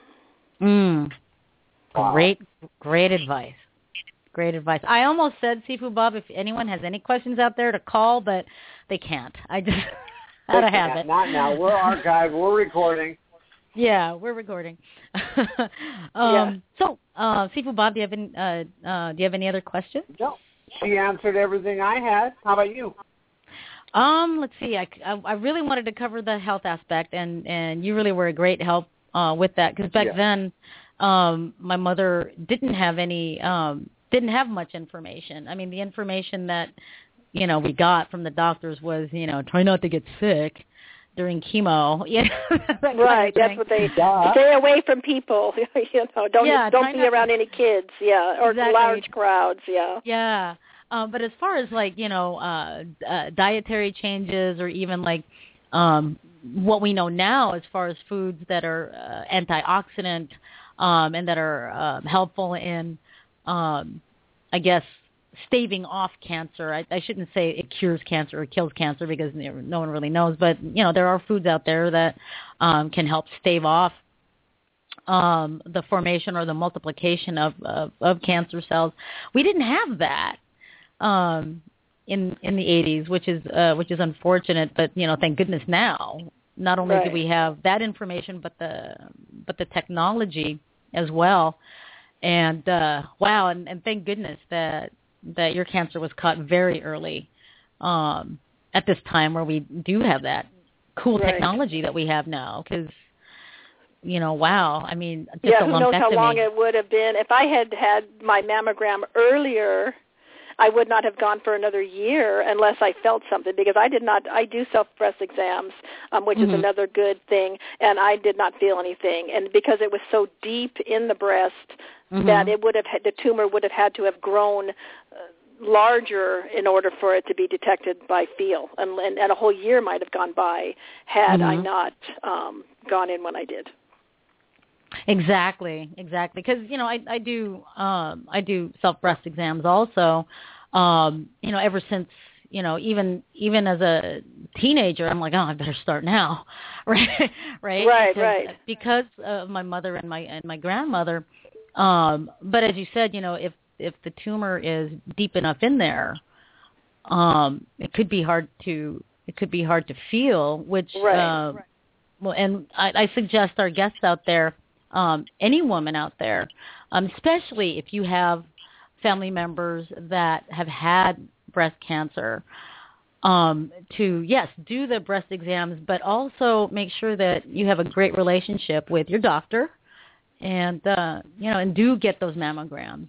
Wow. Great advice. Great advice. I almost said, Sifu Bob, if anyone has any questions out there to call, but they can't. I just out of habit. Not now. We're archived. We're recording. Yeah, we're recording. So, Sifu Bob, do you have any other questions? No. She answered everything I had. How about you? Let's see. I really wanted to cover the health aspect, and you really were a great help with that because back then, my mother didn't have any didn't have much information. I mean, the information that, you know, we got from the doctors was, you know, try not to get sick during chemo. Right, that's what they stay away from people. You know, don't be around any kids. Yeah, or large crowds. Yeah. Yeah. But as far as like, you know, dietary changes or even like what we know now as far as foods that are antioxidant and that are helpful in, I guess, staving off cancer. I shouldn't say it cures cancer or kills cancer because no one really knows, but, you know, there are foods out there that can help stave off the formation or the multiplication of cancer cells. We didn't have that in the 80s, which is unfortunate, but, you know, thank goodness now. Not only do we have that information, but the technology as well. And wow, and thank goodness that your cancer was caught very early at this time where we do have that cool technology that we have now. Because, you know, wow, I mean, just a lumpectomy. Who knows how long it would have been. If I had had my mammogram earlier, I would not have gone for another year unless I felt something, because I do self-breast exams, which is another good thing, and I did not feel anything. And because it was so deep in the breast that the tumor would have had to have grown larger in order for it to be detected by feel. And a whole year might have gone by had I not gone in when I did. Exactly. Because, you know, I do self-breast exams also. You know, ever since, you know, even as a teenager, I'm like, oh, I better start now, right? Right. Because of my mother and my grandmother. But as you said, you know, if the tumor is deep enough in there, it could be hard to feel. Which well, and I suggest our guests out there. Any woman out there, especially if you have family members that have had breast cancer, to, yes, do the breast exams, but also make sure that you have a great relationship with your doctor and, you know, and do get those mammograms.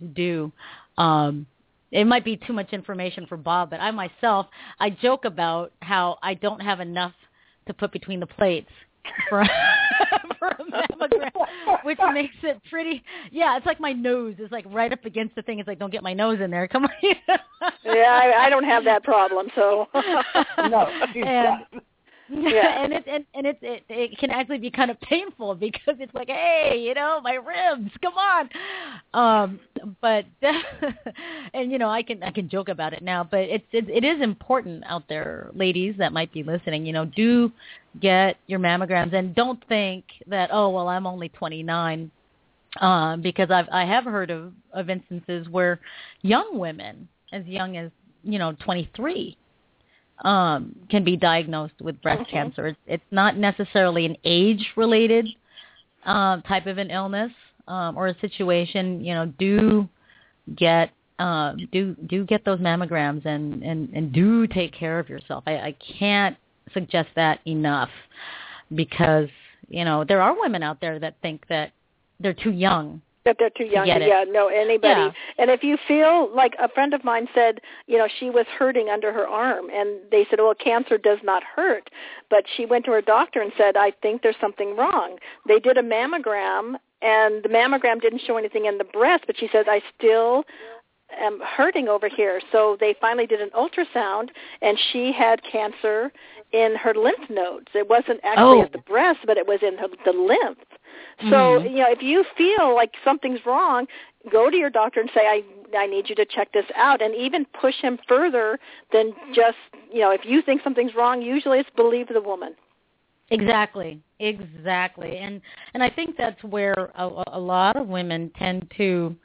It might be too much information for Bob, but I joke about how I don't have enough to put between the plates for a mammogram, which makes it pretty. Yeah, it's like my nose is like right up against the thing. It's like, don't get my nose in there. Come on. Yeah, I don't have that problem. So no. And it can actually be kind of painful because it's like, hey, you know, my ribs, come on. But and you know, I can joke about it now, but it is important out there, ladies that might be listening. You know, do get your mammograms and don't think that, oh, well, I'm only 29, because I have heard of instances where young women, as young as, you know, 23. Can be diagnosed with breast cancer. It's not necessarily an age-related type of an illness or a situation. You know, do get those mammograms and do take care of yourself. I can't suggest that enough, because, you know, there are women out there that think that they're too young. That they're too young. Anybody. Yeah. And if you feel like, a friend of mine said, you know, she was hurting under her arm, and they said, well, cancer does not hurt. But she went to her doctor and said, I think there's something wrong. They did a mammogram, and the mammogram didn't show anything in the breast, but she says, I still am hurting over here. So they finally did an ultrasound, and she had cancer in her lymph nodes. It wasn't actually at the breast, but it was in the lymph. So, you know, if you feel like something's wrong, go to your doctor and say, I need you to check this out, and even push him further than just, you know, if you think something's wrong, usually it's believe the woman. Exactly. And I think that's where a lot of women tend to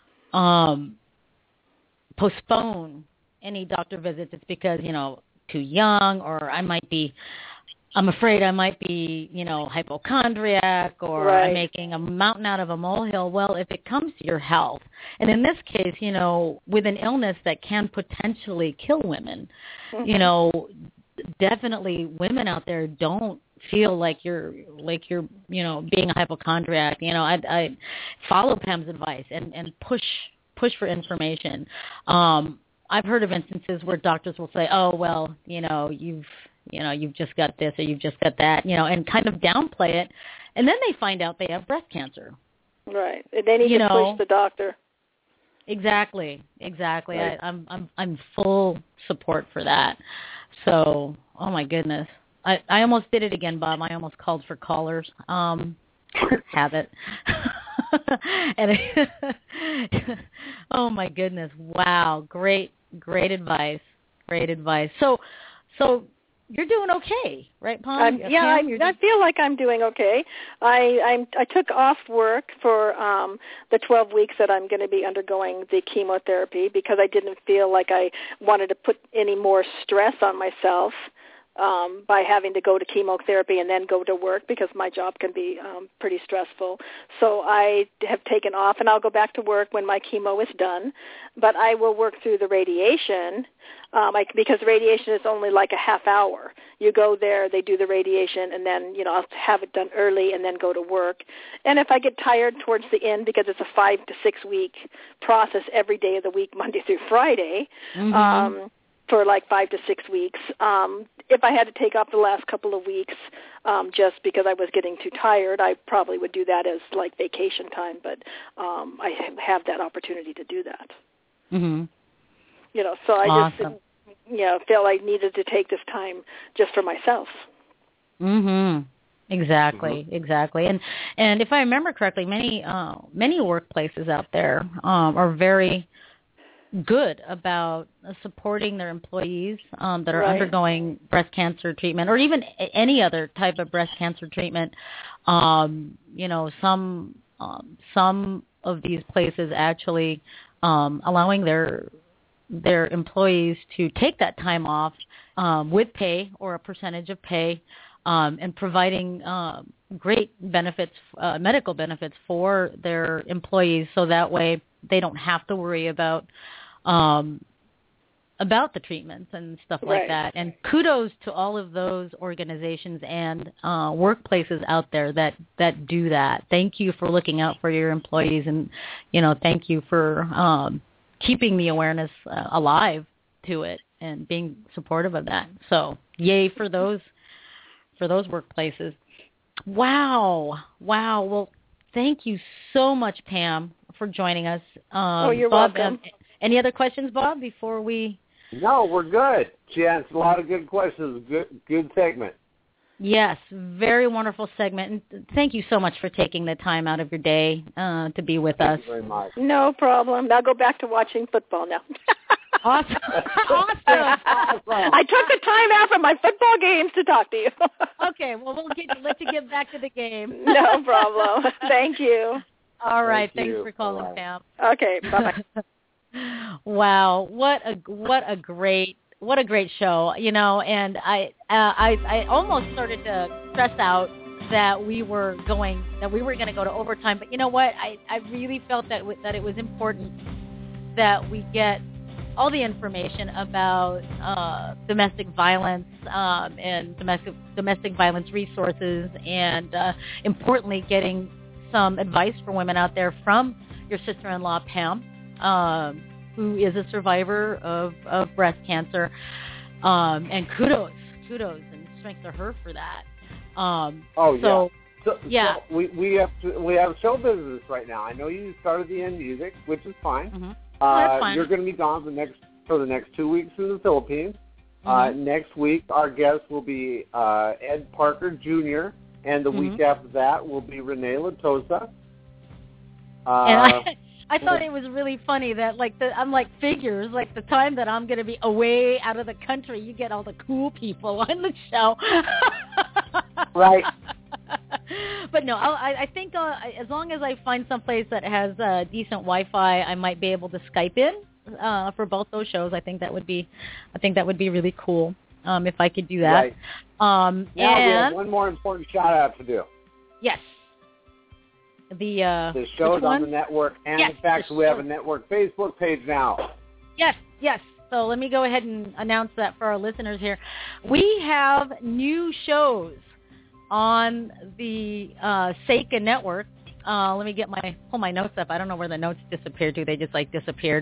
postpone any doctor visits. It's because, you know, too young, or I'm afraid I might be, you know, hypochondriac, or I'm making a mountain out of a molehill. Well, if it comes to your health, and in this case, you know, with an illness that can potentially kill women, you know, definitely women out there don't feel like you're, you know, being a hypochondriac. You know, I follow Pam's advice and push push for information. I've heard of instances where doctors will say, "Oh, well, you've just got this or you've just got that," and kind of downplay it, and then they find out they have breast cancer. Right. And they need to push the doctor. Exactly. Right. I'm full support for that. So, oh my goodness, I almost did it again, Bob. I almost called for callers. Have it. And oh my goodness, wow, great advice. So you're doing okay, right, Pam? I feel like I'm doing okay. I took off work for the 12 weeks that I'm going to be undergoing the chemotherapy because I didn't feel like I wanted to put any more stress on myself by having to go to chemotherapy and then go to work because my job can be pretty stressful. So I have taken off, and I'll go back to work when my chemo is done. But I will work through the radiation because radiation is only like a half hour. You go there, they do the radiation, and then, I'll have it done early and then go to work. And if I get tired towards the end, because it's a 5 to 6 week process every day of the week, Monday through Friday, for like 5 to 6 weeks. If I had to take off the last couple of weeks just because I was getting too tired, I probably would do that as like vacation time, but I have that opportunity to do that. Mm-hmm. So I awesome. just, felt I needed to take this time just for myself. Mm-hmm. Exactly. And if I remember correctly, many workplaces out there are very good about supporting their employees that are undergoing breast cancer treatment or even any other type of breast cancer treatment. Some of these places actually allowing their employees to take that time off with pay or a percentage of pay and providing great benefits, medical benefits for their employees so that way they don't have to worry about the treatments and stuff like that. And kudos to all of those organizations and workplaces out there that do that. Thank you for looking out for your employees, and thank you for keeping the awareness alive to it and being supportive of that. So yay for those workplaces. Wow. Well, thank you so much, Pam, for joining us. You're Bob, welcome. Any other questions, Bob, before we? No, we're good. She asked a lot of good questions. Good segment. Yes, very wonderful segment. And thank you so much for taking the time out of your day to be with us. Thank you very much. No problem. Now go back to watching football now. Awesome. I took the time out from my football games to talk to you. Okay, well, let you get back to the game. No problem. Thank you. All right, Thank you. thanks for calling, Pam. Okay, bye-bye. Wow, what a great show, and I almost started to stress out that we were going to go to overtime, but you know what? I really felt that it was important that we get all the information about domestic violence and domestic violence resources, and importantly, getting some advice for women out there from your sister-in-law, Pam, who is a survivor of breast cancer, and kudos and strength to her for that. So we have show business right now. I know you started the end music, which is fine. Mm-hmm. That's fine. You're going to be gone for the next 2 weeks in the Philippines. Mm-hmm. Next week, our guest will be Ed Parker Jr., and the week after that will be Renee Latosa. And I thought it was really funny that I'm like figures, like the time that I'm going to be away out of the country, you get all the cool people on the show. Right. But no, I think as long as I find someplace that has decent Wi-Fi, I might be able to Skype in for both those shows. I think that would be really cool if I could do that. Right. Now we have one more important shout out to do. Yes. The show's on the network, and in fact, we have a network Facebook page now. Yes. So let me go ahead and announce that for our listeners here. We have new shows on the Seika network, Let me pull my notes up. I don't know where the notes disappeared to. They just disappeared.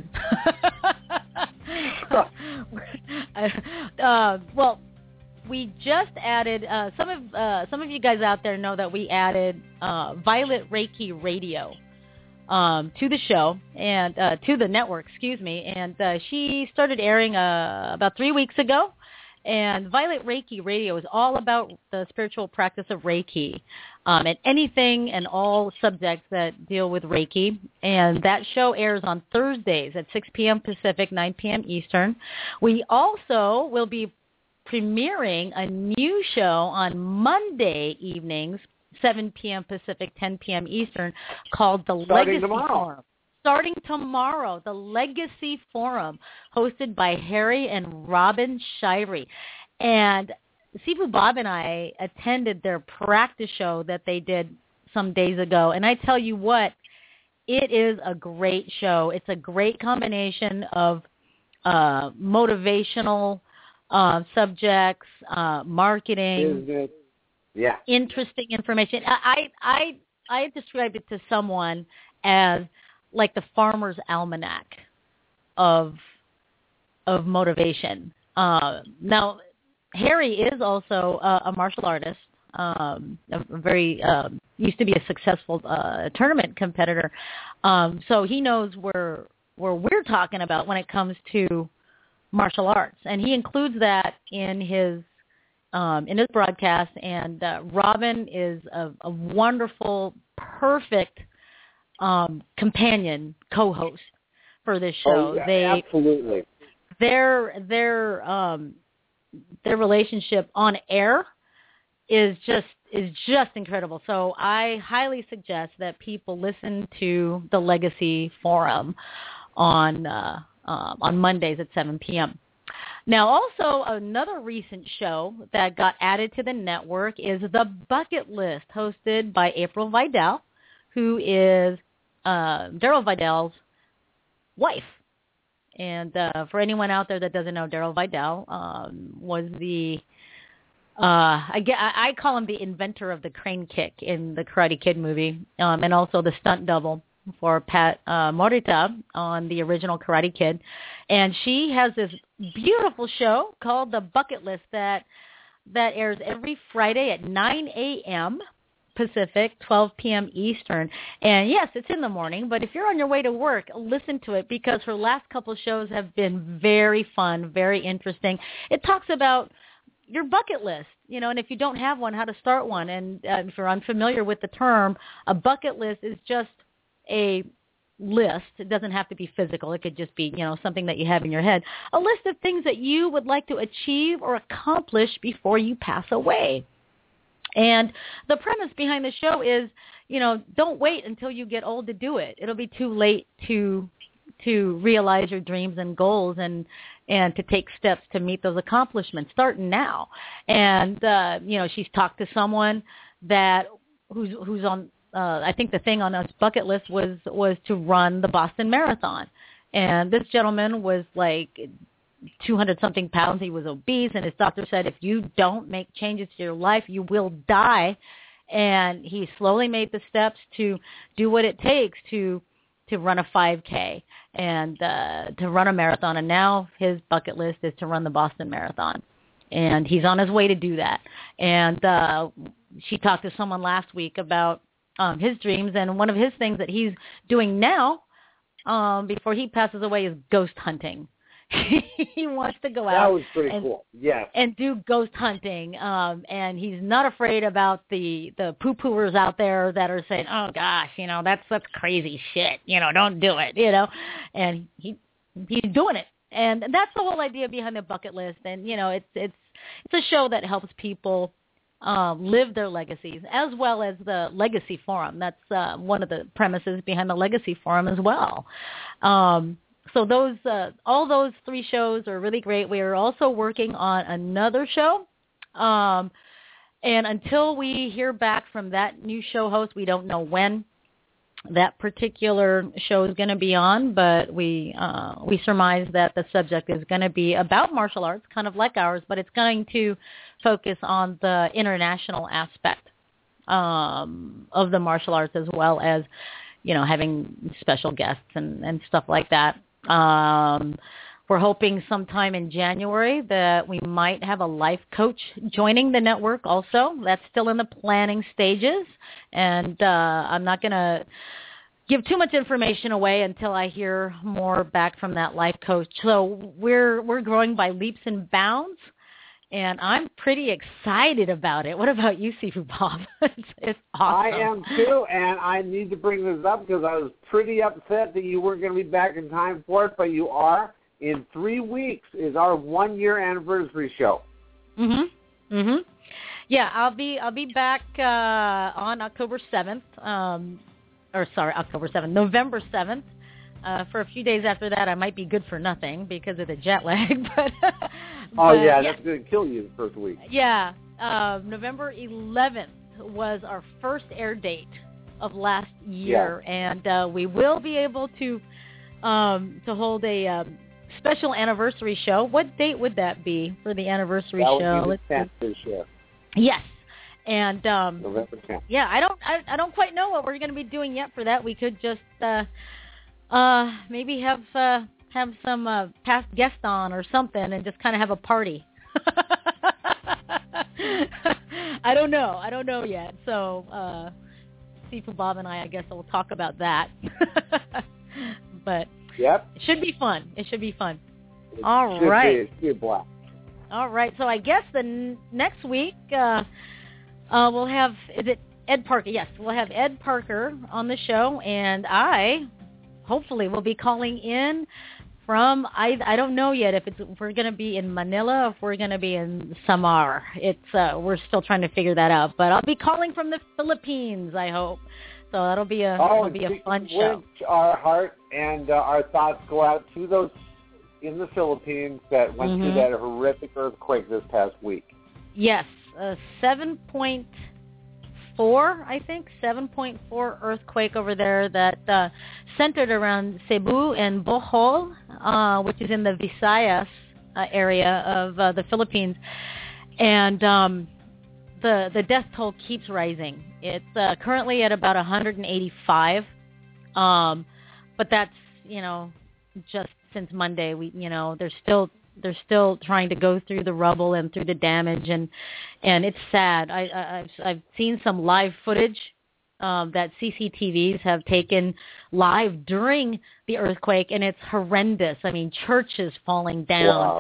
Well, we just added some of you guys out there know that we added Violet Reiki Radio to the show and to the network, and she started airing about 3 weeks ago. And Violet Reiki Radio is all about the spiritual practice of Reiki and anything and all subjects that deal with Reiki. And that show airs on Thursdays at 6 p.m. Pacific, 9 p.m. Eastern. We also will be premiering a new show on Monday evenings, 7 p.m. Pacific, 10 p.m. Eastern, called The Legacy Forum. Starting tomorrow, the Legacy Forum, hosted by Harry and Robin Shively. And Sifu Bob and I attended their practice show that they did some days ago. And I tell you what, it is a great show. It's a great combination of motivational subjects, marketing, business. Interesting information. I described it to someone as like the Farmer's Almanac of motivation. Now, Harry is also a martial artist, a very used to be a successful tournament competitor. So he knows where we're talking about when it comes to martial arts, and he includes that in his broadcast. And Robin is a wonderful, perfect companion co-host for this show. Oh, yeah, absolutely. Their relationship on air is just incredible. So I highly suggest that people listen to the Legacy Forum on Mondays at 7 p.m. Now, also another recent show that got added to the network is The Bucket List, hosted by April Vidal, who is Daryl Vidal's wife. And for anyone out there that doesn't know, Daryl Vidal was the, I call him the inventor of the crane kick in the Karate Kid movie, and also the stunt double for Pat Morita on the original Karate Kid. And she has this beautiful show called The Bucket List that airs every Friday at 9 a.m. Pacific, 12 p.m. Eastern. And yes, it's in the morning, but if you're on your way to work, listen to it, because her last couple of shows have been very fun, very interesting. It talks about your bucket list, and if you don't have one, how to start one. And if you're unfamiliar with the term, a bucket list is just a list. It doesn't have to be physical. It could just be, something that you have in your head. A list of things that you would like to achieve or accomplish before you pass away. And the premise behind the show is, don't wait until you get old to do it. It'll be too late to realize your dreams and goals and to take steps to meet those accomplishments. Start now. And, she's talked to someone who's on, I think the thing on his bucket list was to run the Boston Marathon. And this gentleman was like 200-something pounds. He was obese, and his doctor said, if you don't make changes to your life, you will die. And he slowly made the steps to do what it takes to run a 5K and to run a marathon. And now his bucket list is to run the Boston Marathon. And he's on his way to do that. And she talked to someone last week about his dreams, and one of his things that he's doing now before he passes away is ghost hunting. He wants to go out. That was pretty cool. Yes. And do ghost hunting. And he's not afraid about the poo-pooers out there that are saying, oh gosh, that's crazy shit. Don't do it, And he's doing it. And that's the whole idea behind the bucket list. And, it's a show that helps people live their legacies, as well as the Legacy Forum. That's one of the premises behind the Legacy Forum as well. So all those three shows are really great. We are also working on another show. And until we hear back from that new show host, we don't know when that particular show is going to be on, but we surmise that the subject is going to be about martial arts, kind of like ours, but it's going to focus on the international aspect of the martial arts, as well as, having special guests and stuff like that. We're hoping sometime in January that we might have a life coach joining the network also. That's still in the planning stages. And I'm not going to give too much information away until I hear more back from that life coach. So we're growing by leaps and bounds, and I'm pretty excited about it. What about you, Sifu Bob? It's awesome. I am too, and I need to bring this up because I was pretty upset that you weren't going to be back in time for it, but you are. In 3 weeks is our 1-year anniversary show. Yeah, I'll be back on October 7th. November 7th. For a few days after that, I might be good for nothing because of the jet lag. But that's going to kill you the first week. Yeah, November 11th was our first air date of last year, and we will be able to hold a special anniversary show. What date would that be for the anniversary show? That would be the 10th this year. Yes. And November 10th. Yeah, I don't quite know what we're going to be doing yet for that. We could just maybe have some past guests on or something and just kind of have a party. I don't know yet. So Sifu Bob and I guess we'll talk about that. But yep, it should be fun. It should be a blast. All right. So I guess the next week we'll have, is it Ed Parker? Yes, we'll have Ed Parker on the show, and I hopefully will be calling in from, I don't know yet if we're going to be in Manila or if we're going to be in Samar. We're still trying to figure that out, but I'll be calling from the Philippines, I hope. So that'll be a fun show. Our heart and our thoughts go out to those in the Philippines that went through that horrific earthquake this past week. Yes, 7.4, I think, 7.4 earthquake over there that centered around Cebu and Bohol, which is in the Visayas area of the Philippines. And the death toll keeps rising. It's currently at about 185, but that's, just since Monday. They're still trying to go through the rubble and through the damage, and it's sad. I've seen some live footage that CCTVs have taken live during the earthquake, and it's horrendous. I mean, churches falling down,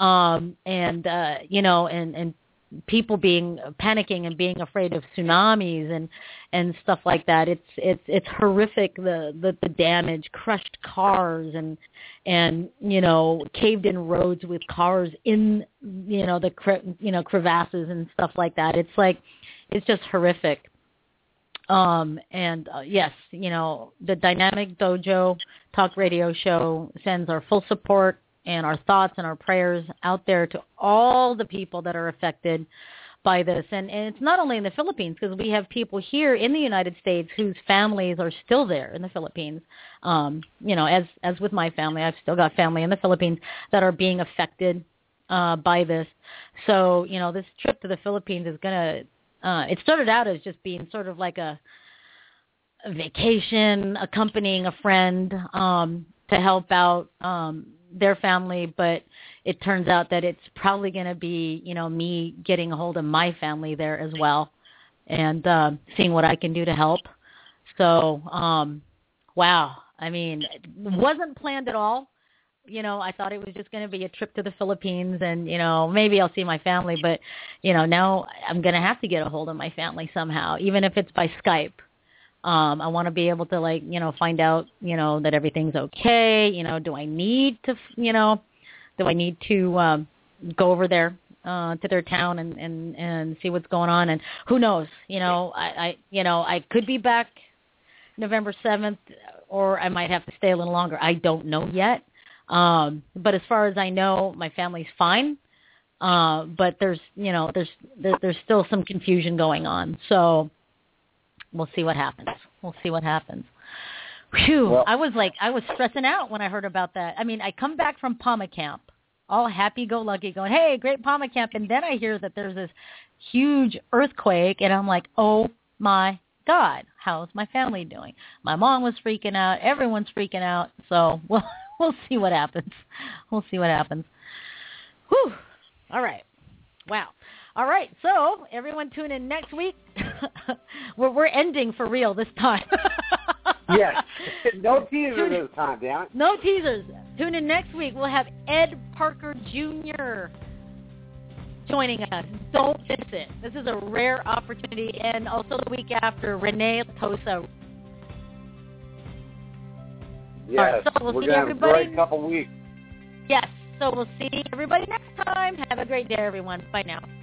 and people panicking and being afraid of tsunamis and stuff like that. It's horrific. The damage, crushed cars and caved in roads with cars in the crevasses and stuff like that. It's just horrific. Yes, the Dynamic Dojo Talk Radio Show sends our full support and our thoughts and our prayers out there to all the people that are affected by this. And it's not only in the Philippines, because we have people here in the United States whose families are still there in the Philippines. As with my family, I've still got family in the Philippines that are being affected by this. So, this trip to the Philippines is going to, it started out as just being sort of like a vacation, accompanying a friend to help out their family, but it turns out that it's probably going to be, me getting a hold of my family there as well and seeing what I can do to help. So, wow. I mean, it wasn't planned at all. I thought it was just going to be a trip to the Philippines and, maybe I'll see my family, but, now I'm going to have to get a hold of my family somehow, even if it's by Skype. I want to be able to find out, that everything's okay. Do I need to go over there to their town and see what's going on? And who knows, I could be back November 7th, or I might have to stay a little longer. I don't know yet. But as far as I know, my family's fine. But there's still some confusion going on. So we'll see what happens. Phew. Well, I was stressing out when I heard about that. I mean, I come back from Palma Camp, all happy-go-lucky, going, hey, great Palma Camp. And then I hear that there's this huge earthquake, and I'm like, oh, my God, how's my family doing? My mom was freaking out. Everyone's freaking out. So we'll see what happens. We'll see what happens. Whew. All right. Wow. All right. So everyone tune in next week. We're ending for real this time. Yes. No teaser this time, damn it. No teasers. Tune in next week. We'll have Ed Parker Jr. joining us. Don't miss it. This is a rare opportunity. And also the week after, Renee Tosa. Yes. Right, so we'll we're see going to have a everybody. great couple weeks. Yes. So we'll see everybody next time. Have a great day, everyone. Bye now.